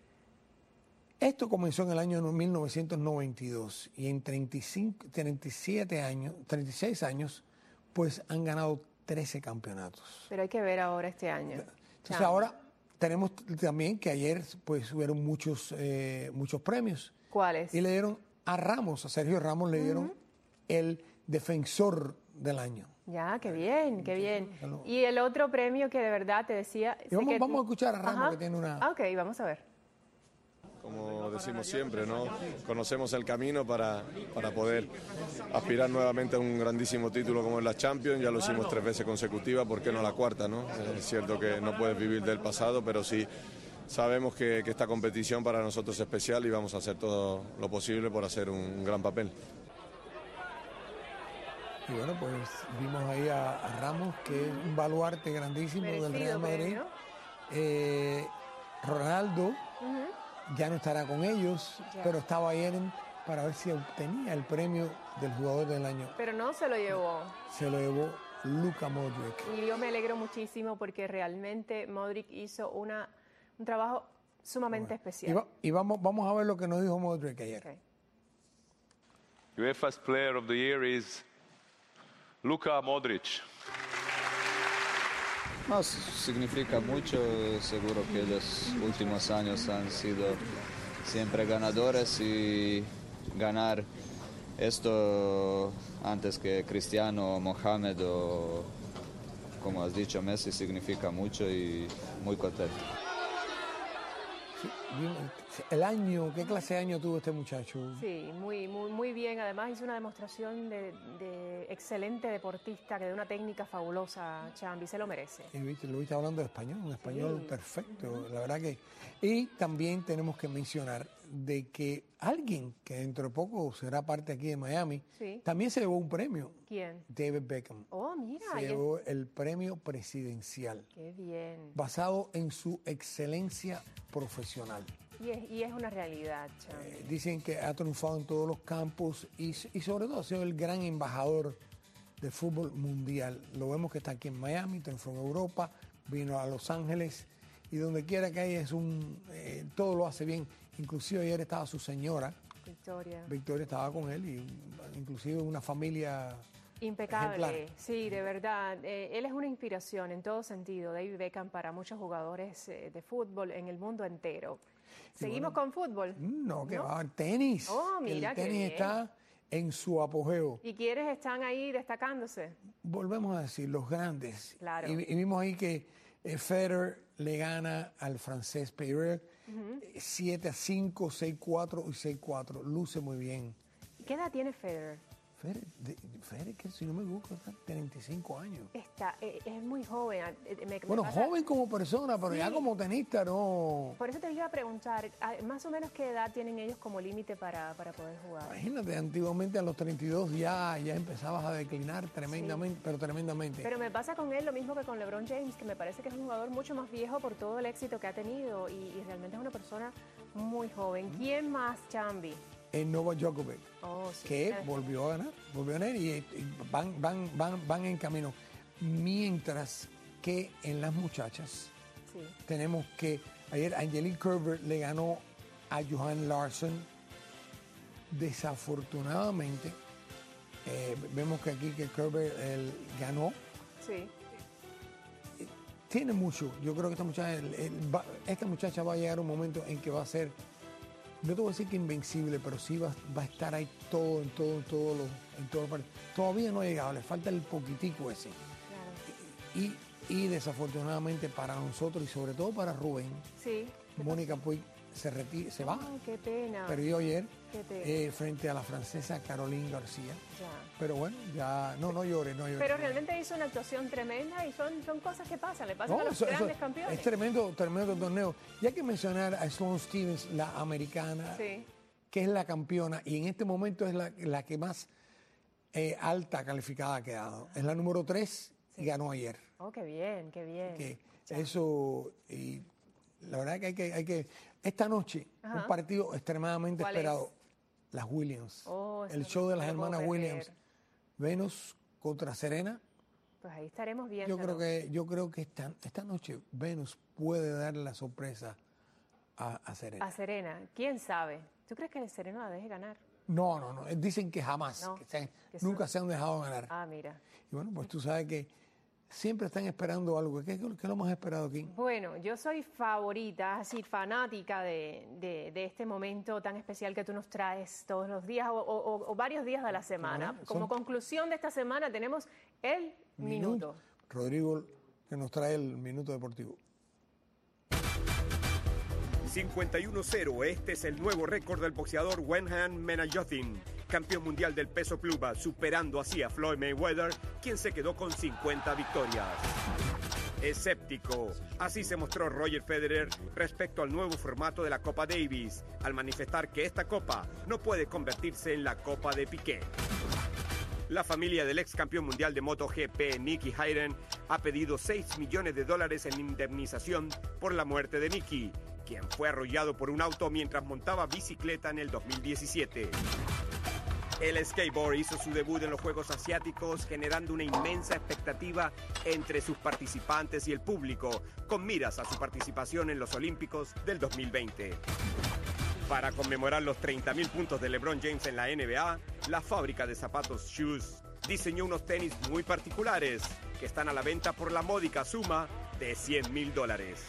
Esto comenzó en el año mil novecientos noventa y dos y en treinta y cinco, treinta y siete años, treinta y seis años, pues han ganado trece campeonatos. Pero hay que ver ahora este año. Entonces Chao. ahora tenemos también que ayer pues hubieron muchos, eh, muchos premios. ¿Cuáles? Y le dieron a Ramos, a Sergio Ramos le dieron uh-huh. el defensor del año. Ya, qué bien, qué bien. Y el otro premio que de verdad te decía... Y vamos, que vamos tú... a escuchar a Ramos Ajá. que tiene una... Ah, ok, vamos a ver. Como decimos siempre, ¿no? Conocemos el camino para, para poder aspirar nuevamente a un grandísimo título como es la Champions. Ya lo hicimos tres veces consecutivas, ¿por qué no la cuarta, no? Es cierto que no puedes vivir del pasado, pero sí sabemos que, que esta competición para nosotros es especial y vamos a hacer todo lo posible por hacer un, un gran papel. Y bueno, pues vimos ahí a, a Ramos, que es un baluarte grandísimo Merecido, del Real Madrid. Eh, Ronaldo uh-huh. ya no estará con ellos, ya. pero estaba ayer en, para ver si obtenía el premio del jugador del año. Pero no se lo llevó. Se lo llevó Luka Modric. Y yo me alegro muchísimo porque realmente Modric hizo una, un trabajo sumamente bueno. especial. Y, va, y vamos, vamos a ver lo que nos dijo Modric ayer. Okay. UEFA's Player of the Year is Luka Modric. No, significa mucho, seguro que los últimos años han sido siempre ganadores y ganar esto antes que Cristiano, Mohamed o, como has dicho, Messi significa mucho y muy contento. El año, ¿qué clase de año tuvo este muchacho? Sí, muy, muy, muy bien. Además hizo una demostración de, de excelente deportista, que de una técnica fabulosa, Chambi, se lo merece. Y viste, lo viste hablando de español, un español sí. perfecto, uh-huh. la verdad que... Y también tenemos que mencionar de que alguien que dentro de poco será parte aquí de Miami, sí. también se llevó un premio. ¿Quién? David Beckham. Oh, mira. Se llevó es... el premio presidencial. Qué bien. Basado en su excelencia profesional. Y es, y es una realidad, Chambi. Eh, dicen que ha triunfado en todos los campos y, y sobre todo ha sido el gran embajador del fútbol mundial. Lo vemos que está aquí en Miami, triunfó en Europa, vino a Los Ángeles y donde quiera que haya es un eh, todo lo hace bien. Inclusive ayer estaba su señora Victoria. Victoria estaba con él y inclusive una familia impecable. Ejemplar. Sí, de verdad. Eh, él es una inspiración en todo sentido, David Beckham, para muchos jugadores eh, de fútbol en el mundo entero. ¿Seguimos bueno, con fútbol? No, que ¿no? va, tenis. Oh, mira, el tenis está en su apogeo. ¿Y quiénes están ahí destacándose? Volvemos a decir, los grandes. Claro. Y, y vimos ahí que eh, Federer le gana al francés Peyre uh-huh. siete a cinco, seis a cuatro y seis a cuatro. Luce muy bien. ¿Qué edad tiene Federer? Federer, de, Federer, que si no me equivoco, está treinta y cinco años. Está, eh, es muy joven. Eh, me, bueno, me pasa... joven como persona, pero sí. ya como tenista no... Por eso te iba a preguntar, más o menos qué edad tienen ellos como límite para, para poder jugar. Imagínate, antiguamente a los treinta y dos ya, ya empezabas a declinar tremendamente, sí. pero tremendamente. Pero me pasa con él lo mismo que con LeBron James, que me parece que es un jugador mucho más viejo por todo el éxito que ha tenido y, y realmente es una persona muy joven. ¿Mm? ¿Quién más, Chambi? En Novak Djokovic, oh, sí, que claro. volvió a ganar, volvió a ganar y, y van, van, van, van en camino. Mientras que en las muchachas sí. tenemos que ayer Angelique Kerber le ganó a Johanna Larsson. Desafortunadamente, eh, vemos que aquí que Kerber el, ganó. Sí. Tiene mucho. Yo creo que esta muchacha, el, el, va, esta muchacha va a llegar un momento en que va a ser... No te voy a decir que invencible, pero sí va, va a estar ahí todo, en todo, en todo lo, en todo lo, todavía no ha llegado, le falta el poquitico ese. Claro. Y, y desafortunadamente para nosotros y sobre todo para Rubén, sí. Mónica Puig se retira, se va. Oh, qué pena. Perdió ayer eh, frente a la francesa Caroline García. Ya. Pero bueno, ya no, no llores, no llores. Pero realmente hizo una actuación tremenda y son, son cosas que pasan, le pasan no, a los eso, grandes eso, campeones. Es tremendo, tremendo torneo. Y hay que mencionar a Sloane Stephens, la americana, sí. que es la campeona y en este momento es la, la que más eh, alta calificada ha quedado. Es la número tres sí. y ganó ayer. Oh, qué bien, qué bien. Que eso, y la verdad que hay que... Hay que esta noche, Ajá. un partido extremadamente esperado. Es? Las Williams. Oh, el show de las hermanas Williams. Venus contra Serena. Pues ahí estaremos viendo. Yo creo que, yo creo que esta, esta noche Venus puede darle la sorpresa a, a Serena. A Serena. ¿Quién sabe? ¿Tú crees que Serena la deje ganar? No, no, no. Dicen que jamás. No, que se, que nunca son... se han dejado ganar. Ah, mira. Y bueno, pues tú sabes que siempre están esperando algo. ¿Qué, qué es lo más esperado aquí? Bueno, yo soy favorita, así fanática de, de, de este momento tan especial que tú nos traes todos los días o, o, o varios días de la semana. Como Son... conclusión de esta semana tenemos el minuto. minuto. Rodrigo, que nos trae el minuto deportivo. cincuenta y uno cero, este es el nuevo récord del boxeador Wenhan Menayothin, campeón mundial del peso pluma, superando así a Floyd Mayweather, quien se quedó con cincuenta victorias. Escéptico, así se mostró Roger Federer respecto al nuevo formato de la Copa Davis, al manifestar que esta copa no puede convertirse en la Copa de Piqué. La familia del ex campeón mundial de MotoGP, Nicky Hayden, ha pedido seis millones de dólares en indemnización por la muerte de Nicky, quien fue arrollado por un auto mientras montaba bicicleta en el dos mil diecisiete. El skateboard hizo su debut en los Juegos Asiáticos, generando una inmensa expectativa entre sus participantes y el público, con miras a su participación en los Olímpicos del dos mil veinte. Para conmemorar los treinta mil puntos de LeBron James en la N B A, la fábrica de zapatos Shoes diseñó unos tenis muy particulares que están a la venta por la módica suma de cien mil dólares.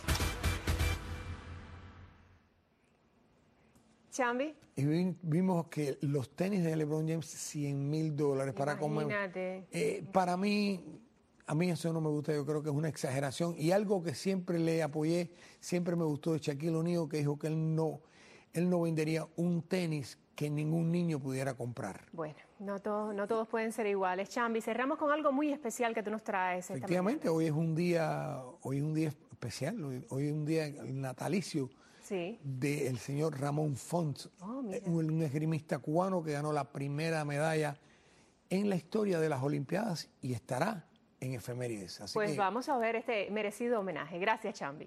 Chambi. Y vimos que los tenis de LeBron James, cien mil dólares para comer. Eh, para mí, a mí eso no me gusta, yo creo que es una exageración. Y algo que siempre le apoyé, siempre me gustó de Shaquille O'Neal, que dijo que él no, él no vendería un tenis que ningún niño pudiera comprar. Bueno, no todos, no todos pueden ser iguales. Chambi, cerramos con algo muy especial que tú nos traes. Efectivamente, hoy es un día, hoy es un día especial, hoy, hoy es un día natalicio. Sí. Del señor Ramón Font, oh, un, un esgrimista cubano que ganó la primera medalla en la historia de las Olimpiadas y estará en efemérides. Así pues que... vamos a ver este merecido homenaje. Gracias, Chambi.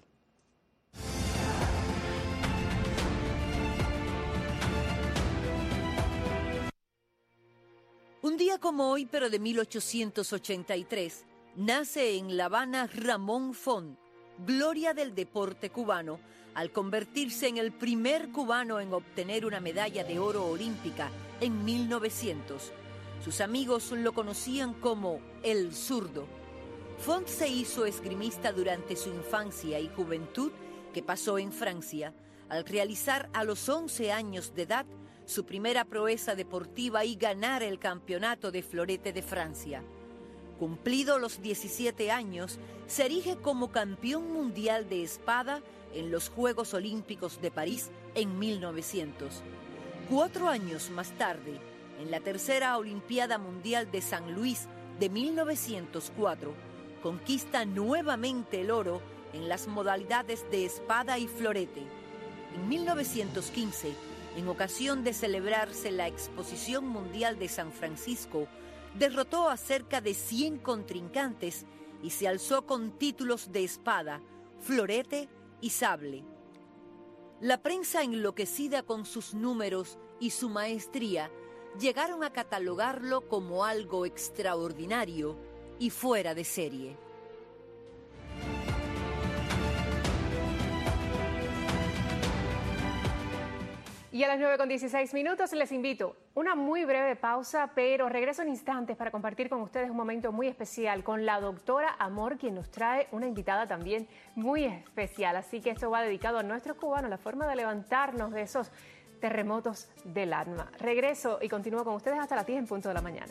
Un día como hoy, pero de mil ochocientos ochenta y tres, nace en La Habana Ramón Font, gloria del deporte cubano, al convertirse en el primer cubano en obtener una medalla de oro olímpica en mil novecientos. Sus amigos lo conocían como el zurdo. Font se hizo esgrimista durante su infancia y juventud, que pasó en Francia, al realizar a los once años de edad su primera proeza deportiva y ganar el campeonato de florete de Francia. Cumplido los diecisiete años, se erige como campeón mundial de espada en los Juegos Olímpicos de París en mil novecientos. Cuatro años más tarde, en la tercera Olimpiada Mundial de San Luis de mil novecientos cuatro, conquista nuevamente el oro en las modalidades de espada y florete. En mil novecientos quince, en ocasión de celebrarse la Exposición Mundial de San Francisco, derrotó a cerca de cien contrincantes y se alzó con títulos de espada, florete y sable. La prensa, enloquecida con sus números y su maestría, llegaron a catalogarlo como algo extraordinario y fuera de serie. Y a las nueve con dieciséis minutos les invito a una muy breve pausa, pero regreso en instantes para compartir con ustedes un momento muy especial con la doctora Amor, quien nos trae una invitada también muy especial. Así que esto va dedicado a nuestros cubanos, la forma de levantarnos de esos terremotos del alma. Regreso y continúo con ustedes hasta las diez en punto de la mañana.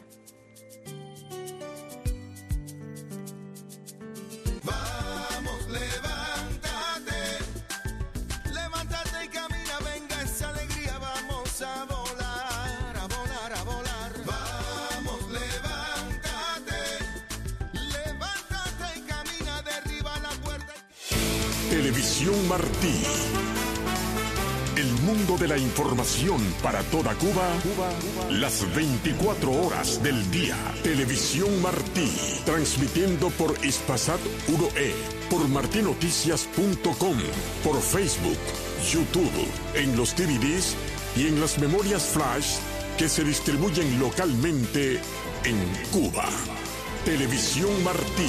Vamos, levántate, levántate y camina, venga esa alegría, vamos a volar, a volar, a volar. Vamos, levántate, levántate y camina, derriba la puerta. Televisión Martí. El mundo de la información para toda Cuba, Cuba, Cuba, las veinticuatro horas del día. Televisión Martí, transmitiendo por Hispasat uno E, por martinoticias punto com, por Facebook, YouTube, en los D V Ds y en las memorias flash que se distribuyen localmente en Cuba. Televisión Martí.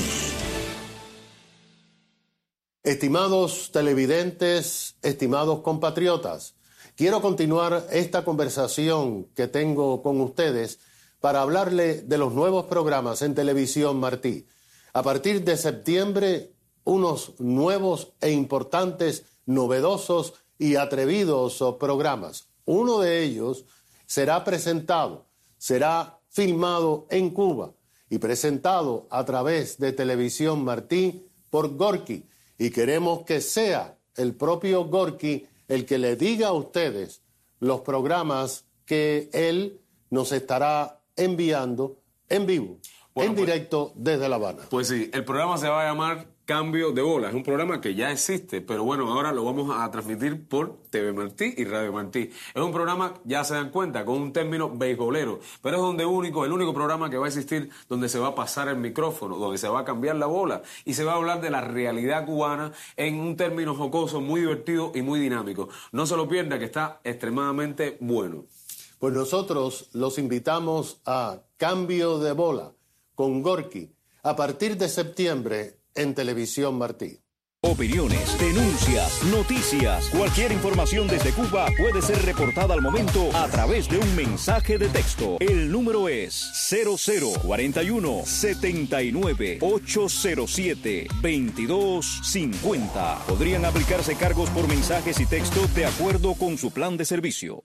Estimados televidentes, estimados compatriotas, quiero continuar esta conversación que tengo con ustedes para hablarle de los nuevos programas en Televisión Martí. A partir de septiembre, unos nuevos e importantes, novedosos y atrevidos programas. Uno de ellos será presentado, será filmado en Cuba y presentado a través de Televisión Martí por Gorky. Y queremos que sea el propio Gorky el que le diga a ustedes los programas que él nos estará enviando en vivo, bueno, en directo pues, desde La Habana. Pues sí, el programa se va a llamar Cambio de Bola. Es un programa que ya existe, pero bueno, ahora lo vamos a transmitir por T V Martí y Radio Martí. Es un programa, ya se dan cuenta, con un término beisbolero, pero es donde único, el único programa que va a existir donde se va a pasar el micrófono, donde se va a cambiar la bola y se va a hablar de la realidad cubana en un término jocoso, muy divertido y muy dinámico. No se lo pierda, que está extremadamente bueno. Pues nosotros los invitamos a Cambio de Bola con Gorky a partir de septiembre en Televisión Martí. Opiniones, denuncias, noticias, cualquier información desde Cuba puede ser reportada al momento a través de un mensaje de texto. El número es cero cero cuarenta y uno setenta y nueve ochocientos siete veintidós cincuenta. Podrían aplicarse cargos por mensajes y texto de acuerdo con su plan de servicio.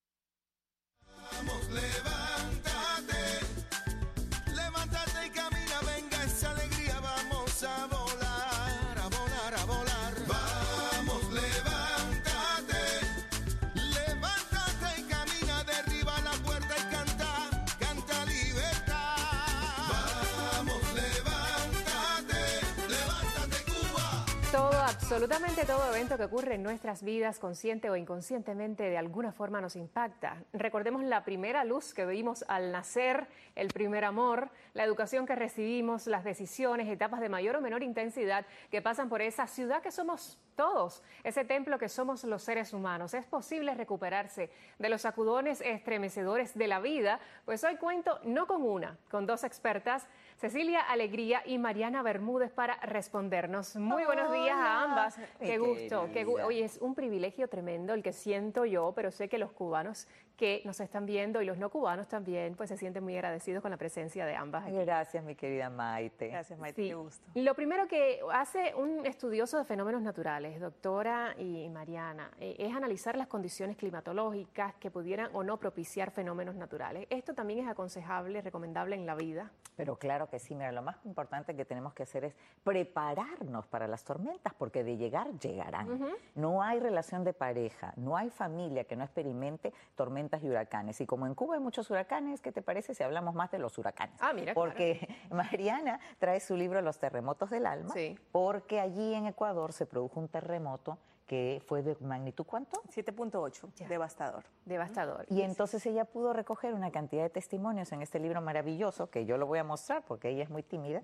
Absolutamente todo evento que ocurre en nuestras vidas, consciente o inconscientemente, de alguna forma nos impacta. Recordemos la primera luz que vimos al nacer, el primer amor, la educación que recibimos, las decisiones, etapas de mayor o menor intensidad que pasan por esa ciudad que somos todos, ese templo que somos los seres humanos. ¿Es posible recuperarse de los sacudones estremecedores de la vida? Pues hoy cuento no con una, con dos expertas, Cecilia Alegría y Mariana Bermúdez, para respondernos. Muy buenos días a ambas. Qué gusto. Qué gu Oye, es un privilegio tremendo el que siento yo, pero sé que los cubanos que nos están viendo y los no cubanos también, pues se sienten muy agradecidos con la presencia de ambas aquí. Gracias, mi querida Maite. Gracias, Maite. Sí. Qué gusto. Lo primero que hace un estudioso de fenómenos naturales, doctora y Mariana, es analizar las condiciones climatológicas que pudieran o no propiciar fenómenos naturales. ¿Esto también es aconsejable, recomendable en la vida? Pero claro que sí. Mira, lo más importante que tenemos que hacer es prepararnos para las tormentas, porque de llegar, llegarán. Uh-huh. No hay relación de pareja, no hay familia que no experimente tormentas tormentas y huracanes. Y como en Cuba hay muchos huracanes, ¿qué te parece si hablamos más de los huracanes? Ah, mira, Porque claro. Mariana trae su libro Los terremotos del alma, sí. porque allí en Ecuador se produjo un terremoto que fue de magnitud, ¿cuánto? siete punto ocho, devastador. Devastador. Y entonces ella pudo recoger una cantidad de testimonios en este libro maravilloso, que yo lo voy a mostrar porque ella es muy tímida.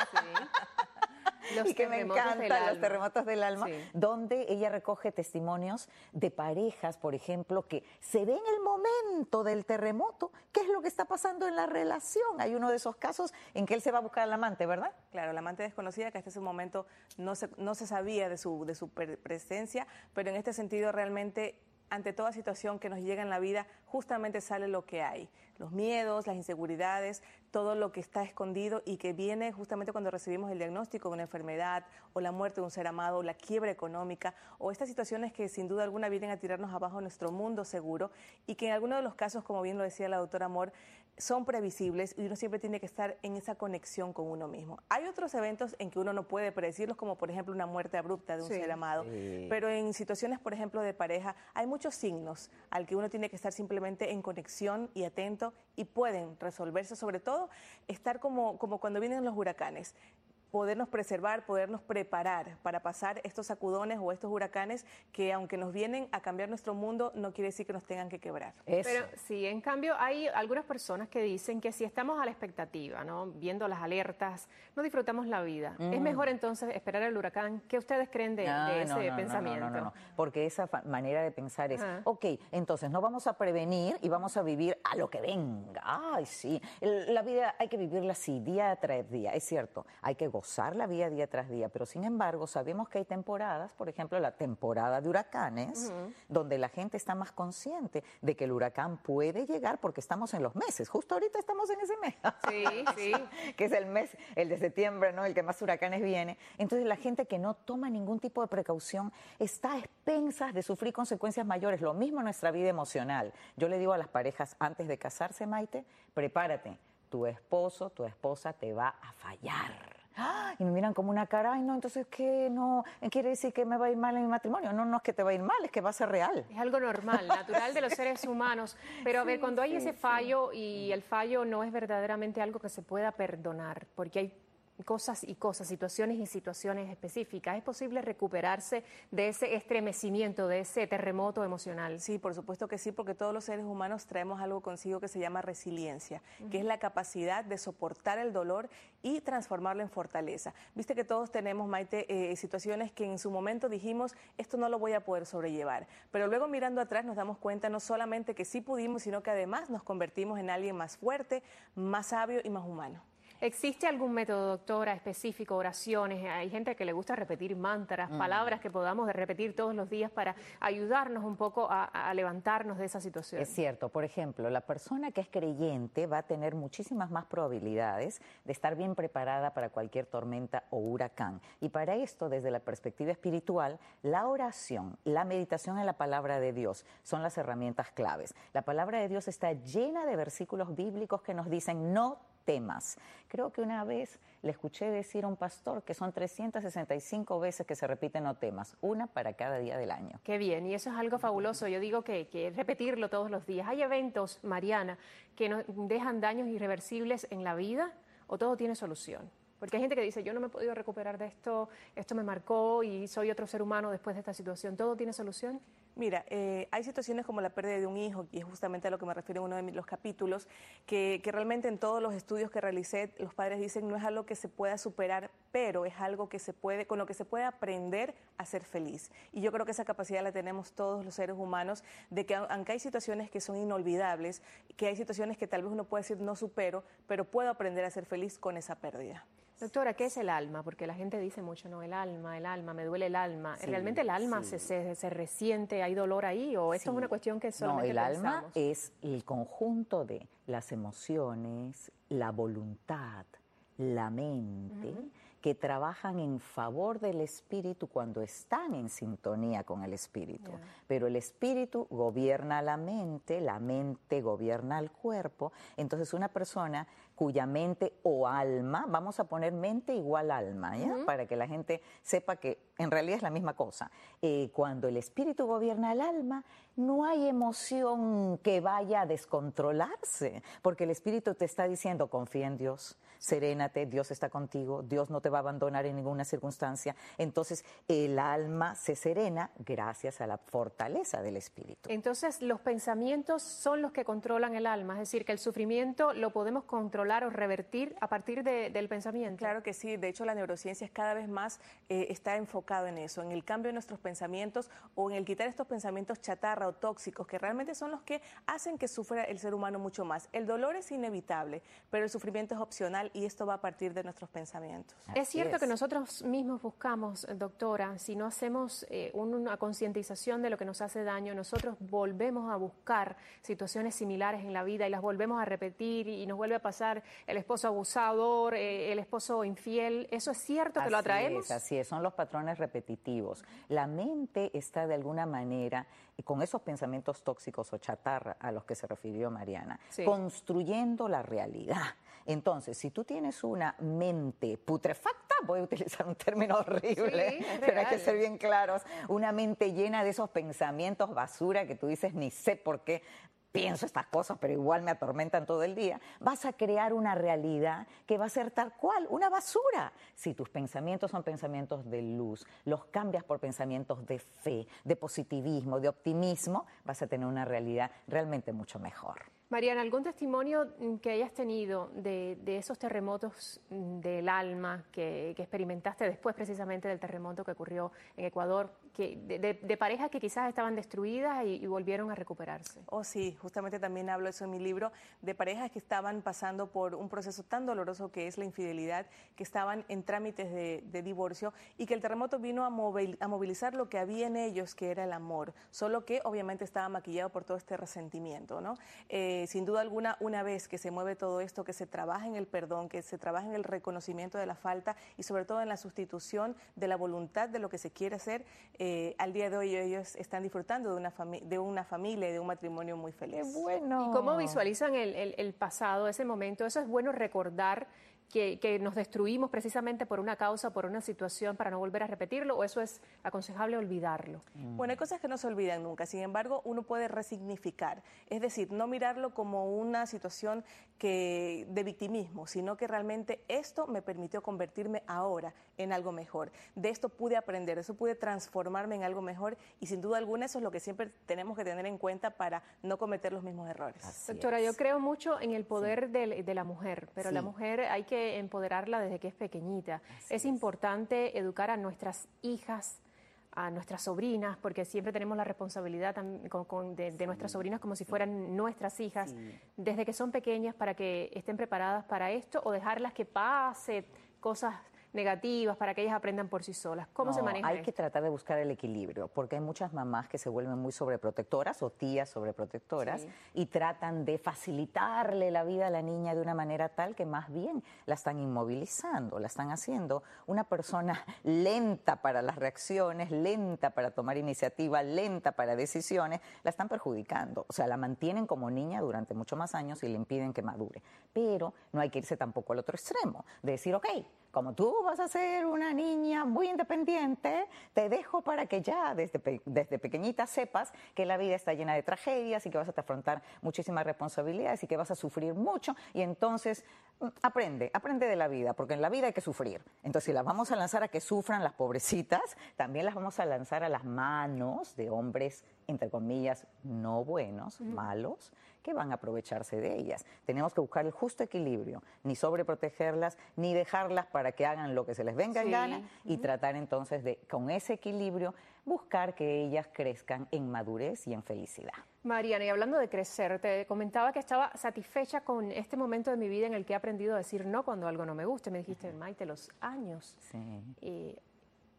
Sí. Los y que me encanta, los terremotos del alma, sí. donde ella recoge testimonios de parejas, por ejemplo, que se ve en el momento del terremoto qué es lo que está pasando en la relación. Hay uno de esos casos en que él se va a buscar al amante, ¿verdad? Claro, la amante desconocida, que hasta ese momento no se, no se sabía de su, de su presencia, pero en este sentido realmente ante toda situación que nos llega en la vida, justamente sale lo que hay, los miedos, las inseguridades, todo lo que está escondido y que viene justamente cuando recibimos el diagnóstico de una enfermedad o la muerte de un ser amado, o la quiebra económica o estas situaciones que sin duda alguna vienen a tirarnos abajo nuestro mundo seguro y que en algunos de los casos, como bien lo decía la doctora Amor, son previsibles y uno siempre tiene que estar en esa conexión con uno mismo. Hay otros eventos en que uno no puede predecirlos, como por ejemplo una muerte abrupta de un sí. ser amado, sí. pero en situaciones, por ejemplo, de pareja, hay muchos signos al que uno tiene que estar simplemente en conexión y atento y pueden resolverse, sobre todo estar como, como cuando vienen los huracanes, podernos preservar, podernos preparar para pasar estos sacudones o estos huracanes que aunque nos vienen a cambiar nuestro mundo, no quiere decir que nos tengan que quebrar. Eso. Pero sí, en cambio hay algunas personas que dicen que si estamos a la expectativa, ¿no? Viendo las alertas, no disfrutamos la vida. Mm. Es mejor entonces esperar el huracán. ¿Qué ustedes creen de, no, de ese no, no, pensamiento? No, no, no, no, porque esa manera de pensar es, ah. ok, entonces no vamos a prevenir y vamos a vivir a lo que venga. Ay, sí, la vida hay que vivirla así, día tras día, es cierto, hay que gozar la vida día tras día, pero sin embargo sabemos que hay temporadas, por ejemplo la temporada de huracanes, uh-huh. donde la gente está más consciente de que el huracán puede llegar porque estamos en los meses, justo ahorita estamos en ese mes, sí, sí. que es el mes, el de septiembre, ¿no? El que más huracanes viene. Entonces la gente que no toma ningún tipo de precaución está a expensas de sufrir consecuencias mayores, lo mismo en nuestra vida emocional. Yo le digo a las parejas antes de casarse, Maite, prepárate, tu esposo, tu esposa te va a fallar. Y me miran como una cara, ay no, entonces ¿qué? No, ¿quiere decir que me va a ir mal en mi matrimonio? No, no es que te va a ir mal, es que va a ser real. Es algo normal, natural de los seres humanos. Pero a ver, cuando hay sí, ese fallo sí. y el fallo no es verdaderamente algo que se pueda perdonar, porque hay cosas y cosas, situaciones y situaciones específicas, ¿es posible recuperarse de ese estremecimiento, de ese terremoto emocional? Sí, por supuesto que sí, porque todos los seres humanos traemos algo consigo que se llama resiliencia, uh-huh. que es la capacidad de soportar el dolor y transformarlo en fortaleza. Viste que todos tenemos, Maite, eh, situaciones que en su momento dijimos, esto no lo voy a poder sobrellevar, pero luego mirando atrás nos damos cuenta no solamente que sí pudimos, sino que además nos convertimos en alguien más fuerte, más sabio y más humano. ¿Existe algún método, doctora, específico, oraciones? Hay gente que le gusta repetir mantras, mm. palabras que podamos repetir todos los días para ayudarnos un poco a, a levantarnos de esa situación. Es cierto, por ejemplo, la persona que es creyente va a tener muchísimas más probabilidades de estar bien preparada para cualquier tormenta o huracán. Y para esto, desde la perspectiva espiritual, la oración, la meditación en la palabra de Dios son las herramientas claves. La palabra de Dios está llena de versículos bíblicos que nos dicen no temas. Creo que una vez le escuché decir a un pastor que son trescientas sesenta y cinco veces que se repiten no temas, una para cada día del año. Qué bien, y eso es algo fabuloso. Yo digo que, que repetirlo todos los días. ¿Hay eventos, Mariana, que nos dejan daños irreversibles en la vida o todo tiene solución? Porque hay gente que dice, yo no me he podido recuperar de esto, esto me marcó y soy otro ser humano después de esta situación. ¿Todo tiene solución? Mira, eh, hay situaciones como la pérdida de un hijo, y es justamente a lo que me refiero en uno de mis, los capítulos, que, que realmente en todos los estudios que realicé, los padres dicen no es algo que se pueda superar, pero es algo que se puede, con lo que se puede aprender a ser feliz. Y yo creo que esa capacidad la tenemos todos los seres humanos, de que aunque hay situaciones que son inolvidables, que hay situaciones que tal vez uno puede decir no supero, pero puedo aprender a ser feliz con esa pérdida. Doctora, ¿qué es el alma? Porque la gente dice mucho, no, el alma, el alma, me duele el alma. Sí, ¿realmente el alma sí. se, se, se resiente, hay dolor ahí o esto sí. es una cuestión que solamente No, el pensamos? alma es el conjunto de las emociones, la voluntad, la mente, uh-huh. que trabajan en favor del espíritu cuando están en sintonía con el espíritu. Yeah. Pero el espíritu gobierna la mente, la mente gobierna el cuerpo. Entonces una persona cuya mente o alma, vamos a poner mente igual alma, ¿ya? Uh-huh. Para que la gente sepa que en realidad es la misma cosa. Eh, cuando el espíritu gobierna el alma, no hay emoción que vaya a descontrolarse, porque el espíritu te está diciendo, confía en Dios, serénate, Dios está contigo, Dios no te va a abandonar en ninguna circunstancia. Entonces el alma se serena gracias a la fortaleza del espíritu. Entonces los pensamientos son los que controlan el alma, es decir, que el sufrimiento lo podemos controlar o revertir a partir de, del pensamiento. Claro que sí, de hecho la neurociencia cada vez más eh, está enfocado en eso, en el cambio de nuestros pensamientos o en el quitar estos pensamientos chatarra o tóxicos que realmente son los que hacen que sufra el ser humano mucho más. El dolor es inevitable, pero el sufrimiento es opcional y esto va a partir de nuestros pensamientos. Así es cierto es. que nosotros mismos buscamos, doctora, si no hacemos eh, una concientización de lo que nos hace daño, nosotros volvemos a buscar situaciones similares en la vida y las volvemos a repetir y nos vuelve a pasar el esposo abusador, eh, el esposo infiel. ¿Eso es cierto que así lo atraemos? Es, así es, son los patrones repetitivos. La mente está de alguna manera, con esos pensamientos tóxicos o chatarra a los que se refirió Mariana, sí. construyendo la realidad. Entonces, si tú tienes una mente putrefacta, voy a utilizar un término horrible, sí, pero hay que ser bien claros, una mente llena de esos pensamientos basura que tú dices, ni sé por qué pienso estas cosas, pero igual me atormentan todo el día, vas a crear una realidad que va a ser tal cual, una basura. Si tus pensamientos son pensamientos de luz, los cambias por pensamientos de fe, de positivismo, de optimismo, vas a tener una realidad realmente mucho mejor. Mariana, ¿algún testimonio que hayas tenido de, de esos terremotos del alma que, que experimentaste después precisamente del terremoto que ocurrió en Ecuador, que, de, de, de parejas que quizás estaban destruidas y, y volvieron a recuperarse? Oh, sí, justamente también hablo eso en mi libro, de parejas que estaban pasando por un proceso tan doloroso que es la infidelidad, que estaban en trámites de, de divorcio y que el terremoto vino a, movil, a movilizar lo que había en ellos, que era el amor, solo que obviamente estaba maquillado por todo este resentimiento, ¿no? Eh, Sin duda alguna, una vez que se mueve todo esto, que se trabaja en el perdón, que se trabaja en el reconocimiento de la falta y sobre todo en la sustitución de la voluntad de lo que se quiere hacer, eh, al día de hoy ellos están disfrutando de una, fami de una familia y de un matrimonio muy feliz. ¡Qué bueno! ¿Y cómo visualizan el, el, el pasado, ese momento? Eso es bueno recordar. Que, que nos destruimos precisamente por una causa, por una situación, para no volver a repetirlo, o eso es aconsejable olvidarlo? Mm. Bueno, hay cosas que no se olvidan nunca, sin embargo, uno puede resignificar, es decir, no mirarlo como una situación que, de victimismo, sino que realmente esto me permitió convertirme ahora en algo mejor. De esto pude aprender, de eso pude transformarme en algo mejor y sin duda alguna eso es lo que siempre tenemos que tener en cuenta para no cometer los mismos errores. Así Doctora, es. yo creo mucho en el poder sí. de, de la mujer, pero sí. la mujer hay que empoderarla desde que es pequeñita. Así es, es importante educar a nuestras hijas, a nuestras sobrinas, porque siempre tenemos la responsabilidad con, con, de, de sí. nuestras sobrinas como si fueran nuestras hijas, sí. desde que son pequeñas para que estén preparadas para esto o dejarlas que pase cosas negativas para que ellas aprendan por sí solas. ¿Cómo no, se maneja Hay esto? que tratar de buscar el equilibrio, porque hay muchas mamás que se vuelven muy sobreprotectoras o tías sobreprotectoras sí. y tratan de facilitarle la vida a la niña de una manera tal que más bien la están inmovilizando, la están haciendo una persona lenta para las reacciones, lenta para tomar iniciativa, lenta para decisiones, la están perjudicando. O sea, la mantienen como niña durante muchos más años y le impiden que madure. Pero no hay que irse tampoco al otro extremo, de decir, ok, como tú vas a ser una niña muy independiente, te dejo para que ya desde, pe desde pequeñita sepas que la vida está llena de tragedias y que vas a afrontar muchísimas responsabilidades y que vas a sufrir mucho y entonces aprende, aprende de la vida, porque en la vida hay que sufrir. Entonces, si las vamos a lanzar a que sufran las pobrecitas, también las vamos a lanzar a las manos de hombres, entre comillas, no buenos, uh-huh. malos, que van a aprovecharse de ellas. Tenemos que buscar el justo equilibrio, ni sobreprotegerlas, ni dejarlas para que hagan lo que se les venga en sí. gana y uh-huh. tratar entonces de, con ese equilibrio, buscar que ellas crezcan en madurez y en felicidad. Mariana, y hablando de crecer, te comentaba que estaba satisfecha con este momento de mi vida en el que he aprendido a decir no cuando algo no me guste. Me dijiste, uh-huh. Maite, los años. Sí. Y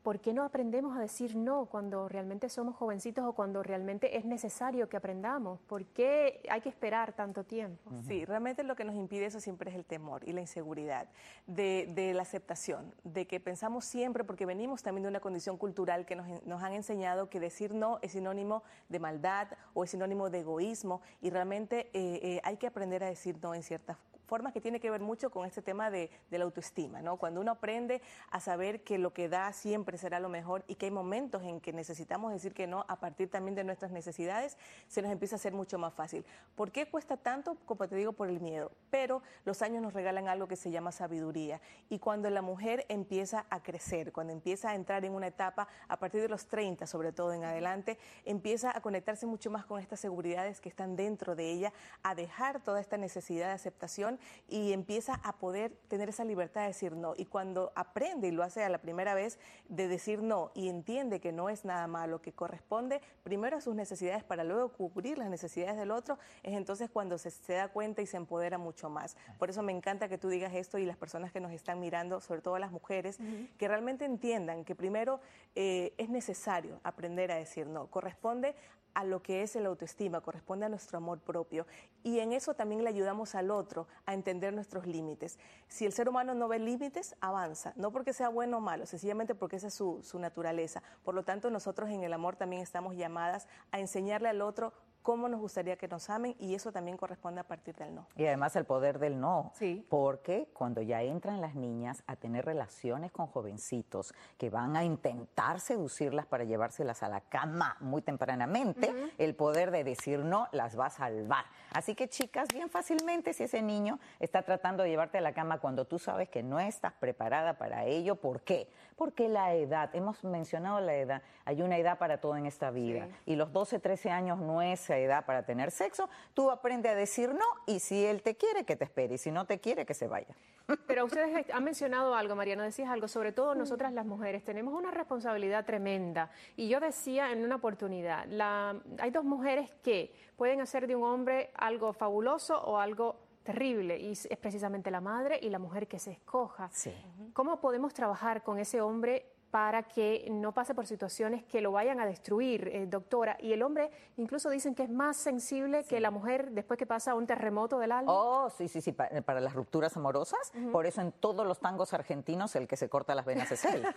¿por qué no aprendemos a decir no cuando realmente somos jovencitos o cuando realmente es necesario que aprendamos? ¿Por qué hay que esperar tanto tiempo? Sí, realmente lo que nos impide eso siempre es el temor y la inseguridad de, de la aceptación, de que pensamos siempre, porque venimos también de una condición cultural que nos, nos han enseñado que decir no es sinónimo de maldad o es sinónimo de egoísmo, y realmente eh, eh, hay que aprender a decir no en ciertas formas, que tiene que ver mucho con este tema de, de la autoestima, ¿no? Cuando uno aprende a saber que lo que da siempre será lo mejor y que hay momentos en que necesitamos decir que no a partir también de nuestras necesidades, se nos empieza a hacer mucho más fácil. ¿Por qué cuesta tanto? Como te digo, por el miedo, pero los años nos regalan algo que se llama sabiduría, y cuando la mujer empieza a crecer, cuando empieza a entrar en una etapa a partir de los treinta, sobre todo en adelante, empieza a conectarse mucho más con estas seguridades que están dentro de ella, a dejar toda esta necesidad de aceptación y empieza a poder tener esa libertad de decir no. Y cuando aprende y lo hace a la primera vez de decir no y entiende que no es nada malo, que corresponde primero a sus necesidades para luego cubrir las necesidades del otro, es entonces cuando se, se da cuenta y se empodera mucho más. Por eso me encanta que tú digas esto, y las personas que nos están mirando, sobre todo las mujeres, uh-huh. que realmente entiendan que primero eh, es necesario aprender a decir no. Corresponde a lo que es el autoestima, corresponde a nuestro amor propio, y en eso también le ayudamos al otro a entender nuestros límites. Si el ser humano no ve límites, avanza, no porque sea bueno o malo, sencillamente porque esa es su, su naturaleza. Por lo tanto, nosotros en el amor también estamos llamadas a enseñarle al otro cómo nos gustaría que nos amen, y eso también corresponde a partir del no. Y además el poder del no, sí. porque cuando ya entran las niñas a tener relaciones con jovencitos que van a intentar seducirlas para llevárselas a la cama muy tempranamente, uh-huh. el poder de decir no las va a salvar. Así que, chicas, bien fácilmente, si ese niño está tratando de llevarte a la cama cuando tú sabes que no estás preparada para ello, ¿por qué? Porque la edad, hemos mencionado la edad, hay una edad para todo en esta vida, sí. y los doce, trece años no es edad para tener sexo. Tú aprende a decir no, y si él te quiere, que te espere, y si no te quiere, que se vaya. Pero ustedes han mencionado algo, Mariana, decías algo, sobre todo nosotras las mujeres tenemos una responsabilidad tremenda, y yo decía en una oportunidad, la, hay dos mujeres que pueden hacer de un hombre algo fabuloso o algo terrible, y es precisamente la madre y la mujer que se escoja. Sí. ¿Cómo podemos trabajar con ese hombre para que no pase por situaciones que lo vayan a destruir, eh, doctora? Y el hombre incluso dicen que es más sensible sí. que la mujer después que pasa un terremoto del alma. Oh, sí, sí, sí, para, para las rupturas amorosas. Uh-huh. Por eso en todos los tangos argentinos el que se corta las venas es él.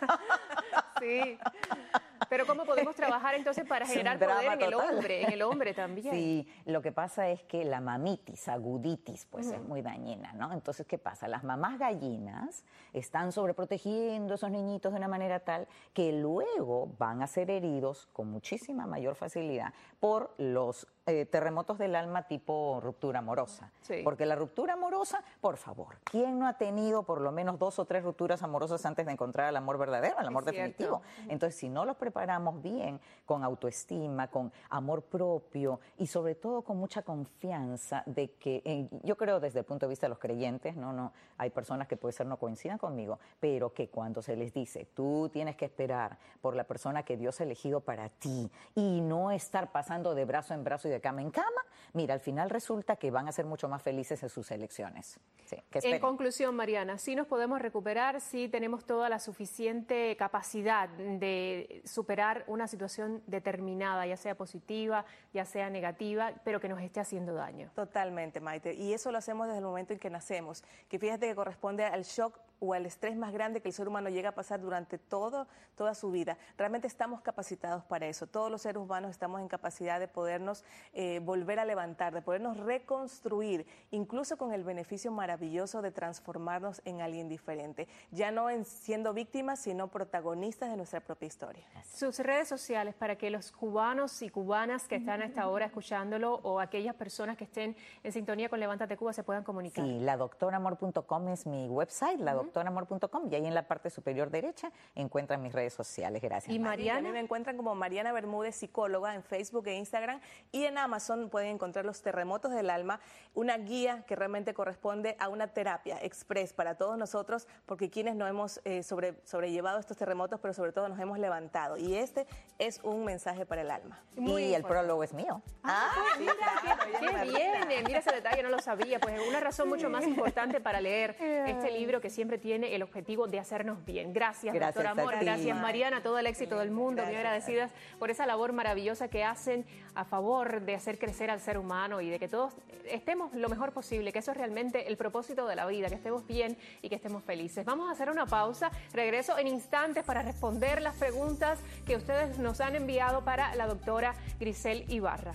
Sí. Pero ¿cómo podemos trabajar entonces para generar poder en el hombre, en el hombre también? Sí, lo que pasa es que la mamitis, aguditis, pues uh-huh. es muy dañina, ¿no? Entonces, ¿qué pasa? Las mamás gallinas están sobreprotegiendo a esos niñitos de una manera tal que luego van a ser heridos con muchísima mayor facilidad por los eh, terremotos del alma tipo ruptura amorosa. Sí. Porque la ruptura amorosa, por favor, ¿quién no ha tenido por lo menos dos o tres rupturas amorosas antes de encontrar el amor verdadero, el amor es definitivo? Cierto. Entonces, si no los preparamos bien, con autoestima, con amor propio y sobre todo con mucha confianza de que, eh, yo creo desde el punto de vista de los creyentes, no, no, hay personas que puede ser no coincidan conmigo, pero que cuando se les dice, tú tienes que esperar por la persona que Dios ha elegido para ti y no estar pasando de brazo en brazo y de cama en cama, mira, al final resulta que van a ser mucho más felices en sus elecciones. Sí, que en conclusión, Mariana, sí nos podemos recuperar, sí tenemos toda la suficiente capacidad de superar una situación determinada, ya sea positiva, ya sea negativa, pero que nos esté haciendo daño. Totalmente, Maite. Y eso lo hacemos desde el momento en que nacemos, que fíjate que corresponde al shock o al estrés más grande que el ser humano llega a pasar durante todo, toda su vida. Realmente estamos capacitados para eso. Todos los seres humanos estamos en capacidad de podernos eh, volver a levantar, de podernos reconstruir, incluso con el beneficio maravilloso de transformarnos en alguien diferente. Ya no en siendo víctimas, sino protagonistas de nuestra propia historia. Sus redes sociales para que los cubanos y cubanas que están hasta ahora escuchándolo o aquellas personas que estén en sintonía con Levántate Cuba se puedan comunicar. Sí, la doctora amor punto com es mi website, la uh-huh. doctora amor punto com, y ahí en la parte superior derecha encuentran mis redes sociales. Gracias. Y Mariana, a mí me encuentran como Mariana Bermúdez, psicóloga, en Facebook e Instagram, y en Amazon pueden encontrar Los Terremotos del Alma, una guía que realmente corresponde a una terapia express para todos nosotros, porque quienes no hemos eh, sobre, sobrellevado estos terremotos, pero sobre todo nos hemos levantado. Y este es un mensaje para el alma. Muy y el prólogo es mío. Ah, mira, qué, qué bien. Mira ese detalle, no lo sabía. Pues es una razón mucho más importante para leer este libro que siempre tiene el objetivo de hacernos bien. Gracias, gracias doctor Amor. ti. Gracias, Mariana. Todo el éxito del mundo. Muy agradecidas por esa labor maravillosa que hacen a favor de hacer crecer al ser humano y de que todos estemos lo mejor posible, que eso es realmente el propósito de la vida, que estemos bien y que estemos felices. Vamos a hacer una pausa. Regreso en instantes para responder las preguntas que ustedes nos han enviado para la doctora Grisel Ibarra.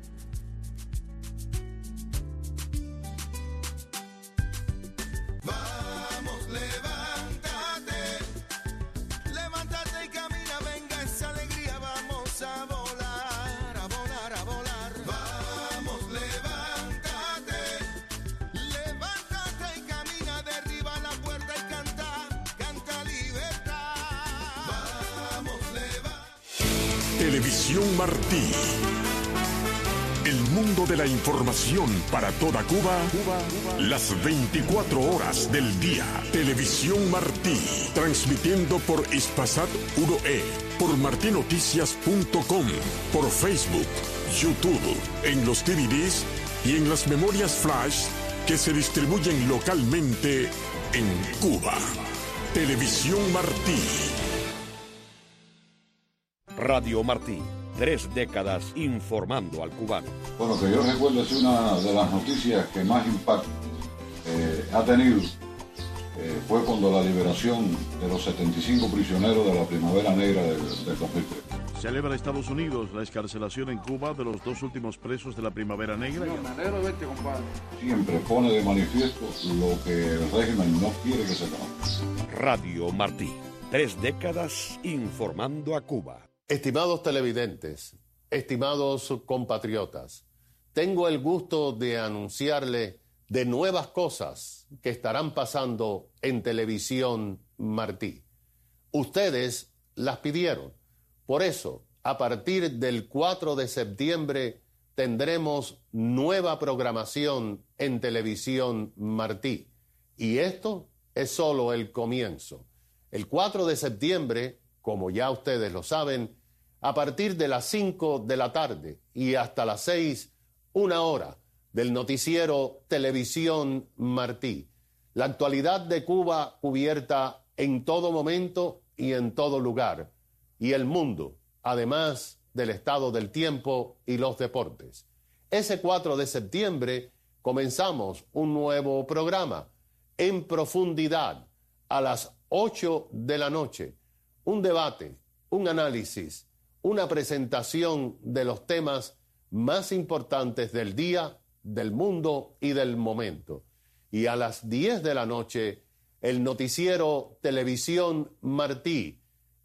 Vamos, levántate, levántate y camina, venga esa alegría, vamos a volar, a volar, a volar. Vamos, levántate, levántate y camina, derriba la puerta y canta, canta libertad. Vamos, levántate. Televisión Martí. El mundo de la información para toda Cuba, las veinticuatro horas del día. Televisión Martí, transmitiendo por Hispasat uno E, por martinoticias punto com, por Facebook, YouTube, en los D V Ds y en las memorias flash que se distribuyen localmente en Cuba. Televisión Martí. Radio Martí. Tres décadas informando al cubano. Bueno, que yo recuerdo es una de las noticias que más impacto eh, ha tenido. Eh, fue cuando la liberación de los setenta y cinco prisioneros de la Primavera Negra del, del dos mil tres. Celebra Estados Unidos la excarcelación en Cuba de los dos últimos presos de la Primavera Negra. No, me alegro de verte, compadre. Siempre pone de manifiesto lo que el régimen no quiere que se conozca. Radio Martí. Tres décadas informando a Cuba. Estimados televidentes, estimados compatriotas, tengo el gusto de anunciarle de nuevas cosas que estarán pasando en Televisión Martí. Ustedes las pidieron. Por eso, a partir del cuatro de septiembre tendremos nueva programación en Televisión Martí. Y esto es solo el comienzo. El cuatro de septiembre, como ya ustedes lo saben, a partir de las cinco de la tarde y hasta las seis, una hora del noticiero Televisión Martí. La actualidad de Cuba cubierta en todo momento y en todo lugar. Y el mundo, además del estado del tiempo y los deportes. Ese cuatro de septiembre comenzamos un nuevo programa, En Profundidad, a las ocho de la noche. Un debate, un análisis, una presentación de los temas más importantes del día, del mundo y del momento. Y a las diez de la noche, el noticiero Televisión Martí,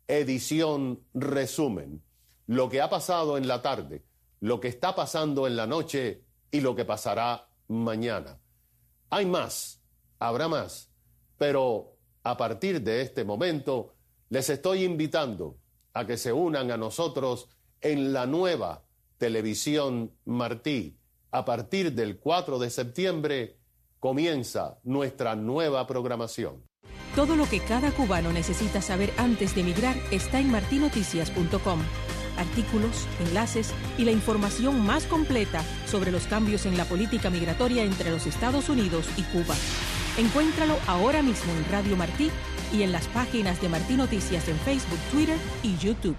edición resumen. Lo que ha pasado en la tarde, lo que está pasando en la noche y lo que pasará mañana. Hay más, habrá más, pero a partir de este momento les estoy invitando a que se unan a nosotros en la nueva Televisión Martí. A partir del cuatro de septiembre comienza nuestra nueva programación. Todo lo que cada cubano necesita saber antes de emigrar está en martinoticias punto com. Artículos, enlaces y la información más completa sobre los cambios en la política migratoria entre los Estados Unidos y Cuba. Encuéntralo ahora mismo en Radio Martí y en las páginas de Martí Noticias en Facebook, Twitter y YouTube.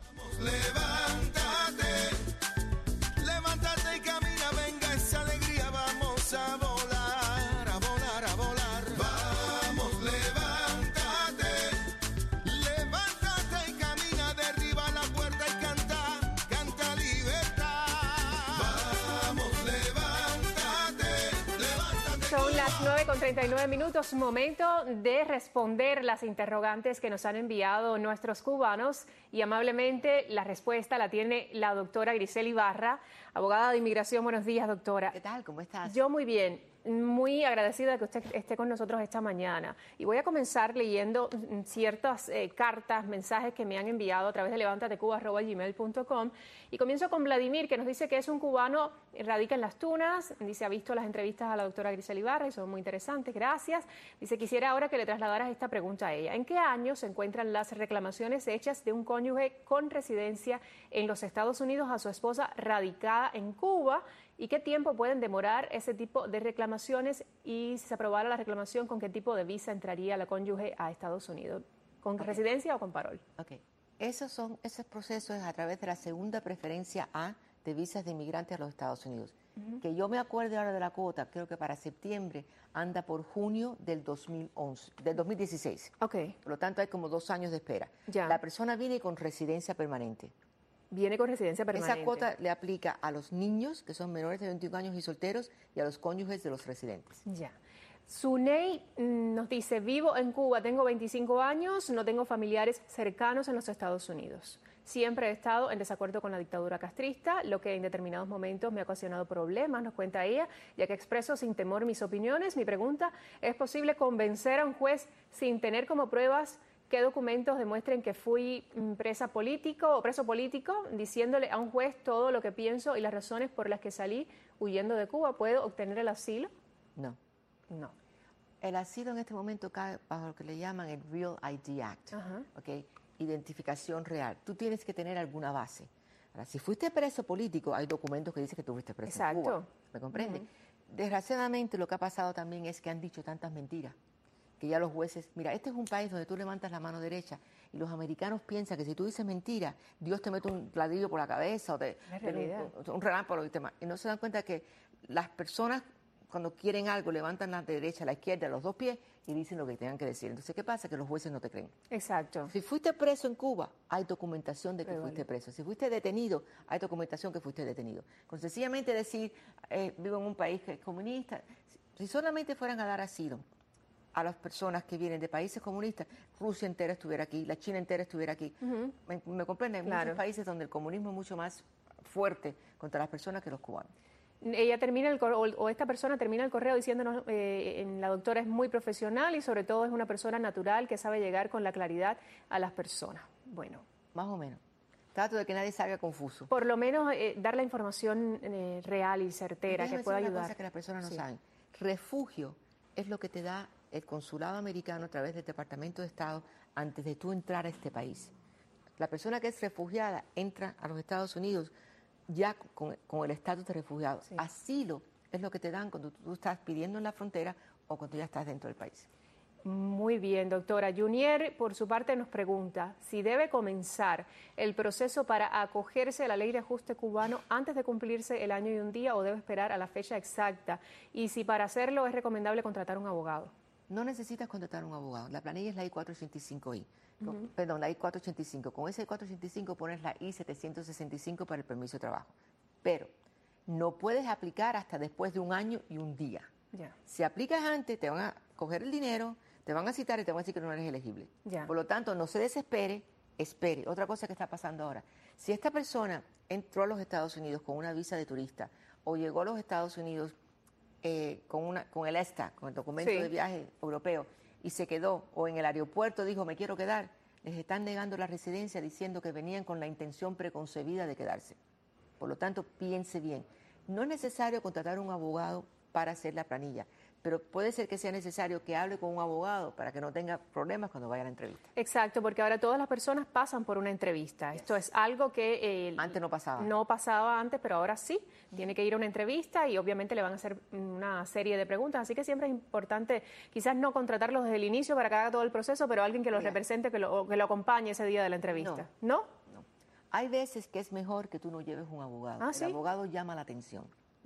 Levántate, levántate y camina, venga esa alegría, vamos a volar, a volar, a volar. Vamos, levántate, levántate y camina, derriba la puerta y canta, canta libertad. Vamos, levántate, levántate. Son las nueve con treinta y nueve minutos, momento de responder las interrogantes que nos han enviado nuestros cubanos y amablemente la respuesta la tiene la doctora Grisel Ibarra, abogada de inmigración. Buenos días, doctora. ¿Qué tal? ¿Cómo estás? Yo muy bien. muy agradecida de que usted esté con nosotros esta mañana. Y voy a comenzar leyendo ciertas eh, cartas, mensajes que me han enviado a través de levantatecuba arroba gmail punto com. Y comienzo con Vladimir, que nos dice que es un cubano, radica en Las Tunas. Dice, ha visto las entrevistas a la doctora Grisel Ibarra y son muy interesantes, gracias. Dice, quisiera ahora que le trasladaras esta pregunta a ella. ¿En qué año se encuentran las reclamaciones hechas de un cónyuge con residencia en los Estados Unidos a su esposa radicada en Cuba? ¿Y qué tiempo pueden demorar ese tipo de reclamaciones? Y si se aprobara la reclamación, ¿con qué tipo de visa entraría la cónyuge a Estados Unidos? ¿Con okay. residencia o con parol? Ok. Esos son, esos procesos a través de la segunda preferencia A de visas de inmigrantes a los Estados Unidos. Uh-huh. Que yo me acuerdo ahora de la cuota, creo que para septiembre anda por junio del dos mil once, del dos mil dieciséis. Ok. Por lo tanto, hay como dos años de espera. Ya. La persona viene con residencia permanente. Viene con residencia permanente. Esa cuota le aplica a los niños, que son menores de veintiún años y solteros, y a los cónyuges de los residentes. Ya. Suney nos dice, vivo en Cuba, tengo veinticinco años, no tengo familiares cercanos en los Estados Unidos. Siempre he estado en desacuerdo con la dictadura castrista, lo que en determinados momentos me ha ocasionado problemas, nos cuenta ella, ya que expreso sin temor mis opiniones. Mi pregunta, ¿es posible convencer a un juez sin tener como pruebas qué documentos demuestren que fui presa político o preso político, diciéndole a un juez todo lo que pienso y las razones por las que salí huyendo de Cuba? ¿Puedo obtener el asilo? No. No. El asilo en este momento cae bajo lo que le llaman el Real I D Act, Ajá. ¿okay? Identificación real. Tú tienes que tener alguna base. Ahora, si fuiste preso político, hay documentos que dicen que tú fuiste preso Exacto. en Cuba. ¿Me comprende? Uh-huh. Desgraciadamente, lo que ha pasado también es que han dicho tantas mentiras que ya los jueces, mira, este es un país donde tú levantas la mano derecha y los americanos piensan que si tú dices mentira, Dios te mete un ladrillo por la cabeza o te, te un, un relámpago y te y no se dan cuenta que las personas cuando quieren algo levantan la derecha, la izquierda, los dos pies y dicen lo que tengan que decir. Entonces, ¿qué pasa? Que los jueces no te creen. Exacto. Si fuiste preso en Cuba, hay documentación de que Pero fuiste vale. preso. Si fuiste detenido, hay documentación que fuiste detenido. Con sencillamente decir, eh, vivo en un país que es comunista, si solamente fueran a dar asilo a las personas que vienen de países comunistas, Rusia entera estuviera aquí, la China entera estuviera aquí. Uh-huh. ¿Me, me comprenden? Hay claro. muchos países donde el comunismo es mucho más fuerte contra las personas que los cubanos. Ella termina el correo, o esta persona termina el correo diciéndonos, eh, en, la doctora es muy profesional y sobre todo es una persona natural que sabe llegar con la claridad a las personas. Bueno. Más o menos. Trato de que nadie salga confuso. Por lo menos eh, dar la información eh, real y certera que pueda ayudar. Una cosa que las personas no sí. saben. Refugio es lo que te da el consulado americano a través del Departamento de Estado antes de tú entrar a este país. La persona que es refugiada entra a los Estados Unidos ya con, con el estatus de refugiado. Sí. Asilo es lo que te dan cuando tú estás pidiendo en la frontera o cuando ya estás dentro del país. Muy bien, doctora. Junier, por su parte, nos pregunta si debe comenzar el proceso para acogerse a la ley de ajuste cubano antes de cumplirse el año y un día o debe esperar a la fecha exacta y si para hacerlo es recomendable contratar un abogado. No necesitas contratar un abogado. La planilla es la I cuatrocientos ochenta y cinco I. Uh-huh. Perdón, la I cuatrocientos ochenta y cinco. Con esa I cuatrocientos ochenta y cinco pones la I setecientos sesenta y cinco para el permiso de trabajo. Pero no puedes aplicar hasta después de un año y un día. Yeah. Si aplicas antes, te van a coger el dinero, te van a citar y te van a decir que no eres elegible. Yeah. Por lo tanto, no se desespere, espere. Otra cosa que está pasando ahora. Si esta persona entró a los Estados Unidos con una visa de turista o llegó a los Estados Unidos Eh, con, una, con el ESTA, con el documento sí. de viaje europeo, y se quedó, o en el aeropuerto dijo, me quiero quedar, les están negando la residencia diciendo que venían con la intención preconcebida de quedarse. Por lo tanto, piense bien. No es necesario contratar un abogado para hacer la planilla, pero puede ser que sea necesario que hable con un abogado para que no tenga problemas cuando vaya a la entrevista. Exacto, porque ahora todas las personas pasan por una entrevista. Yes. Esto es algo que... Eh, antes no pasaba. No pasaba antes, pero ahora sí. Tiene que ir a una entrevista y obviamente le van a hacer una serie de preguntas. Así que siempre es importante quizás no contratarlos desde el inicio para que haga todo el proceso, pero alguien que los yeah. represente, que lo, que lo acompañe ese día de la entrevista. ¿No? ¿No? No. Hay veces que es mejor que tú no lleves un abogado. ¿Ah, el sí? abogado llama la atención.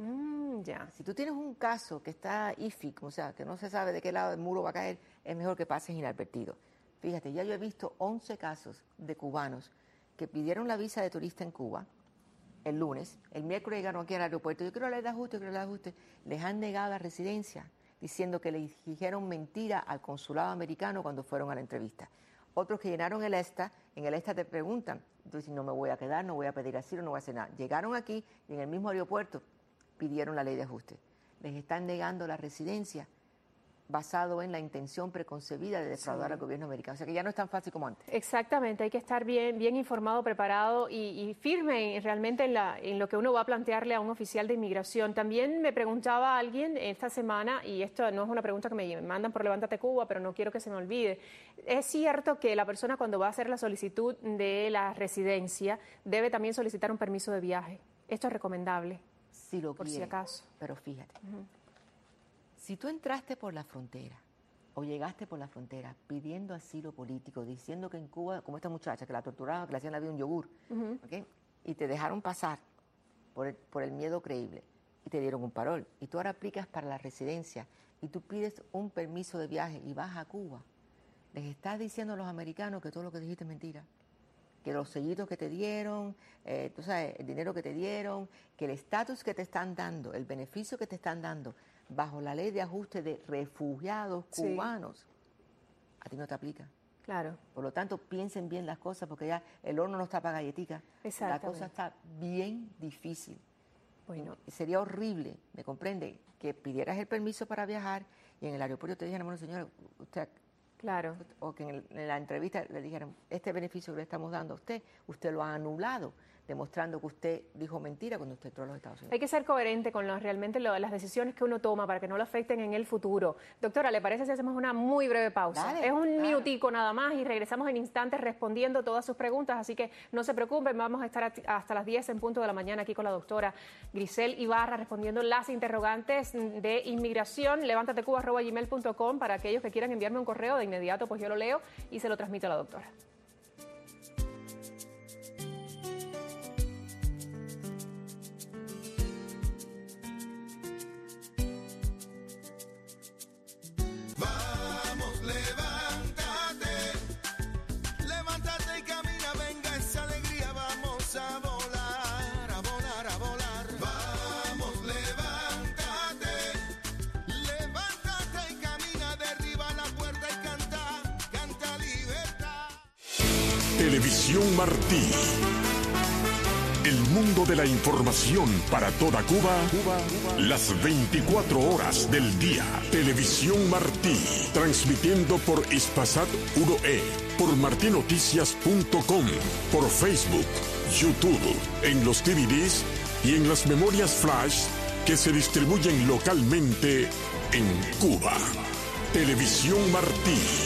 Mm, ya. Si tú tienes un caso que está iffy, o sea, que no se sabe de qué lado del muro va a caer, es mejor que pases inadvertido. Fíjate, ya yo he visto once casos de cubanos que pidieron la visa de turista en Cuba el lunes, el miércoles llegaron aquí al aeropuerto, yo quiero la ley de ajuste, yo quiero la ley de ajuste, les han negado la residencia, diciendo que les dijeron mentira al consulado americano cuando fueron a la entrevista. Otros que llenaron el ESTA, en el ESTA te preguntan, entonces no me voy a quedar, no voy a pedir asilo, no voy a hacer nada. Llegaron aquí y en el mismo aeropuerto pidieron la ley de ajuste. les están negando la residencia basado en la intención preconcebida de defraudar sí. al gobierno americano. O sea que ya no es tan fácil como antes. Exactamente, hay que estar bien, bien informado, preparado y, y firme en, realmente en, la, en lo que uno va a plantearle a un oficial de inmigración. También me preguntaba alguien esta semana, y esto no es una pregunta que me mandan por Levántate Cuba, pero no quiero que se me olvide. ¿Es cierto que la persona cuando va a hacer la solicitud de la residencia debe también solicitar un permiso de viaje? ¿Esto es recomendable? Sí, lo por quiere, si acaso. Pero fíjate. Uh-huh. Si tú entraste por la frontera o llegaste por la frontera pidiendo asilo político, diciendo que en Cuba, como esta muchacha, que la torturaban, que le hacían la vida un yogur, uh-huh. ¿okay? y te dejaron pasar por el, por el miedo creíble y te dieron un parol, y tú ahora aplicas para la residencia y tú pides un permiso de viaje y vas a Cuba, les estás diciendo a los americanos que todo lo que dijiste es mentira, que los sellitos que te dieron, eh, tú sabes, el dinero que te dieron, que el estatus que te están dando, el beneficio que te están dando, bajo la ley de ajuste de refugiados cubanos, sí. a ti no te aplica. Claro. Por lo tanto, piensen bien las cosas, porque ya el horno no está para galletitas. La cosa está bien difícil. Bueno. Sería horrible, ¿me comprende?, que pidieras el permiso para viajar y en el aeropuerto te dijeran, bueno, señora, usted... Claro. O que en, el, en la entrevista le dijeran, este beneficio que le estamos dando a usted, usted lo ha anulado, demostrando que usted dijo mentira cuando usted entró a los Estados Unidos. Hay que ser coherente con los, realmente lo, las decisiones que uno toma para que no lo afecten en el futuro. Doctora, ¿le parece si hacemos una muy breve pausa? Dale, es un dale. minutico nada más y regresamos en instantes respondiendo todas sus preguntas, así que no se preocupen, vamos a estar hasta las diez en punto de la mañana aquí con la doctora Grisel Ibarra respondiendo las interrogantes de inmigración. levántate cuba arroba gmail punto com para aquellos que quieran enviarme un correo de inmediato, pues yo lo leo y se lo transmito a la doctora. Televisión Martí. El mundo de la información para toda Cuba, Cuba, las veinticuatro horas del día. Televisión Martí, transmitiendo por Hispasat uno E, por martinoticias punto com, por Facebook, YouTube, en los D V Ds y en las memorias flash que se distribuyen localmente en Cuba. Televisión Martí.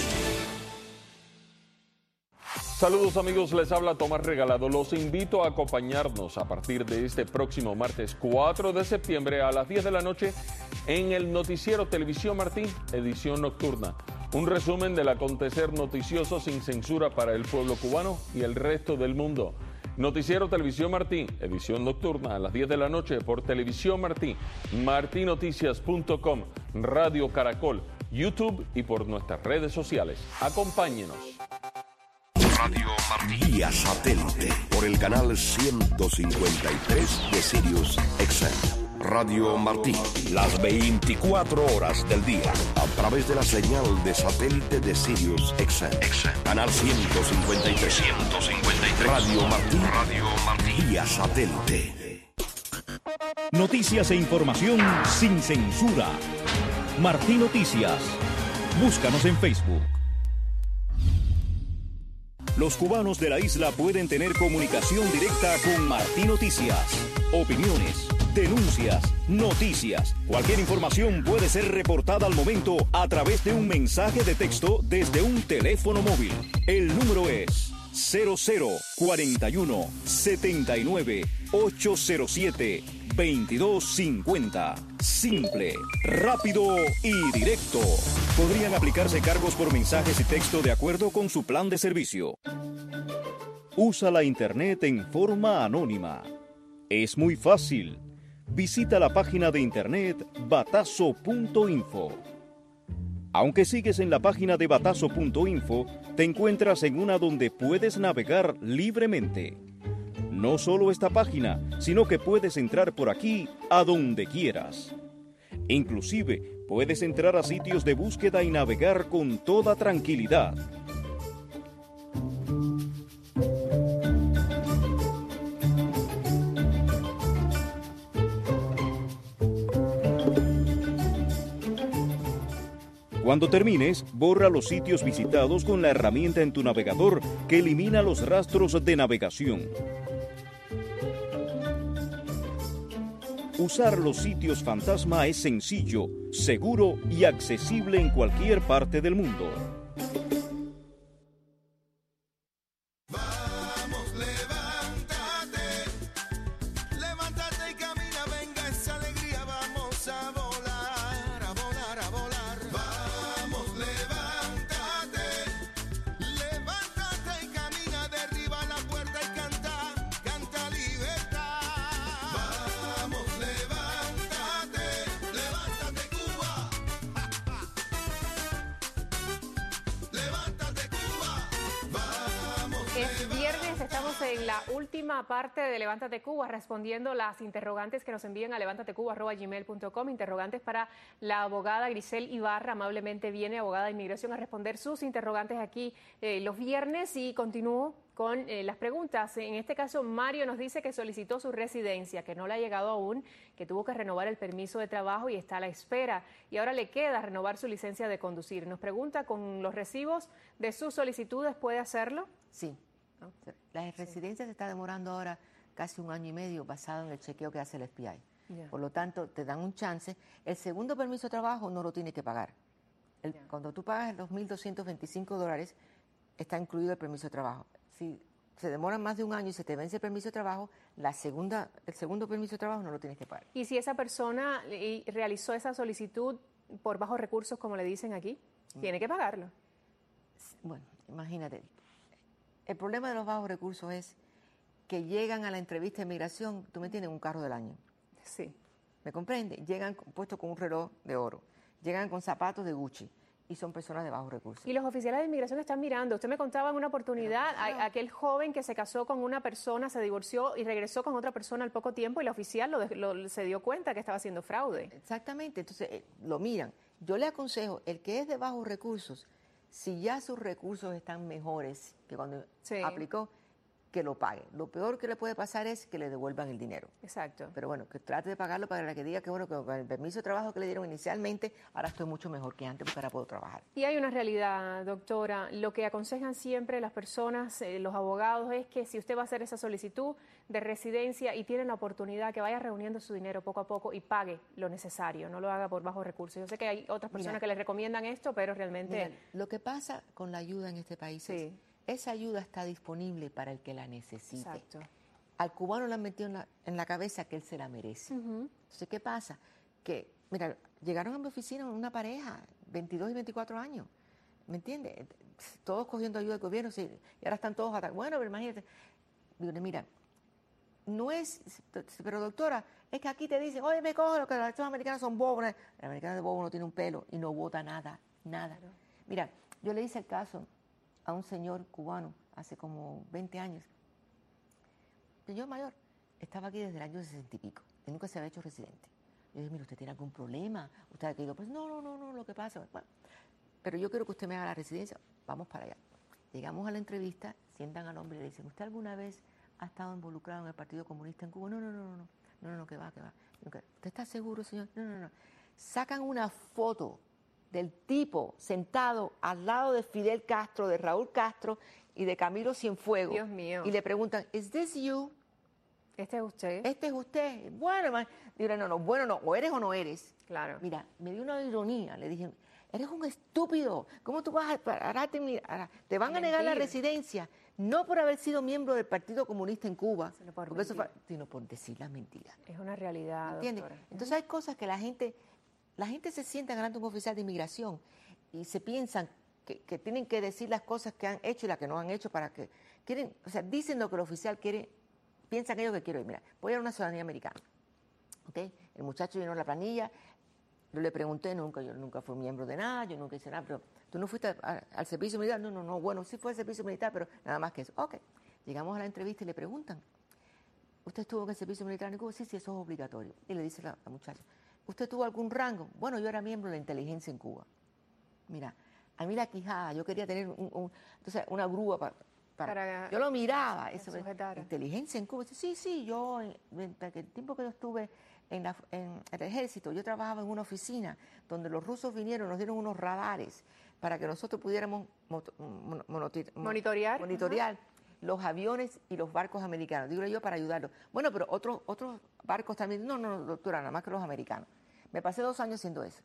Saludos amigos, les habla Tomás Regalado. Los invito a acompañarnos a partir de este próximo martes cuatro de septiembre a las diez de la noche en el noticiero Televisión Martí, edición nocturna. Un resumen del acontecer noticioso sin censura para el pueblo cubano y el resto del mundo. Noticiero Televisión Martí, edición nocturna a las diez de la noche por Televisión Martí, martinoticias punto com, Radio Caracol, YouTube y por nuestras redes sociales. Acompáñenos. Radio Martí. Vía satélite por el canal ciento cincuenta y tres de Sirius X M. Radio Martí, las veinticuatro horas del día. A través de la señal de satélite de Sirius X M. Canal ciento cincuenta y tres. ciento cincuenta y tres. Radio Martí. Radio Martí. Vía satélite. Noticias e información sin censura. Martí Noticias. Búscanos en Facebook. Los cubanos de la isla pueden tener comunicación directa con Martí Noticias. Opiniones, denuncias, noticias. Cualquier información puede ser reportada al momento a través de un mensaje de texto desde un teléfono móvil. El número es cero cero cuarenta y uno setenta y nueve ochocientos siete veintidós cincuenta. Simple, rápido y directo. Podrían aplicarse cargos por mensajes y texto de acuerdo con su plan de servicio. Usa la internet en forma anónima. Es muy fácil. Visita la página de internet batazo punto info. Aunque sigues en la página de batazo punto info, te encuentras en una donde puedes navegar libremente. No solo esta página, sino que puedes entrar por aquí a donde quieras. Inclusive, puedes entrar a sitios de búsqueda y navegar con toda tranquilidad. Cuando termines, borra los sitios visitados con la herramienta en tu navegador que elimina los rastros de navegación. Usar los sitios fantasma es sencillo, seguro y accesible en cualquier parte del mundo. En la última parte de Levántate Cuba, respondiendo las interrogantes que nos envían a levántatecuba arroba gmail punto com, interrogantes para la abogada Grisel Ibarra. Amablemente viene, abogada de inmigración, a responder sus interrogantes aquí eh, los viernes, y continúo con eh, las preguntas. En este caso, Mario nos dice que solicitó su residencia, que no le ha llegado aún, que tuvo que renovar el permiso de trabajo y está a la espera, y ahora le queda renovar su licencia de conducir. Nos pregunta, ¿con los recibos de sus solicitudes puede hacerlo? Sí. La residencia se está demorando ahora casi un año y medio basado en el chequeo que hace el F B I. Yeah. Por lo tanto, te dan un chance. El segundo permiso de trabajo no lo tienes que pagar. El, yeah. Cuando tú pagas los mil doscientos veinticinco dólares, está incluido el permiso de trabajo. Si se demora más de un año y se te vence el permiso de trabajo, la segunda, el segundo permiso de trabajo no lo tienes que pagar. ¿Y si esa persona realizó esa solicitud por bajos recursos, como le dicen aquí, tiene que pagarlo? Bueno, imagínate. El problema de los bajos recursos es que llegan a la entrevista de migración, tú me entiendes, un carro del año. Sí. ¿Me comprende? Llegan puestos con un reloj de oro, llegan con zapatos de Gucci y son personas de bajos recursos. Y los oficiales de inmigración están mirando. Usted me contaba en una oportunidad, a, aquel joven que se casó con una persona, se divorció y regresó con otra persona al poco tiempo, y la oficial lo, lo, se dio cuenta que estaba haciendo fraude. Exactamente, entonces eh, lo miran. Yo le aconsejo, el que es de bajos recursos, si ya sus recursos están mejores que cuando sí. aplicó, que lo pague. Lo peor que le puede pasar es que le devuelvan el dinero. Exacto. Pero bueno, que trate de pagarlo para que diga que bueno, que con el permiso de trabajo que le dieron inicialmente, ahora estoy mucho mejor que antes porque ahora puedo trabajar. Y hay una realidad, doctora. Lo que aconsejan siempre las personas, eh, los abogados, es que si usted va a hacer esa solicitud de residencia y tiene la oportunidad, que vaya reuniendo su dinero poco a poco y pague lo necesario, no lo haga por bajos recursos. Yo sé que hay otras personas mira, que les recomiendan esto, pero realmente... Mira, lo que pasa con la ayuda en este país sí. es... Esa ayuda está disponible para el que la necesite. Exacto. Al cubano le han metido en la, en la cabeza que él se la merece. Uh-huh. Entonces, ¿qué pasa? Que, mira, llegaron a mi oficina una pareja, veintidós y veinticuatro años, ¿me entiendes? Todos cogiendo ayuda del gobierno, sí, y ahora están todos atacados. Bueno, pero imagínate, digo, mira, no es, pero doctora, es que aquí te dicen, oye, me cojo, lo que los americanos son bobos. El americano de bobo no tiene un pelo y no vota nada, nada. Claro. Mira, yo le hice el caso a un señor cubano hace como veinte años. Señor mayor, estaba aquí desde el año sesenta y pico, y nunca se había hecho residente. Yo dije, mire, ¿usted tiene algún problema? ¿Usted ha querido? Pues no, no, no, no, lo que pasa, bueno, pero yo quiero que usted me haga la residencia, vamos para allá. Llegamos a la entrevista, sientan al hombre y le dicen, ¿usted alguna vez ha estado involucrado en el Partido Comunista en Cuba? No, no, no, no, no, no, no, no, que va, que va. ¿Usted está seguro, señor? No, no, no. Sacan una foto del tipo sentado al lado de Fidel Castro, de Raúl Castro y de Camilo Cienfuegos. Dios mío. Y le preguntan, ¿is this you? ¿Este es usted? Este es usted. Bueno, digo, no, no, bueno, no, o eres o no eres. Claro. Mira, me dio una ironía, le dije, eres un estúpido, ¿cómo tú vas a pararte? Te van a, a negar la residencia, no por haber sido miembro del Partido Comunista en Cuba, porque eso fue, sino por decir las mentiras. Es una realidad, ¿entiendes? Doctora. Entonces hay cosas que la gente... La gente se sienta delante de un oficial de inmigración y se piensan que, que tienen que decir las cosas que han hecho y las que no han hecho para que... quieren, o sea, dicen lo que el oficial quiere, piensan ellos que quiero ir. Mira, voy a ir a una ciudadanía americana. ¿Okay? El muchacho llenó la planilla, yo le pregunté, nunca, yo nunca fui miembro de nada, yo nunca hice nada, pero ¿tú no fuiste a, a, al servicio militar? No, no, no, bueno, sí fue al servicio militar, pero nada más que eso. Ok, llegamos a la entrevista y le preguntan, ¿usted estuvo en el servicio militar en Cuba? Sí, sí, eso es obligatorio. Y le dice la, la muchacha, ¿usted tuvo algún rango? Bueno, yo era miembro de la inteligencia en Cuba. Mira, a mí la quijada, yo quería tener un, un, entonces, una grúa para, para, para... Yo lo miraba, eso, inteligencia en Cuba. Sí, sí, yo, en el tiempo que yo estuve en, la, en el ejército, yo trabajaba en una oficina donde los rusos vinieron, nos dieron unos radares para que nosotros pudiéramos moto, monotir, monitorear, monitorear los aviones y los barcos americanos. Digo yo para ayudarlos. Bueno, pero otros otros barcos también. No, no, doctora, nada más que los americanos. Me pasé dos años haciendo eso.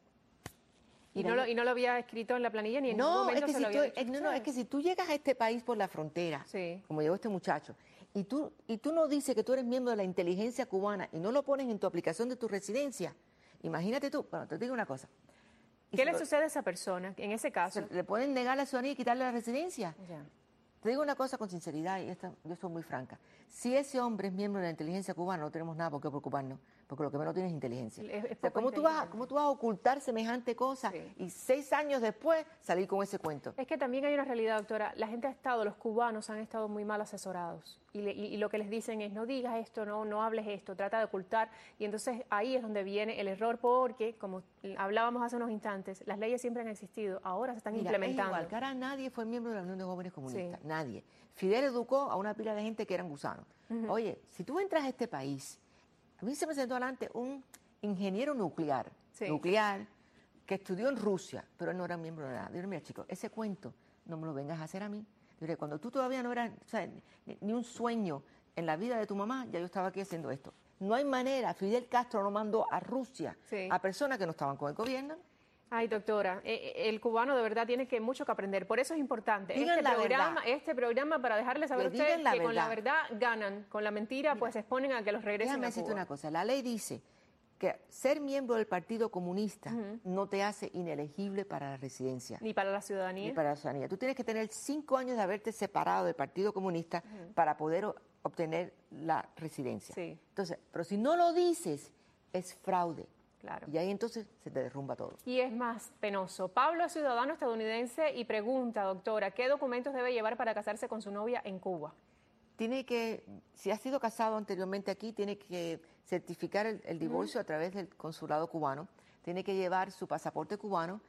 ¿Y no, lo, ¿Y no lo había escrito en la planilla ni en no, ningún momento es que se si lo había tú, dicho? es, no, no, es que si tú llegas a este país por la frontera, sí. como llegó este muchacho, y tú, y tú no dices que tú eres miembro de la inteligencia cubana y no lo pones en tu aplicación de tu residencia, imagínate tú, bueno, te digo una cosa. ¿Qué le lo, sucede a esa persona en ese caso? Le pueden negar la ciudadanía y quitarle la residencia. Ya. Te digo una cosa con sinceridad, y esta, yo soy muy franca. Si ese hombre es miembro de la inteligencia cubana, no tenemos nada por qué preocuparnos, porque lo que menos tiene es inteligencia. Es, es o sea, ¿cómo, tú vas, ¿Cómo tú vas a ocultar semejante cosa sí. y seis años después salir con ese cuento? Es que también hay una realidad, doctora. La gente ha estado, los cubanos han estado muy mal asesorados. Y, le, y, y lo que les dicen es, no digas esto, no, no hables esto, trata de ocultar. Y entonces ahí es donde viene el error, porque, como hablábamos hace unos instantes, las leyes siempre han existido, ahora se están Mira, implementando. Es igual, cara, nadie fue miembro de la Unión de Jóvenes Comunistas, sí. nadie. Fidel educó a una pila de gente que eran gusanos. Uh-huh. Oye, si tú entras a este país, a mí se me sentó adelante un ingeniero nuclear, sí. nuclear, que estudió en Rusia, pero él no era miembro de nada. Digo, mira, chicos, ese cuento no me lo vengas a hacer a mí. Digo, cuando tú todavía no eras, o sea, ni, ni un sueño en la vida de tu mamá, ya yo estaba aquí haciendo esto. No hay manera, Fidel Castro no mandó a Rusia sí. a personas que no estaban con el gobierno. Ay, doctora, el cubano de verdad tiene que mucho que aprender. Por eso es importante Digan este la programa, verdad. este programa para dejarles saber a ustedes que verdad. con la verdad ganan, con la mentira Mira, pues se exponen a que los regresen déjame a Cuba. decirte una cosa, la ley dice que ser miembro del Partido Comunista uh-huh. no te hace inelegible para la residencia. Ni para la ciudadanía. Ni para la ciudadanía. Tú tienes que tener cinco años de haberte separado del Partido Comunista uh-huh. para poder obtener la residencia. Sí. Entonces, pero si no lo dices, es fraude. Claro. Y ahí entonces se te derrumba todo. Y es más penoso. Pablo es ciudadano estadounidense y pregunta, doctora, ¿qué documentos debe llevar para casarse con su novia en Cuba? Tiene que, si ha sido casado anteriormente aquí, tiene que certificar el, el divorcio uh-huh. a través del consulado cubano, tiene que llevar su pasaporte cubano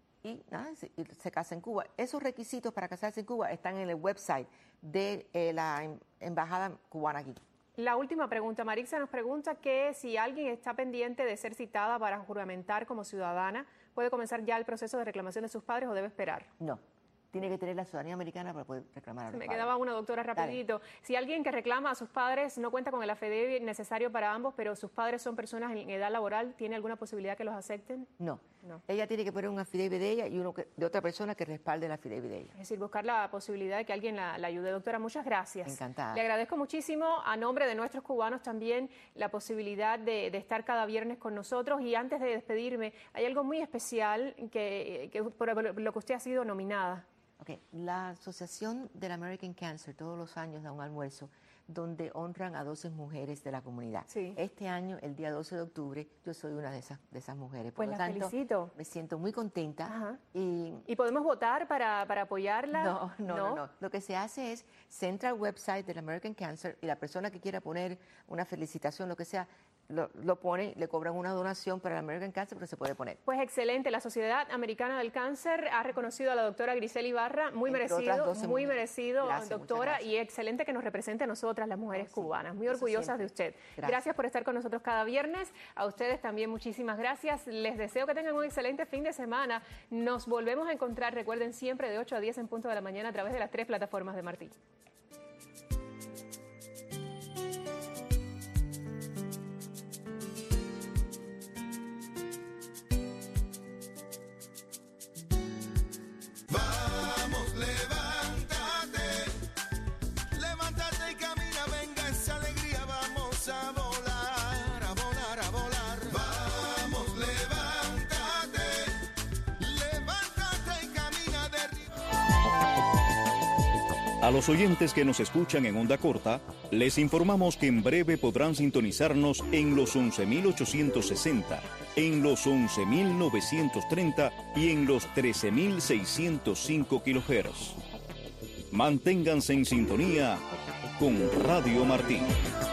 y nada, se, y se casa en Cuba. Esos requisitos para casarse en Cuba están en el website de eh, la embajada cubana aquí. La última pregunta, Marixa nos pregunta que si alguien está pendiente de ser citada para juramentar como ciudadana, ¿puede comenzar ya el proceso de reclamación de sus padres o debe esperar? No, tiene que tener la ciudadanía americana para poder reclamar a los Me padres. quedaba una, doctora, rapidito. Dale. Si alguien que reclama a sus padres no cuenta con el affidavit necesario para ambos, pero sus padres son personas en edad laboral, ¿tiene alguna posibilidad que los acepten? No. No. Ella tiene que poner un affidavit de ella y uno que, de otra persona que respalde el affidavit de ella. Es decir, buscar la posibilidad de que alguien la, la ayude. Doctora, muchas gracias. Encantada. Le agradezco muchísimo, a nombre de nuestros cubanos también, la posibilidad de, de estar cada viernes con nosotros. Y antes de despedirme, hay algo muy especial que, que por lo que usted ha sido nominada. Okay. La Asociación del American Cancer todos los años da un almuerzo donde honran a doce mujeres de la comunidad. Sí. Este año, el día doce de octubre, yo soy una de esas, de esas mujeres. Por Pues lo la tanto, felicito. Me siento muy contenta. Ajá. Y, ¿Y podemos votar para, para apoyarla? No, no, no, no, no. Lo que se hace es, se entra al website del American Cancer y la persona que quiera poner una felicitación, lo que sea, Lo, lo pone, le cobran una donación para el American Cancer, pero se puede poner. Pues excelente. La Sociedad Americana del Cáncer ha reconocido a la doctora Grisela Ibarra, muy Entre merecido, muy mujeres. merecido, Gracias, doctora, y excelente que nos represente a nosotras, las mujeres sí, cubanas. Muy eso orgullosas siempre. de usted. Gracias. Gracias por estar con nosotros cada viernes. A ustedes también muchísimas gracias. Les deseo que tengan un excelente fin de semana. Nos volvemos a encontrar, recuerden, siempre de ocho a diez en punto de la mañana a través de las tres plataformas de Martí. Vamos, levántate, levántate y camina, venga esa alegría, vamos a volar, a volar, a volar. Vamos, levántate, levántate y camina de arriba. A los oyentes que nos escuchan en onda corta, les informamos que en breve podrán sintonizarnos en los once mil ochocientos sesenta, en los once mil novecientos treinta y en los trece mil seiscientos cinco kilohertz. Manténganse en sintonía con Radio Martí.